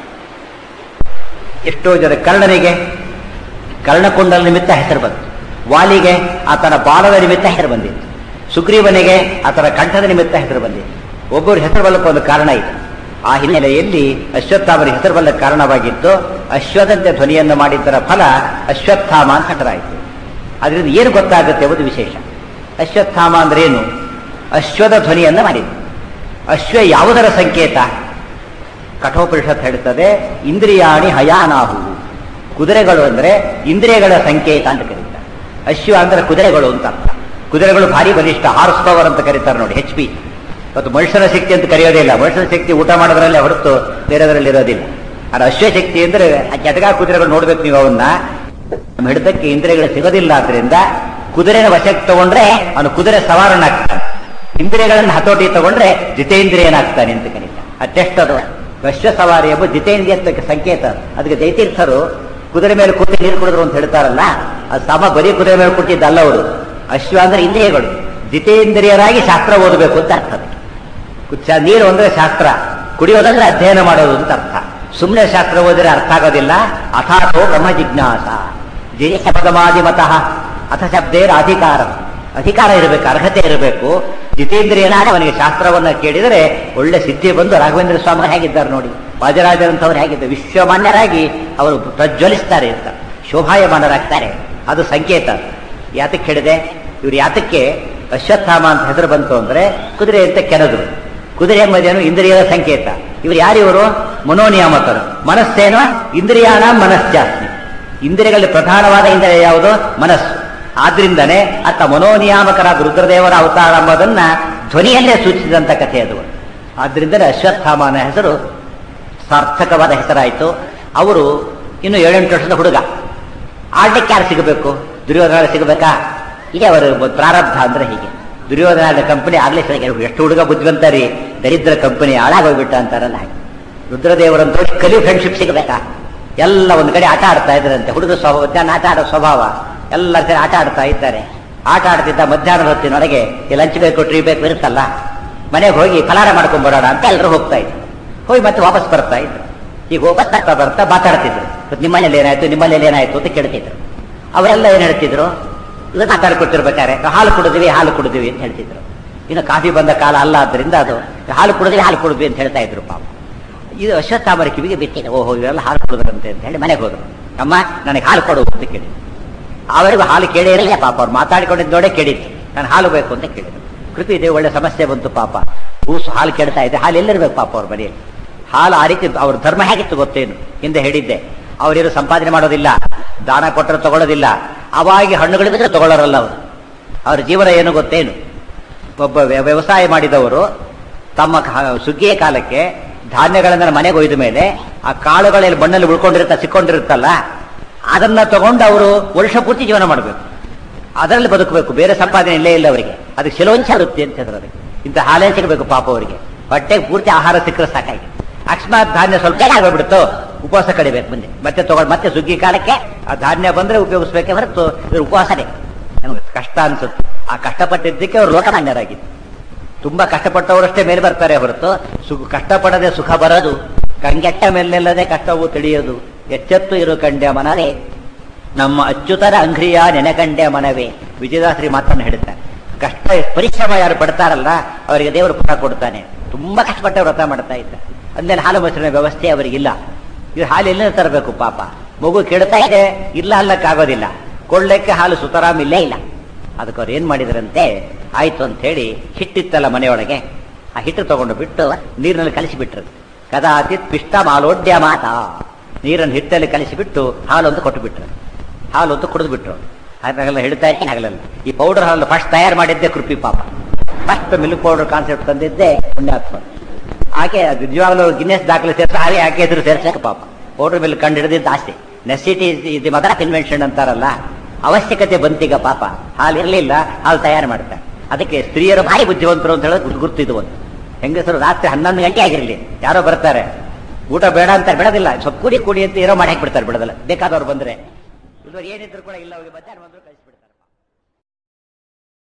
ಎಷ್ಟೋ ಜನ ಕರ್ಣನಿಗೆ ಕರ್ಣಕುಂಡಲ ನಿಮಿತ್ತ ಹೆಸರು ಬಂತು, ವಾಲಿಗೆ ಆತನ ಬಾಲದ ನಿಮಿತ್ತ ಹೆಸರು ಬಂದಿತ್ತು, ಸುಗ್ರೀವನಿಗೆ ಆತನ ಕಂಠದ ನಿಮಿತ್ತ ಹೆಸರು ಬಂದಿತ್ತು. ಒಬ್ಬರು ಹೆಸರು ಬಲ್ಲಕ್ಕೆ ಒಂದು ಕಾರಣ ಇದೆ. ಆ ಹಿನ್ನೆಲೆಯಲ್ಲಿ ಅಶ್ವತ್ಥಾಮರಿಗೆ ಹೆಸರು ಬಲ್ಲಕ್ಕೆ ಕಾರಣವಾಗಿದ್ದು ಅಶ್ವದಂತೆ ಧ್ವನಿಯನ್ನು ಮಾಡಿದ್ದರ ಫಲ ಅಶ್ವತ್ಥಾಮ ಅಂತ ಹೆಸರಾಯಿತು. ಅದರಿಂದ ಏನು ಗೊತ್ತಾಗುತ್ತೆ ಎಂಬುದು ವಿಶೇಷ. ಅಶ್ವತ್ಥಾಮ ಅಂದ್ರೆ ಏನು? ಅಶ್ವದ ಧ್ವನಿಯನ್ನು ಮಾಡಿದ್ದು. ಅಶ್ವ ಯಾವುದರ ಸಂಕೇತ? ಕಠೋಪನಿಷತ್ ಹೇಳುತ್ತದೆ ಇಂದ್ರಿಯಾಣಿ ಹಯಾನಾಹು. ಕುದುರೆಗಳು ಅಂದ್ರೆ ಇಂದ್ರಿಯಗಳ ಸಂಕೇತ ಅಂತ ಕರೀತಾರೆ. ಅಶ್ವ ಅಂದ್ರೆ ಕುದುರೆಗಳು ಅಂತ ಅರ್ಥ. ಕುದುರೆಗಳು ಭಾರಿ ಬಲಿಷ್ಠ, ಹಾರ್ಸ್ ಪವರ್ ಅಂತ ಕರೀತಾರೆ ನೋಡಿ, ಹೆಚ್ ಪಿ. ಮತ್ತು ಮನುಷ್ಯನ ಶಕ್ತಿ ಅಂತ ಕರೆಯೋದೇ ಇಲ್ಲ. ಮನುಷ್ಯನ ಶಕ್ತಿ ಊಟ ಮಾಡೋದ್ರಲ್ಲಿ ಹೊರತು ಬೇರೆದರಲ್ಲಿ ಇರೋದಿಲ್ಲ. ಆದರೆ ಅಶ್ವಶಕ್ತಿ ಅಂದ್ರೆ ಆ ಜಟಗಾ ಕುದುರೆಗಳು ನೋಡ್ಬೇಕು ನೀವು. ಅವನ್ನ ನಮ್ಮ ಹಿಡಿತಕ್ಕೆ ಇಂದ್ರಿಯಗಳು ಸಿಗೋದಿಲ್ಲ. ಆದ್ರಿಂದ ಕುದುರೆನ ವಶಕ್ಕೆ ತಗೊಂಡ್ರೆ ಅವನು ಕುದುರೆ ಸವಾರನಾಗ್ತಾನೆ. ಇಂದ್ರಿಯಗಳನ್ನು ಹತೋಟಿ ತಗೊಂಡ್ರೆ ಜಿತೇಂದ್ರಿಯನಾಗ್ತಾನೆ ಅಂತ ಕರೀತಾರೆ. ಅಷ್ಟೆಷ್ಟು ಅದು ಅಶ್ವ ಸವಾರಿ ಎಂಬ ಜಿತೇಂದ್ರಿಯತ್ವಕ್ಕೆ ಸಂಕೇತ. ಅದಕ್ಕೆ ಜೈತೀರ್ಥರು ಕುದುರೆ ಮೇಲೆ ಕೂತಿ ನೀರು ಕುಡಿದ್ರು ಅಂತ ಹೇಳ್ತಾರಲ್ಲ, ಅದು ಸಮ ಬರೀ ಕುದುರೆ ಮೇಲೆ ಕೊಟ್ಟಿದ್ದಲ್ಲ. ಅವರು ಅಶ್ವ ಅಂದ್ರೆ ಇಂದ್ರಿಯಗಳು, ಜಿತೇಂದ್ರಿಯರಾಗಿ ಶಾಸ್ತ್ರ ಓದಬೇಕು ಅಂತ ಅರ್ಥ. ನೀರು ಅಂದ್ರೆ ಶಾಸ್ತ್ರ, ಕುಡಿಯೋದಂದ್ರೆ ಅಧ್ಯಯನ ಮಾಡೋದು ಅಂತ ಅರ್ಥ. ಸುಮ್ಮನೆ ಶಾಸ್ತ್ರ ಓದಿದ್ರೆ ಅರ್ಥ ಆಗೋದಿಲ್ಲ. ಅಥಾಥೋ ಬ್ರಹ್ಮ ಜಿಜ್ಞಾಸ ಜಿರೇಶ ಪದಮಾದಿ ಮತಃ ಅಥ ಶಬ್ದೇರ ಅಧಿಕಾರ. ಅಧಿಕಾರ ಇರಬೇಕು, ಅರ್ಹತೆ ಇರಬೇಕು. ಜಿತೇಂದ್ರಿಯನಾಗಿ ಅವನಿಗೆ ಶಾಸ್ತ್ರವನ್ನ ಕೇಳಿದರೆ ಒಳ್ಳೆ ಸಿದ್ಧಿ ಬಂದು ರಾಘವೇಂದ್ರ ಸ್ವಾಮಿ ಹೇಗಿದ್ದಾರೆ ನೋಡಿ, ವಾಜರಾಜರಂಥವ್ರು ಹೇಗಿದ್ದಾರೆ, ವಿಶ್ವಮಾನ್ಯರಾಗಿ ಅವರು ಪ್ರಜ್ವಲಿಸ್ತಾರೆ ಅಂತ, ಶೋಭಾಯಮಾನರಾಗ್ತಾರೆ. ಅದು ಸಂಕೇತ. ಯಾತಕ್ಕೆ ಹೇಳಿದೆ? ಇವ್ರು ಯಾತಕ್ಕೆ ಅಶ್ವತ್ಥಾಮ ಅಂತ ಹೆಸರು ಬಂತು ಅಂದ್ರೆ ಕುದುರೆ ಅಂತ ಕೆನದ್ರು. ಕುದುರೆ ಎಂಬುದೇನು? ಇಂದ್ರಿಯದ ಸಂಕೇತ. ಇವರು ಯಾರಿವರು? ಮನೋನಿಯಾಮಕರು. ಮನಸ್ಸೇನು? ಇಂದ್ರಿಯಾನ ಮನಸ್ಸಾಸ್ಮಿ. ಇಂದ್ರಿಯಗಳಲ್ಲಿ ಪ್ರಧಾನವಾದ ಇಂದ್ರಿಯ ಯಾವುದು? ಮನಸ್ಸು. ಆದ್ರಿಂದನೇ ಅತ್ತ ಮನೋನಿಯಾಮಕರಾದ ರುದ್ರದೇವರ ಅವತಾರ ಎಂಬುದನ್ನ ಧ್ವನಿಯಲ್ಲೇ ಸೂಚಿಸಿದಂತ ಕಥೆ ಅದು. ಆದ್ರಿಂದಲೇ ಅಶ್ವತ್ಥಾಮನ ಹೆಸರು ಸಾರ್ಥಕವಾದ ಹೆಸರಾಯಿತು. ಅವರು ಇನ್ನು ಏಳೆಂಟು ವರ್ಷದ ಹುಡುಗ. ಆಡ್ಲಿಕ್ಕೆ ಯಾರು ಸಿಗಬೇಕು? ದುರ್ಯೋಧನ ಸಿಗಬೇಕಾ? ಹೀಗೆ ಅವರು ಪ್ರಾರಬ್ಧ ಅಂದ್ರೆ ಹೀಗೆ. ದುರ್ಯೋಧನ ಕಂಪನಿ ಆಗ್ಲೇ ಎಷ್ಟು ಹುಡುಗ ಬುದ್ಧಿವಂತರಿ, ದರಿದ್ರ ಕಂಪನಿ ಹಾಳಾಗೋಗ್ಬಿಟ್ಟ ಅಂತಾರಲ್ಲ ಹಾಗೆ. ರುದ್ರದೇವರಂತ ಕಲಿ ಫ್ರೆಂಡ್ಶಿಪ್ ಸಿಗಬೇಕಾ? ಎಲ್ಲ ಒಂದು ಕಡೆ ಆಟ ಆಡ್ತಾ ಇದ್ರಂತೆ. ಹುಡುಗ ಸ್ವಭಾವ, ಆಟ ಆಡೋ ಸ್ವಭಾವ, ಎಲ್ಲ ಸೇರಿ ಆಟ ಆಡ್ತಾ ಇದ್ದಾರೆ. ಆಟ ಆಡ್ತಿದ್ದ ಮಧ್ಯಾಹ್ನದ ಹೊತ್ತಿನೊಳಗೆ ಈ ಲಂಚ್ ಬೇಕು, ಟ್ರೀ ಬೇಕು ಇರುತ್ತಲ್ಲ, ಮನೆಗೆ ಹೋಗಿ ಫಲಾರ ಮಾಡ್ಕೊಂಡ್ ಬರೋಣ ಅಂತ ಎಲ್ಲರೂ ಹೋಗ್ತಾ ಇದ್ರು. ಹೋಗಿ ಮತ್ತೆ ವಾಪಸ್ ಬರ್ತಾ ಇದ್ರು. ಈಗ ವಾಪಸ್ ಬರ್ತಾ ಬರ್ತಾ ಮಾತಾಡ್ತಿದ್ರು. ನಿಮ್ಮನೇಲಿ ಏನಾಯ್ತು, ನಿಮ್ಮನೇಲಿ ಏನಾಯ್ತು ಅಂತ ಕೇಳ್ತಿದ್ರು. ಅವರೆಲ್ಲ ಏನ್ ಹೇಳ್ತಿದ್ರು? ಇದನ್ನ ಮಾತಾಡ್ಕೊಟ್ಟಿರ್ಬೇಕಾರೆ ಹಾಲು ಕುಡಿದ್ವಿ ಹಾಲು ಕುಡಿದ್ವಿ ಅಂತ ಹೇಳ್ತಿದ್ರು. ಇನ್ನು ಕಾಫಿ ಬಂದ ಕಾಲ ಅಲ್ಲ, ಆದ್ರಿಂದ ಅದು ಹಾಲು ಕುಡಿದ್ವಿ ಹಾಲು ಕುಡಿದ್ವಿ ಅಂತ ಹೇಳ್ತಾ ಇದ್ರು ಪಾಪ. ಇದು ಅಶ್ವತ್ಥಾಮರ ಕಿವಿಗೆ ಬಿಟ್ಟಿದೆ. ಓಹೋ ಇವೆಲ್ಲ ಹಾಲು ಕುಡಿದ್ರಂತೆ ಅಂತ ಹೇಳಿ ಮನೆಗೆ ಹೋದ್ರು. ಅಮ್ಮ ನನಗೆ ಹಾಲು ಕೊಡು ಅಂತ ಕೇಳಿದ್ರು. ಅವರಿಗೂ ಹಾಲು ಕೇಳೇ ಇರಲಿಲ್ಲ ಪಾಪ. ಅವ್ರು ಮಾತಾಡಿಕೊಂಡಿದ್ದು ನೋಡೇ ಕೇಳಿದ್ರು. ನಾನು ಹಾಲು ಬೇಕು ಅಂತ ಕೇಳಿದ್ರು. ಕೃಪಿ ಇದೆ, ಒಳ್ಳೆ ಸಮಸ್ಯೆ ಬಂತು ಪಾಪ. ಕೂಸು ಹಾಲು ಕೇಳ್ತಾ ಇದೆ, ಹಾಲು ಎಲ್ಲಿರ್ಬೇಕು ಪಾಪ ಅವ್ರ ಮನೆಯಲ್ಲಿ. ಹಾಲು ಆ ರೀತಿ ಅವ್ರ ಧರ್ಮ ಹೇಗಿತ್ತು ಗೊತ್ತೇನು? ಹಿಂದೆ ಹೇಳಿದ್ದೆ. ಅವರೇನು ಸಂಪಾದನೆ ಮಾಡೋದಿಲ್ಲ, ದಾನ ಕೊಟ್ಟರೆ ತಗೊಳ್ಳೋದಿಲ್ಲ. ಅವಾಗಿ ಹಣ್ಣುಗಳು ಬಿದ್ದರೆ ತಗೊಳ್ಳೋರಲ್ಲ ಅವರು. ಅವ್ರ ಜೀವನ ಏನು ಗೊತ್ತೇನು? ಒಬ್ಬ ವ್ಯವಸಾಯ ಮಾಡಿದವರು ತಮ್ಮ ಸುಗ್ಗಿಯ ಕಾಲಕ್ಕೆ ಧಾನ್ಯಗಳನ್ನ ಮನೆಗೆ ಒಯ್ದ ಮೇಲೆ ಆ ಕಾಳುಗಳಲ್ಲಿ ಮಣ್ಣಲ್ಲಿ ಉಳ್ಕೊಂಡಿರುತ್ತ ಸಿಕ್ಕೊಂಡಿರುತ್ತಲ್ಲ, ಅದನ್ನ ತಗೊಂಡು ಅವರು ವರ್ಷ ಪೂರ್ತಿ ಜೀವನ ಮಾಡಬೇಕು, ಅದರಲ್ಲಿ ಬದುಕಬೇಕು. ಬೇರೆ ಸಂಪಾದನೆ ಇಲ್ಲೇ ಇಲ್ಲ ಅವರಿಗೆ. ಅದಕ್ಕೆ ಶಿಲೋಂಚ ವೃತ್ತಿ ಅಂತ ಹೇಳಿದ್ರೆ ಇಂಥ ಹಾಲೇ ಸಿಗಬೇಕು ಪಾಪ ಅವರಿಗೆ. ಹೊಟ್ಟೆಗೆ ಪೂರ್ತಿ ಆಹಾರ ಸಿಕ್ಕರೆ ಸಾಕಾಗಿ. ಅಕಸ್ಮಾತ್ ಧಾನ್ಯ ಸ್ವಲ್ಪ ಆಗ್ಬಿಡ್ತು, ಉಪವಾಸ ಕಡಿಬೇಕು ಮುಂದೆ. ಮತ್ತೆ ತಗೊಂಡು ಮತ್ತೆ ಸುಗ್ಗಿ ಕಾಲಕ್ಕೆ ಆ ಧಾನ್ಯ ಬಂದ್ರೆ ಉಪಯೋಗಿಸ್ಬೇಕೆ ಹೊರತು ಇವ್ರ ಉಪವಾಸನೇ. ನಮಗೆ ಕಷ್ಟ ಅನ್ಸುತ್ತೆ. ಆ ಕಷ್ಟಪಟ್ಟಿದ್ದಕ್ಕೆ ಅವ್ರು ಲೋಕಮಾನ್ಯರಾಗಿತ್ತು. ತುಂಬಾ ಕಷ್ಟಪಟ್ಟವರಷ್ಟೇ ಮೇಲೆ ಬರ್ತಾರೆ ಹೊರತು ಸುಖ ಕಷ್ಟಪಡದೆ ಸುಖ ಬರೋದು, ಕಂಗೆಟ್ಟ ಮೇಲೆಲ್ಲದೆ ಕಷ್ಟವು ತಿಳಿಯೋದು. ಎಚ್ಚೆತ್ತು ಇರು ಕಂಡ್ಯ ಮನವೇ ನಮ್ಮ ಅಚ್ಯುತರ ಅಂಘ್ರಿಯ ನೆನೆಕಂಡ್ಯ ಮನವೇ. ವಿಜಯದಾಸರಿ ಮಾತನ್ನು ಹೇಳ್ತಾರೆ. ಕಷ್ಟ ಪರಿಶ್ರಮ ಯಾರು ಪಡ್ತಾರಲ್ಲ ಅವರಿಗೆ ದೇವರು ಫಲ ಕೊಡ್ತಾನೆ. ತುಂಬಾ ಕಷ್ಟಪಟ್ಟ ವ್ರತ ಮಾಡ್ತಾ ಇದ್ದಾರೆ. ಅಂದೇಲೆ ಹಾಲು ಮೊಸರಿನ ವ್ಯವಸ್ಥೆ ಅವರಿಗಿಲ್ಲ. ಇವ್ರು ಹಾಲು ಎಲ್ಲಿಂದ ತರಬೇಕು ಪಾಪ? ಮಗು ಕೆಡ್ತಾ ಇದೆ, ಇಲ್ಲ ಅಲ್ಲಕ್ಕಾಗೋದಿಲ್ಲ, ಕೊಳ್ಳಕ್ಕೆ ಹಾಲು ಸುತರಾಮ್ ಇಲ್ಲೇ ಇಲ್ಲ. ಅದಕ್ಕೆ ಅವ್ರು ಏನ್ ಮಾಡಿದ್ರಂತೆ, ಆಯ್ತು ಅಂತ ಹೇಳಿ ಹಿಟ್ಟಿತ್ತಲ್ಲ ಮನೆಯೊಳಗೆ, ಆ ಹಿಟ್ಟು ತಗೊಂಡು ಬಿಟ್ಟು ನೀರಿನಲ್ಲಿ ಕಲಿಸಿಬಿಟ್ರು. ಕದಾಚಿತ್ ಪಿಷ್ಟ ಮಾಲೋಡ್ಯ ಮಾತ, ನೀರನ್ನು ಹಿಟ್ಟಲ್ಲಿ ಕಲಿಸಿಬಿಟ್ಟು ಹಾಲು ಅಂತ ಕೊಟ್ಟು ಬಿಟ್ರು. ಹಾಲು ಅಂತ ಕುಡಿದು ಬಿಟ್ರು. ಹಾಗೆಲ್ಲ ಹೇಳ್ತಾ ಆಗಲಿಲ್ಲ. ಈ ಪೌಡರ್ ಹಾಲು ಫಸ್ಟ್ ತಯಾರು ಮಾಡಿದ್ದೆ ಕೃಪಿ ಪಾಪ. ಫಸ್ಟ್ ಮಿಲ್ಕ್ ಪೌಡರ್ ಕಾನ್ಸೆಪ್ಟ್ ತಂದಿದ್ದೆ ಪುಣ್ಯಾತ್ಮ. ಆಕೆ ನಿಜವಾಗ್ಲೂ ಗಿನ್ನೆಸ್ ದಾಖಲೆ ಸೇರ್ಸ ಹಾಗೆ ಆಕೆ ಎದುರು ಸೇರ್ಸಕ್ಕೆ ಪಾಪ ಪೌಡರ್ ಮಿಲ್ಕ್ ಕಂಡು ಹಿಡಿದಿದ್ದು ಆಸ್ತಿ. ನೆಸಿಟಿ ಇದು ಮದರ್ ಇನ್ವೆನ್ಷನ್ ಅಂತಾರಲ್ಲ, ಅವಶ್ಯಕತೆ ಬಂತೀಗ ಪಾಪ. ಹಾಲು ಇರಲಿಲ್ಲ, ಹಾಲು ತಯಾರು ಮಾಡ್ತಾರೆ. ಅದಕ್ಕೆ ಸ್ತ್ರೀಯರು ಭಾರಿ ಬುದ್ಧಿವಂತರು ಅಂತ ಹೇಳೋದು ಗುರ್ತಿದ್ದು ಒಂದು. ಹೆಂಗಸರು ರಾತ್ರಿ ಹನ್ನೊಂದು ಗಂಟೆ ಆಗಿರಲಿ, ಯಾರೋ ಬರ್ತಾರೆ, ಊಟ ಬೇಡ ಅಂತ ಬಿಡೋದಿಲ್ಲ, ಸ್ವಲ್ಪ ಕುಡಿ ಕುಡಿ ಅಂತ ಏನೋ ಮಾಡಿ ಹಾಕ್ಬಿಡ್ತಾರೆ, ಬಿಡೋದಿಲ್ಲ. ಬೇಕಾದವ್ರು ಬಂದ್ರೆ ಇಲ್ವ ಏನಿದ್ರು ಕೂಡ ಇಲ್ಲ, ಮಧ್ಯಾಹ್ನ ಬಂದ್ರು